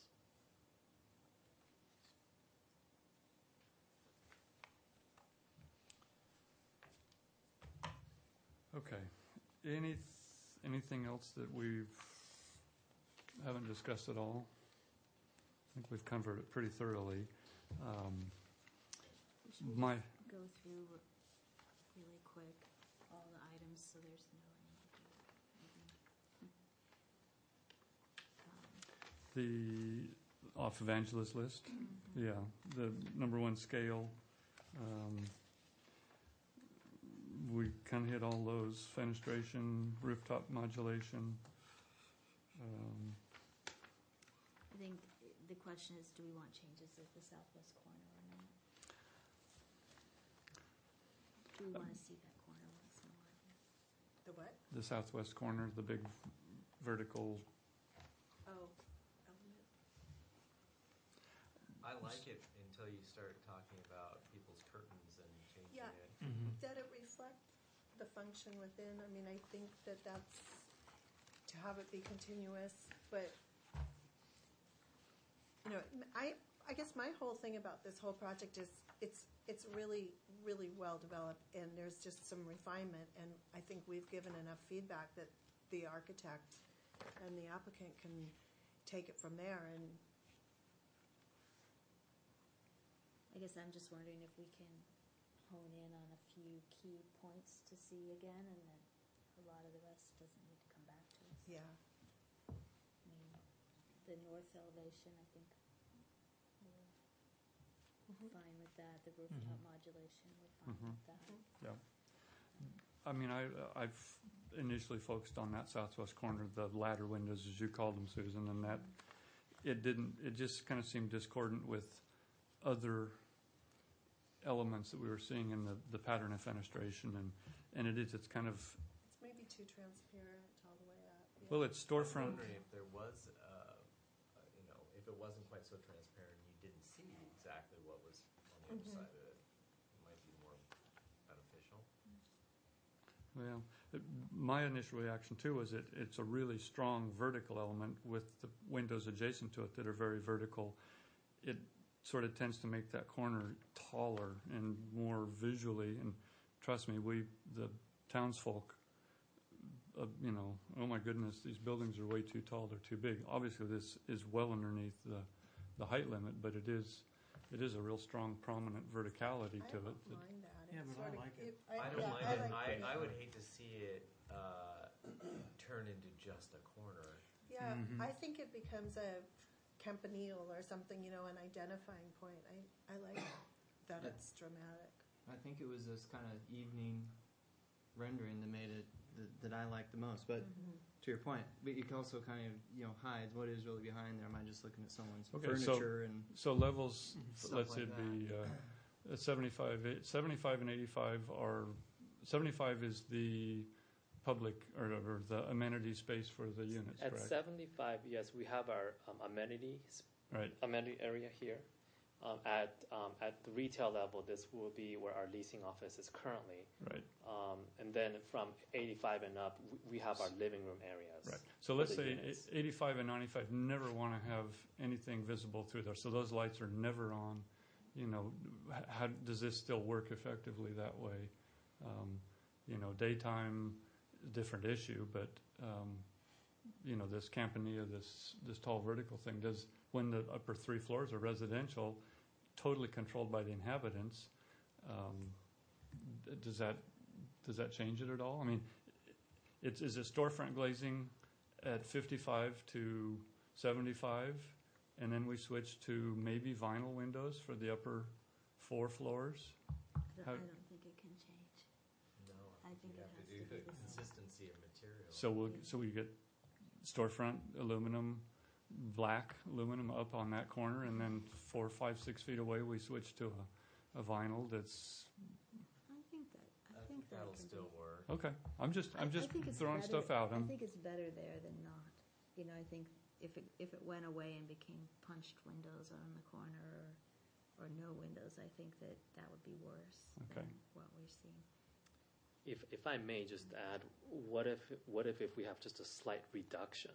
Okay. Any, anything else that we've, haven't discussed at all? I think we've covered it pretty thoroughly. Um, We should My, just go through really quick all the items, so there's no ambiguity. Um, the off of Angela's list, yeah, the number one scale, um, we kind of hit all those, fenestration, rooftop modulation. Um, I think the question is, do we want changes at the southwest corner or not? Do we want to see that corner once more? The what? The southwest corner, the big vertical. Oh, element. I like it until you start talking about people's curtains and changing Yeah. it. Mm-hmm. Did it reflect the function within? I mean, I think that that's to have it be continuous, but, you know, I, I guess my whole thing about this whole project is it's, it's really, really well developed, and there's just some refinement, and I think we've given enough feedback that the architect and the applicant can take it from there. And I guess I'm just wondering if we can hone in on a few key points to see again, and then a lot of the rest doesn't need to come back to us. yeah, I mean, the north elevation, I think we're fine with that. The rooftop modulation, we're fine Mhm. with that. Yeah. I mean, I, I've initially focused on that southwest corner, the ladder windows, as you called them, Susan, and that, it didn't, it just kind of seemed discordant with other elements that we were seeing in the, the pattern of fenestration, and, and it is, it's kind of, it's maybe too transparent all the way up. Yeah. well, it's I'm storefront. wondering if there was, uh, uh, you know, if it wasn't quite so transparent, you didn't see exactly what was on the other Mhm. side of it. It might be more beneficial. Well, it, my initial reaction too was it, it's a really strong vertical element with the windows adjacent to it that are very vertical. It sort of tends to make that corner taller and more visually, and trust me, we, the townsfolk, uh, you know, oh my goodness, these buildings are way too tall, they're too big. Obviously this is well underneath the, the height limit, but it is, it is a real strong prominent verticality I to it. don't that- mind that. Yeah, It's but I sort of- like it. I don't yeah, mind I it. like I, pretty I would flat. hate to see it uh, turn into just a corner. Yeah, Mhm. I think it becomes a campanile or something, you know, an identifying point. I, I like that Yeah. it's dramatic. I think it was this kind of evening rendering that made it that, that I liked the most. But to your point, but you can also kind of you know hide what is really behind there. Am I just looking at someone's Okay, so- furniture and So levels, Stuff let's say like it'd be uh, seventy-five, eight- seventy-five and eighty-five are, seventy-five is the public or, or the amenity space for the units, At correct? seventy-five, yes, we have our um, amenity s- Right, amenity area here. Um, at um, at the retail level, this will be where our leasing office is currently. right, Um, and then from eighty-five and up, we, we have our living room areas. right. So for let's the say units. e- eighty-five and ninety-five never want to have anything visible through there, so those lights are never on. You know, h- how, does this still work effectively that way? Um, you know, daytime, different issue, but, um, you know, this campanile, this, this tall vertical thing, does, when the upper three floors are residential, totally controlled by the inhabitants, um, d- does that, does that change it at all? I mean, it's, is it storefront glazing at fifty-five to seventy-five, and then we switch to maybe vinyl windows for the upper four floors? I don't, How- I don't think it can change. No. I I think You it have to has do to be the the same. consistency of material. So we'll, so we get storefront aluminum, black aluminum up on that corner, and then four, five, six feet away, we switch to a, a vinyl that's, I think that, I I think think that that'll can still be. work. okay. I'm just, I'm I- I just think it's throwing better- stuff out. I I'm, think it's better there than not. You know, I think if it, if it went away and became punched windows on the corner or, or no windows, I think that that would be worse Okay. than what we're seeing. If, if I may just add, what if, what if if we have just a slight reduction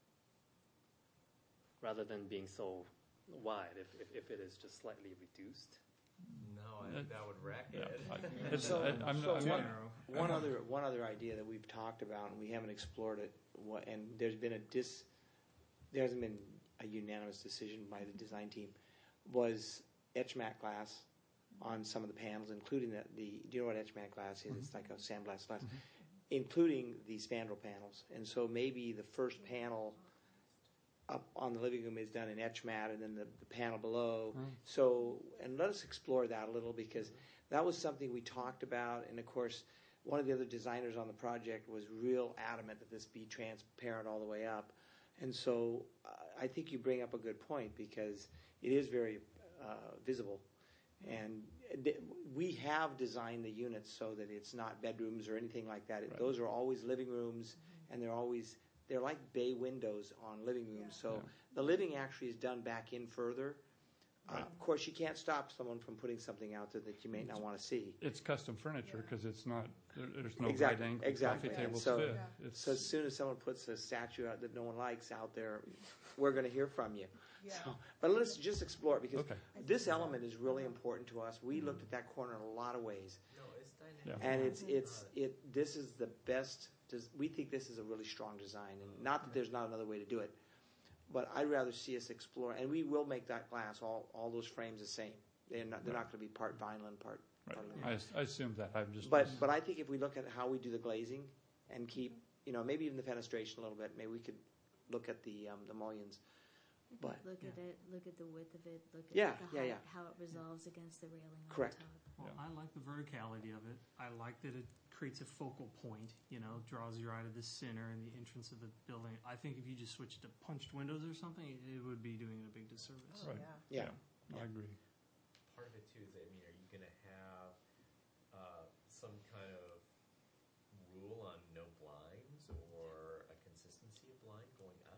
rather than being so wide, if, if, if it is just slightly reduced? No, I think that would wreck yeah, it. I- it's- So, I- I'm, so I'm one, not, one other one other idea that we've talked about and we haven't explored it, wha- and there's been a dis, there hasn't been a unanimous decision by the design team, was etch matte glass on some of the panels, including the, the do you know what etch matte glass is? It's like a sandblast glass, including the spandrel panels. And so maybe the first panel up on the living room is done in etch matte, and then the, the panel below. Mm. So, and let us explore that a little, because that was something we talked about. And of course, one of the other designers on the project was real adamant that this be transparent all the way up. And so, uh, I think you bring up a good point, because it is very uh, visible. And th- we have designed the units so that it's not bedrooms or anything like that. It, Right. Those are always living rooms, and they're always, they're like bay windows on living rooms. So Yeah. the living actually is done back in further. Uh, Right. of course, you can't stop someone from putting something out there that you may not want to see. it's custom furniture because it's not, there, there's no Exactly, right angle exactly. coffee table So- sit. Yeah. It's, So as soon as someone puts a statue out that no one likes out there, we're going to hear from you. Yeah. So, but let's just explore it, because okay. this element is really important to us. We looked at that corner in a lot of ways, No, it's dynamic. Yeah. and it's it's it. This is the best. Does, we think this is a really strong design, and not that there's not another way to do it, but I'd rather see us explore. And we will make that glass, all all those frames, the same. They're not they're not going to be part vinyl and part. Right. part I, as- I assumed that. I'm just. But but I think if we look at how we do the glazing and keep, you know, maybe even the fenestration a little bit, maybe we could look at the um, the mullions. But Look at it, look at the width of it, look at Yeah, the yeah, height, yeah. how it resolves against the railing on Correct. top. Well, Yeah. I like the verticality of it. I like that it creates a focal point, you know, draws your eye to the center and the entrance of the building. I think if you just switch to punched windows or something, it would be doing it a big disservice. Oh, Right. yeah. yeah. I agree. Part of it too is, I mean, are you going to have uh, some kind of rule on no blinds or a consistency of blind going up?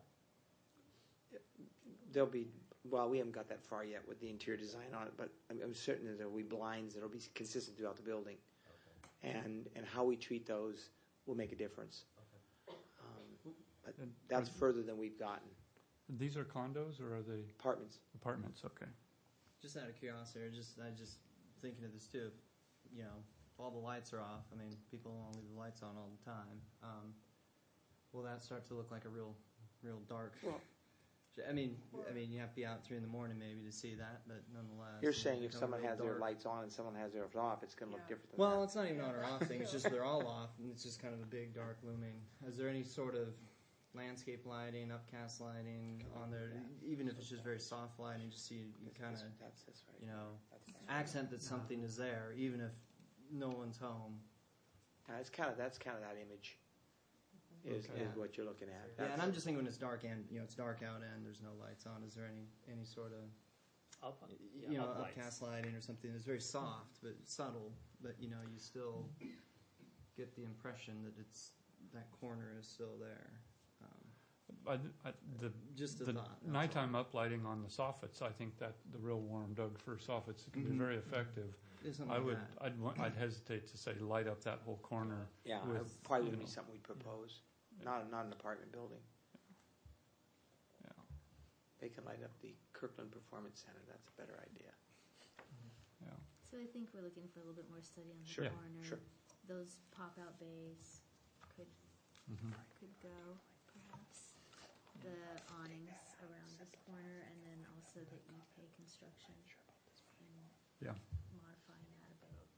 There'll be, well, we haven't got that far yet with the interior design on it, but I'm, I'm certain that there'll be blinds that'll be consistent throughout the building. Okay. And, and how we treat those will make a difference. Okay. Um, but And that's are- further than we've gotten. These are condos or are they Apartments. apartments? Okay. Just out of curiosity, or just I just thinking of this too. You know, if all the lights are off, I mean, people don't leave the lights on all the time. Um, will that start to look like a real, real dark? Well- I mean, I mean, you have to be out three in the morning maybe to see that, but nonetheless. You're it saying if becomes someone real has their dark. lights on and someone has theirs off, it's going to look Yeah. different than Well, that. it's not even on or off thing. It's just they're all off, and it's just kind of a big dark looming. Is there any sort of landscape lighting, upcast lighting on there? Even if it's just very soft lighting, just so you, you kind of, That's this right. you know, That's, accent that something is there, even if no one's home. uh, it's kind of that's kind of that image. Is, Okay. is what you're looking at. Yeah, and That's- I'm just thinking when it's dark and you know it's dark out and there's no lights on. Is there any any sort of Up, you yeah, know up lights. upcast lighting or something that's very soft but subtle, but you know you still get the impression that it's that corner is still there. Um, I, I, the just a the thought. that's nighttime uplighting on the soffits, I think that the real warm Doug fir soffits can Mhm. be very effective. all. Something I like would, that. I'd, wa- I'd hesitate to say light up that whole corner. Yeah, with, it probably you wouldn't be know, something we'd propose. Yeah. Not not an apartment building. Yeah. They can light up the Kirkland Performance Center. That's a better idea. Yeah. So I think we're looking for a little bit more study on the Sure, corner. sure. Those pop-out bays could, Mhm. could go, perhaps. The awnings around this corner, and then also the E-Pay construction. And Yeah. modifying that a bit.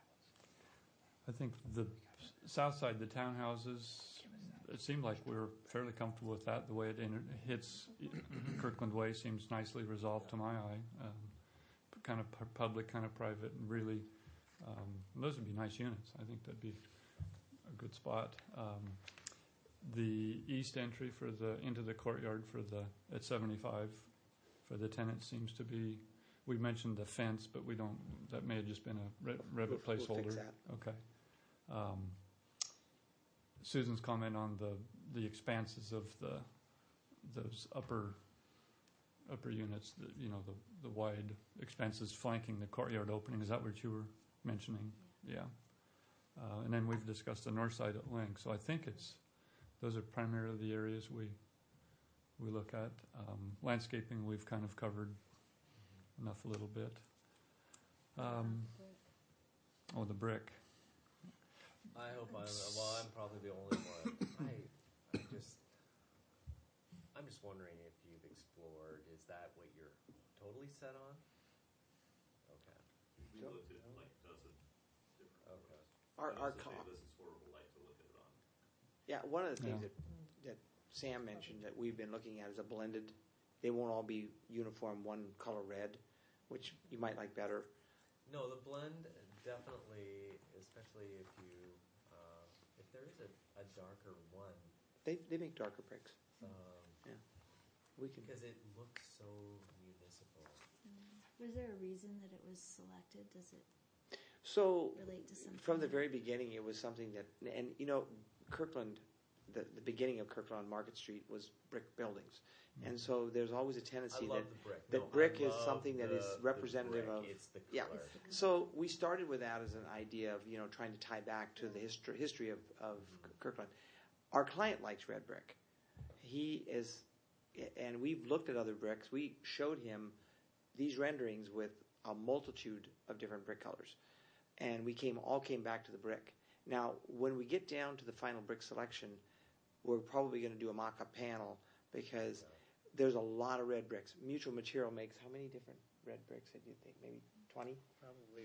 I think the s- south side, the townhouses, it seemed like we were fairly comfortable with that. The way it inter- hits Kirkland Way seems nicely resolved to my eye. Um, kind of pu- public, kind of private, and really, um, those would be nice units. I think that'd be a good spot. Um, the east entry for the, into the courtyard for the, at seventy-five, for the tenant seems to be, we mentioned the fence, but we don't, that may have just been a re- Revit We'll- we'll placeholder. fix that. Okay. Um, Susan's comment on the, the expanses of the, those upper, upper units, the, you know, the, the wide expanses flanking the courtyard opening, is that what you were mentioning? Yeah. Uh, and then we've discussed the north side at length, so I think it's, those are primarily the areas we, we look at. Um, landscaping, we've kind of covered enough a little bit. Um, oh, the brick. I hope I'm, well, I'm probably the only one. I, I just, I'm just wondering if you've explored, is that what you're totally set on? Okay. We looked at like dozens different Okay. photos. Our, But our also co- say this is where we like to look at it on. Yeah, one of the things Yeah. that, that Sam mentioned that we've been looking at is a blended. They won't all be uniform one color red, which you might like better. No, the blend definitely, especially if you, uh, if there is a, a darker one, They they make darker bricks. um, We can. because it looks so municipal. Was there a reason that it was selected? Does it So relate to something? from the very beginning, it was something that, and you know, Kirkland, the, the beginning of Kirkland on Market Street was brick buildings, and so there's always a I tendency love that the brick. that No, I brick is love something that the- is the representative brick. of- It's the yeah. color. It's the- So we started with that as an idea of, you know, trying to tie back to the history history of, of Kirkland. Our client likes red brick. He is, and we've looked at other bricks. We showed him these renderings with a multitude of different brick colors, and we came all came back to the brick. Now, when we get down to the final brick selection, we're probably going to do a mock-up panel because there's a lot of red bricks. Mutual Material makes how many different red bricks? Did you think maybe twenty? Probably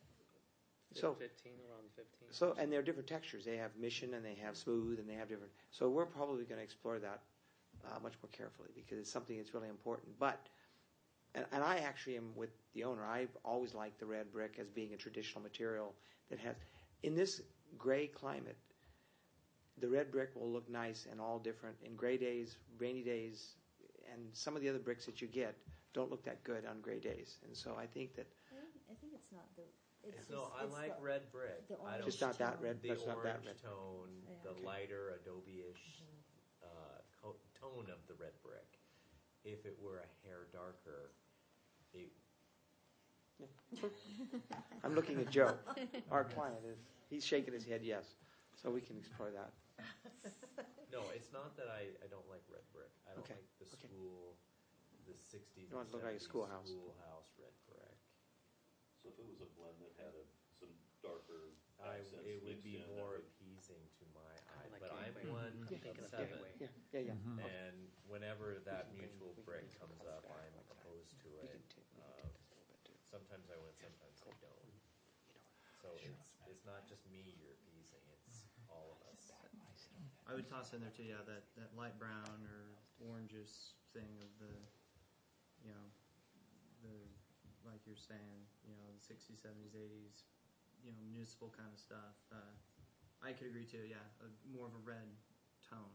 So- fifteen, around fifteen. So, and they're different textures. They have mission and they have smooth and they have different. So we're probably going to explore that uh, much more carefully because it's something that's really important. But, and, and I actually am with the owner. I've always liked the red brick as being a traditional material that has, in this gray climate, the red brick will look nice and all different in gray days, rainy days, and some of the other bricks that you get don't look that good on gray days. And so I think that I think, I think it's not the. It's No, just, I it's like the, red brick. the I don't just not that tone. red. the That's not that orange red. tone, Yeah. the Okay. lighter Adobe-ish uh, co- tone of the red brick. If it were a hair darker, it, I'm looking at Joe. Our client is, he's shaking his head yes. So we can explore that. no, it's not that I, I don't like red brick. I don't Okay, like the okay. school, the sixties You and want it to look like a seventies schoolhouse. schoolhouse red brick. So if it was a blend that had a, some darker I, accents it would mixed be in, that more would- appeasing to my eye, like but I'm gateway. one I'm thinking of of seven. gateway. Yeah, yeah, yeah. Mhm. And whenever that We can- mutual we can brick take comes a up, look I'm like that. opposed to We it. can take, we can Um, take this a little bit too. Sometimes I win, sometimes I don't. So it's, it's not just me you're appeasing, it's all of us. I would toss in there too, yeah, that, that light brown or orangish thing of the, you know, the, like you're saying, you know, the sixties, seventies, eighties, you know, municipal kind of stuff. Uh, I could agree too, yeah, a, more of a red tone.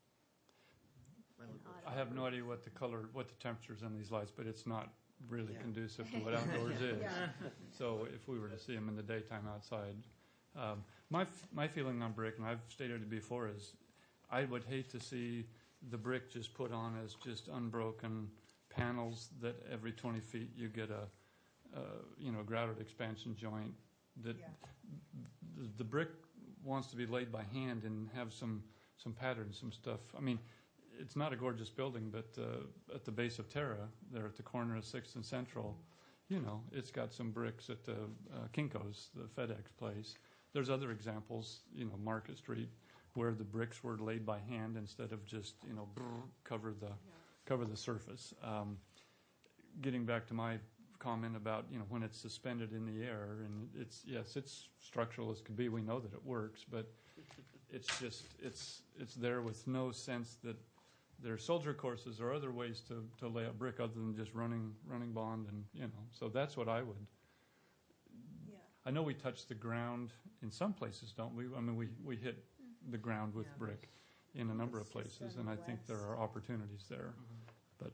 Might look An good. odd I have no idea what the color, what the temperatures in these lights, but it's not really Yeah. conducive to what outdoors is. Yeah. So if we were to see them in the daytime outside, um, my f- my feeling on brick, and I've stated it before, is I would hate to see the brick just put on as just unbroken panels that every twenty feet you get a, uh, you know, grouted expansion joint. That Yeah. the, the brick wants to be laid by hand and have some some patterns, some stuff. I mean, it's not a gorgeous building, but uh, at the base of Terra, there at the corner of Sixth and Central, you know, it's got some bricks at the uh, Kinko's, the FedEx place. There's other examples, you know, Market Street, where the bricks were laid by hand instead of just, you know, brrr, cover the cover the surface. Um, getting back to my comment about, you know, when it's suspended in the air, and it's, yes, it's structural as could be. We know that it works, but it's just, it's it's there with no sense that there are soldier courses or other ways to, to lay out brick other than just running running bond, and, you know, so that's what I would. Yeah. I know we touch the ground in some places, don't we? I mean, we, we hit the ground with Yeah. brick in a number of It's just places, on and I the think there west. are opportunities there. But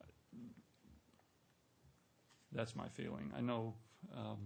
that's my feeling. I know um,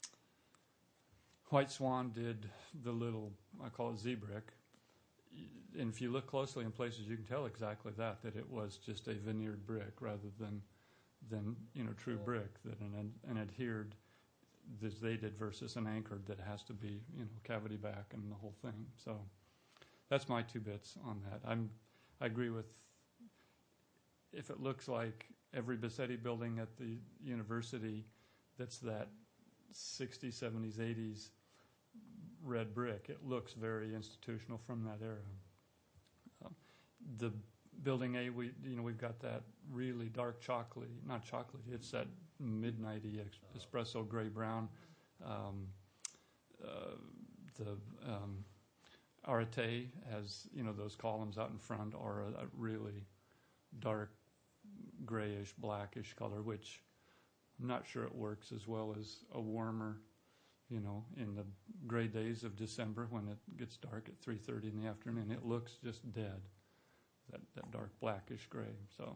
White Swan did the little, I call it Z-brick. Y- And if you look closely in places, you can tell exactly that, that it was just a veneered brick rather than, than you know, true brick, that an, an adhered, that they did versus an anchored that has to be, you know, cavity back and the whole thing. So that's my two bits on that. I'm, I agree with, if it looks like every Bassetti building at the university that's that sixties, seventies, eighties red brick, it looks very institutional from that era. Um, the building A, we you know we've got that really dark chocolate, not chocolate, it's that midnighty ex- espresso gray brown. Um, uh, the um, Arete has you know those columns out in front are a, a really dark grayish, blackish color, which I'm not sure it works as well as a warmer, you know, in the gray days of December when it gets dark at three thirty in the afternoon. It looks just dead, that, that dark blackish gray. So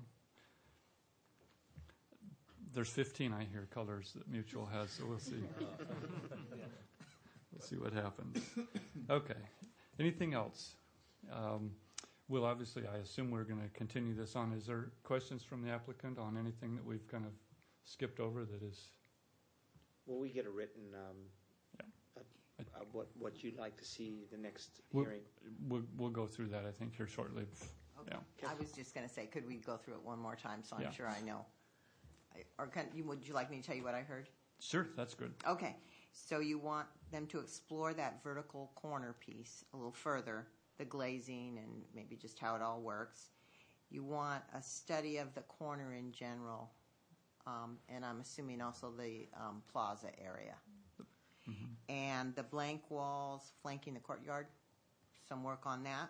there's fifteen, I hear, colors that Mutual has, so we'll see. We'll see what happens. Okay. Anything else? Um, Well, obviously, I assume we're going to continue this on. Is there questions from the applicant on anything that we've kind of skipped over that is? Will we get a written, um, Yeah. uh, uh, what, what you'd like to see the next We'll, hearing? we'll, we'll go through that, I think, here shortly. Okay. Yeah. I was just going to say, could we go through it one more time so I'm Yeah. sure I know? I- Or can, you, would you like me to tell you what I heard? Sure, that's good. Okay, so you want them to explore that vertical corner piece a little further, the glazing and maybe just how it all works. You want a study of the corner in general, um, and I'm assuming also the um, plaza area. Mm-hmm. And the blank walls flanking the courtyard, some work on that.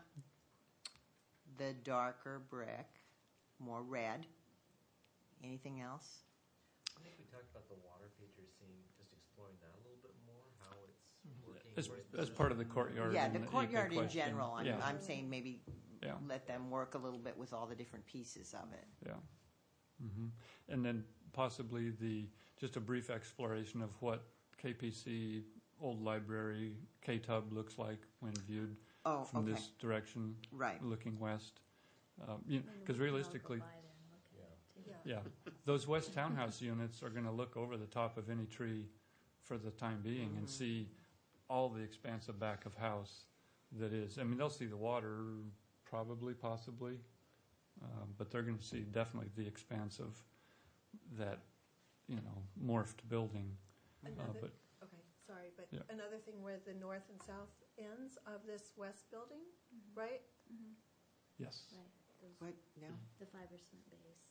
The darker brick, more red. Anything else? I think we talked about the water features, seeing, just exploring that a little bit more, how it's working. As, where as the- part of the courtyard. Yeah, and the E P courtyard in question. general, I'm, Yeah, I'm saying maybe yeah, let them work a little bit with all the different pieces of it. yeah. hmm And then possibly the, just a brief exploration of what K P C Old Library K-Tub looks like when viewed Oh, from okay, this direction, right. looking west. Um, you, And then because we can all go realistically, by there and look at it, too. Yeah. yeah, those west townhouse units are going to look over the top of any tree for the time being and Mhm. see all the expansive back of house that is. I mean, they'll see the water, probably, possibly, um, but they're going to see definitely the expanse of that, you know, morphed building. Uh, Another, but okay, sorry, but Yeah. another thing where the north and south ends of this west building, Mhm. right? Mhm. yes, Right, those, What, no? the fiber cement base.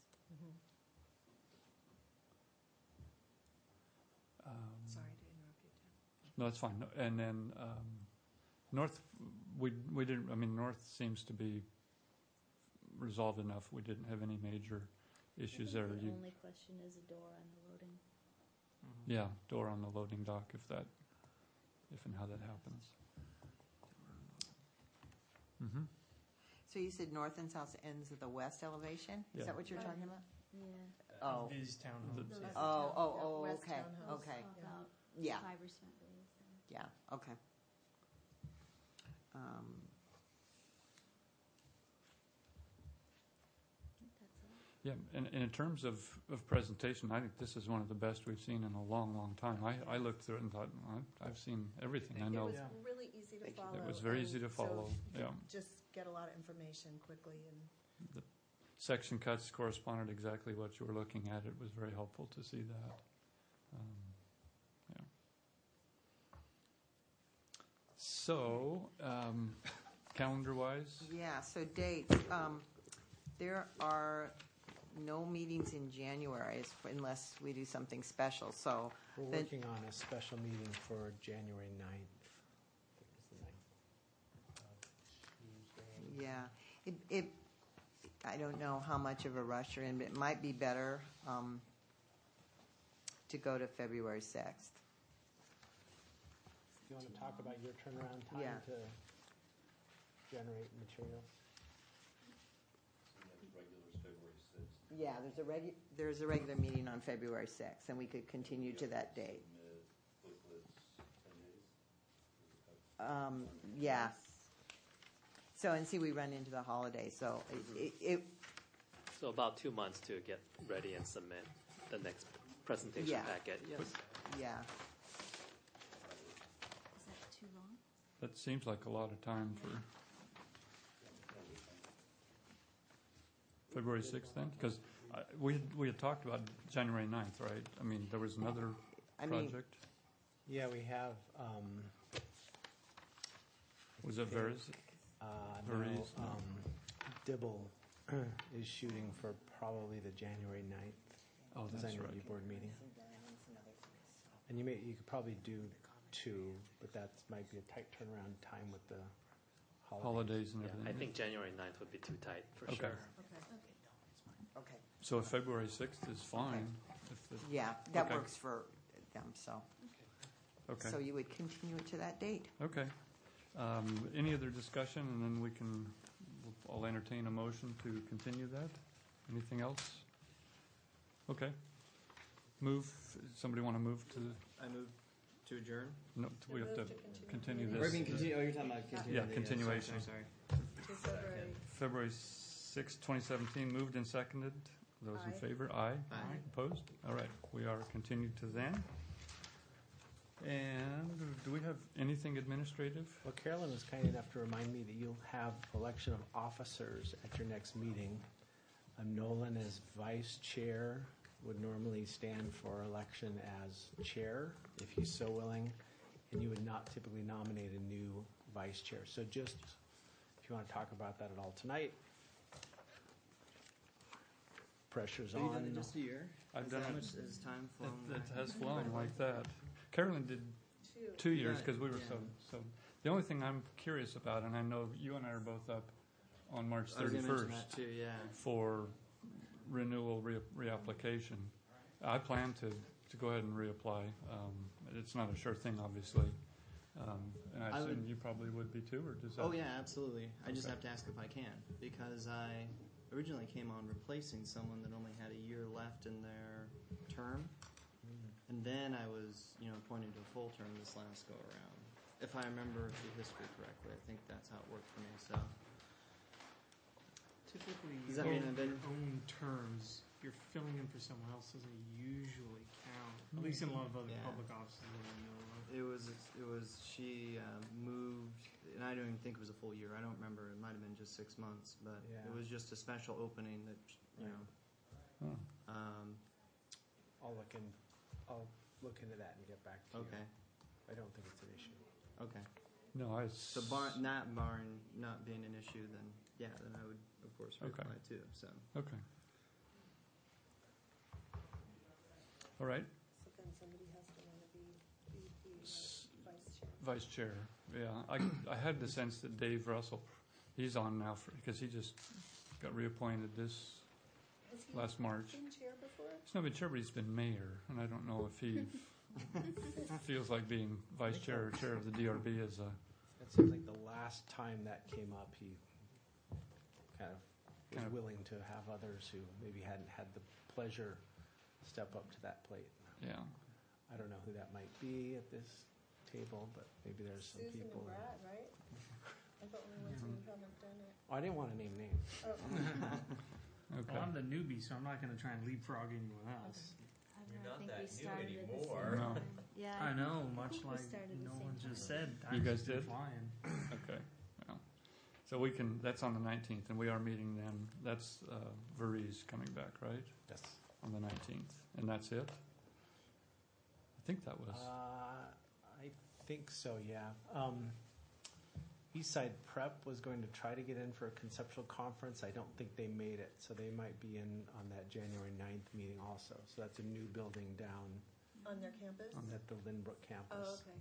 um, Sorry to interrupt you, Tim. no, that's fine. No, and then um, north, we we didn't. I mean, north seems to be resolved enough. We didn't have any major issues I there. think the You, only question is a door on the loading. yeah, door on the loading dock, if that, if and how that happens. Mm-hmm. So you said north and south ends of the west elevation? Is Yeah. that what you're Right. talking about? Yeah. Oh, These townhomes. Those yeah. oh, oh, oh, West okay, townhouse. okay. Pop Yeah. out Yeah, fiber cement base. and yeah, okay. Um, I think that's all. Yeah, and, and in terms of, of presentation, I think this is one of the best we've seen in a long, long time. I, I looked through it and thought, well, I've- I've seen everything. I It know was Yeah. really easy to Thank you. follow. it was very and easy to so follow. you Yeah, Just get a lot of information quickly and. section cuts corresponded exactly what you were looking at. It was very helpful to see that. Um, yeah. So, um, calendar-wise, Yeah, so dates, um, there are no meetings in January as- unless we do something special, so, We're Then- working on a special meeting for January ninth. I think it's the ninth. yeah. It, it, I don't know how much of a rush you're in, but it might be better, um, to go to February sixth. you want to talk about your turnaround time Yeah. to generate materials? So the next regular is February sixth. Yeah, there's a regu, there's a regular meeting on February sixth, and we could continue to that date. Submit booklets ten days. Um, yeah. So, and see, we run into the holidays, so it, it, So about two months to get ready and submit the next presentation Yeah. packet. Yes. yeah. Is that too long? That seems like a lot of time for February sixth then? Because we, had- we had talked about January ninth, right? I mean, there was another I mean, project. Yeah, we have, um, Was it Veris? uh, Veris, no, no. um, Dibble is shooting for probably the January ninth Oh, that's design right. review board meeting. And you may, you could probably do two, but that might be a tight turnaround time with the holidays. Holidays and Yeah, everything. I think January ninth would be too tight for Okay. sure. Okay. Okay. So if February sixth is fine. If the- Yeah, that Okay. works for them, so. Okay. So you would continue it to that date. Okay. Um, Any other discussion, and then we can, I'll entertain a motion to continue that? Anything else? Okay. Move, somebody want to move to, I move to adjourn. no, we have to move to continue continue the Or I this. mean, continue, oh, you're talking about continue. Yeah, the, uh, continuation. Sorry, sorry, sorry. To February. February sixth, twenty seventeen, moved and seconded. Those in Aye. favor? Aye. Aye. Opposed? All right, we are continued to then. And do we have anything administrative? Well, Carolyn was kind enough to remind me that you'll have election of officers at your next meeting. Um, Nolan as vice chair would normally stand for election as chair, if he's so willing, and you would not typically nominate a new vice chair. So just, if you want to talk about that at all tonight, pressure's Have you done on. it just a year? I've Is done that it- How much has time flown? It it has flown like that. Carolyn did two years Right, because we were so, yeah. so. The only thing I'm curious about, and I know you and I are both up on March I was gonna mention thirty-first that too, yeah. for renewal, re- reapplication. I plan to, to go ahead and reapply. Um, It's not a sure thing, obviously. Um, And I I would- assume you probably would be too, or does that? Oh, yeah, absolutely. I just Okay. have to ask if I can, because I originally came on replacing someone that only had a year left in their term. And then I was, you know, appointed to a full term this last go around. If I remember the history correctly, I think that's how it worked for me, so. Typically, Does that your mean I've been- own terms, if you're filling in for someone else doesn't usually count. At least in a lot of other Yeah. public offices that I know of. It was, it was, she um, moved, and I don't even think it was a full year. I don't remember. It might have been just six months, but Yeah. it was just a special opening that, you know. Oh, Um, I'll look in, I'll look into that and get back to you. okay, I don't think it's an issue. okay. No, I. So bar, not barring not being an issue, then, yeah, then I would, of course, Okay. reply too, so. Okay. All right. So then somebody has to want to be, be the S- vice chair. Vice Chair, yeah. I, I had the sense that Dave Russell, he's on now for, because he just got reappointed this Has he last March. been chair before? He's not been chair, but he's been mayor, and I don't know if he feels like being vice chair or chair of the D R B as a, It seems like the last time that came up, he kind of was Kind of- willing to have others who maybe hadn't had the pleasure step up to that plate. yeah. I don't know who that might be at this table, but maybe there's some Susan people. and Brad, right? I thought only ones who haven't done it. Oh, I didn't want to name names. Oh, Okay. Well, I'm the newbie, so I'm not going to try and leapfrog anyone else. I don't You're know, I not think that we new started at the same anymore. No. time. Yeah. I know, much think we like started at the no same one just time. said. You I've guys just been did? Flying. Okay. Well, so we can, that's on the nineteenth, and we are meeting then. That's uh, Veriz coming back, right? Yes. On the nineteenth. And that's it? I think that was. Uh, I think so, yeah. Um, Eastside Prep was going to try to get in for a conceptual conference. I don't think they made it, so they might be in on that January ninth meeting also. So that's a new building down on their campus? at the Lynbrook campus. Oh, okay.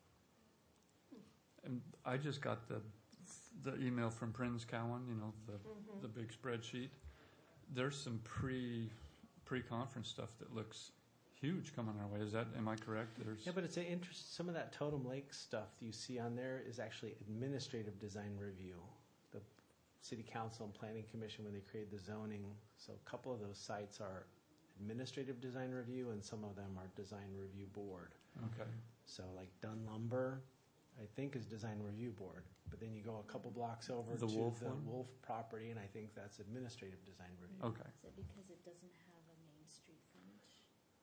And I just got the the email from Prince Cowan, you know, the Mhm. the big spreadsheet. There's some pre pre conference stuff that looks huge coming our way. Is that, am I correct? There's, Yeah, but it's an interest, some of that Totem Lake stuff you see on there is actually administrative design review. The city council and planning commission, when they create the zoning, so a couple of those sites are administrative design review and some of them are design review board. okay. So like Dunn Lumber, I think is design review board, but then you go a couple blocks over The to Wolf the one? Wolf property and I think that's administrative design review. Okay. Is it because it doesn't have a main street frontage?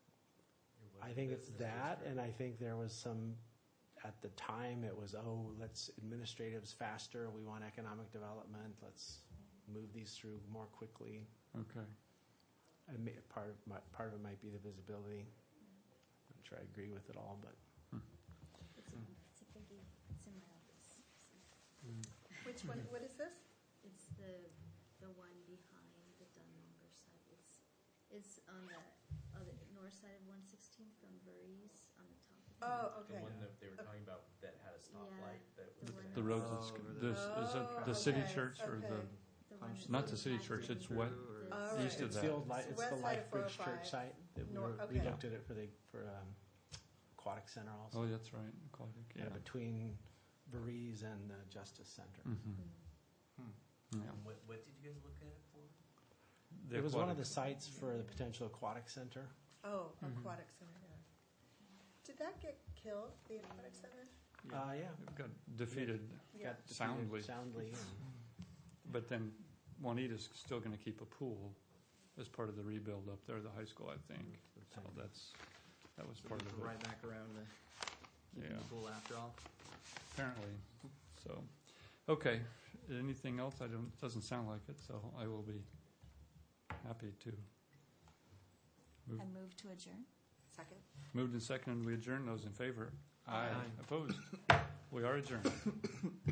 I think it's that, and I think there was some, at the time, it was, oh, let's, administrative's faster, we want economic development, let's move these through more quickly. Okay. I may, part of my, part of it might be the visibility. I'm not sure I agree with it all, but. It's a, it's a biggie. It's in my office. Which one, what is this? It's the, the one behind the Dunn Lumber side. It's, it's on the other, north side of one sixteenth from Voorhees on the top. of the Oh, The okay. one that they were talking about that had a stoplight that The was. one The that's- road that's, over this, is it Oh, the city okay, church or the, okay. the one that's not the city impacted church, it's the- what, the- All east right. of It's that. the old, li- So it's west the side of Life Bridge four oh Church five. site. that we Nor- were- We okay. looked at it for the, for um, Aquatic Center Oh, also. that's right, aquatic, yeah. Yeah, between Voorhees and the Justice Center. Mhm. Yeah. And what, what did you guys look at it for? The It was one of aquatic- the sites for the potential aquatic center. Oh, Mhm. Aquatic Center, yeah. Did that get killed, the Aquatic Center? Uh, yeah. It got defeated, Yeah. Got defeated Soundly. Soundly. and- but then Juanita's still gonna keep a pool as part of the rebuild up there, the high school, I think. So that's, that was part of it. Right back around to keeping Yeah. the pool after all. Apparently, so, okay, anything else? I don't, doesn't sound like it, so I will be happy to. Move- I move to adjourn. Second. Moved and seconded, we adjourn. Those in favor? Aye. Opposed? We are adjourned.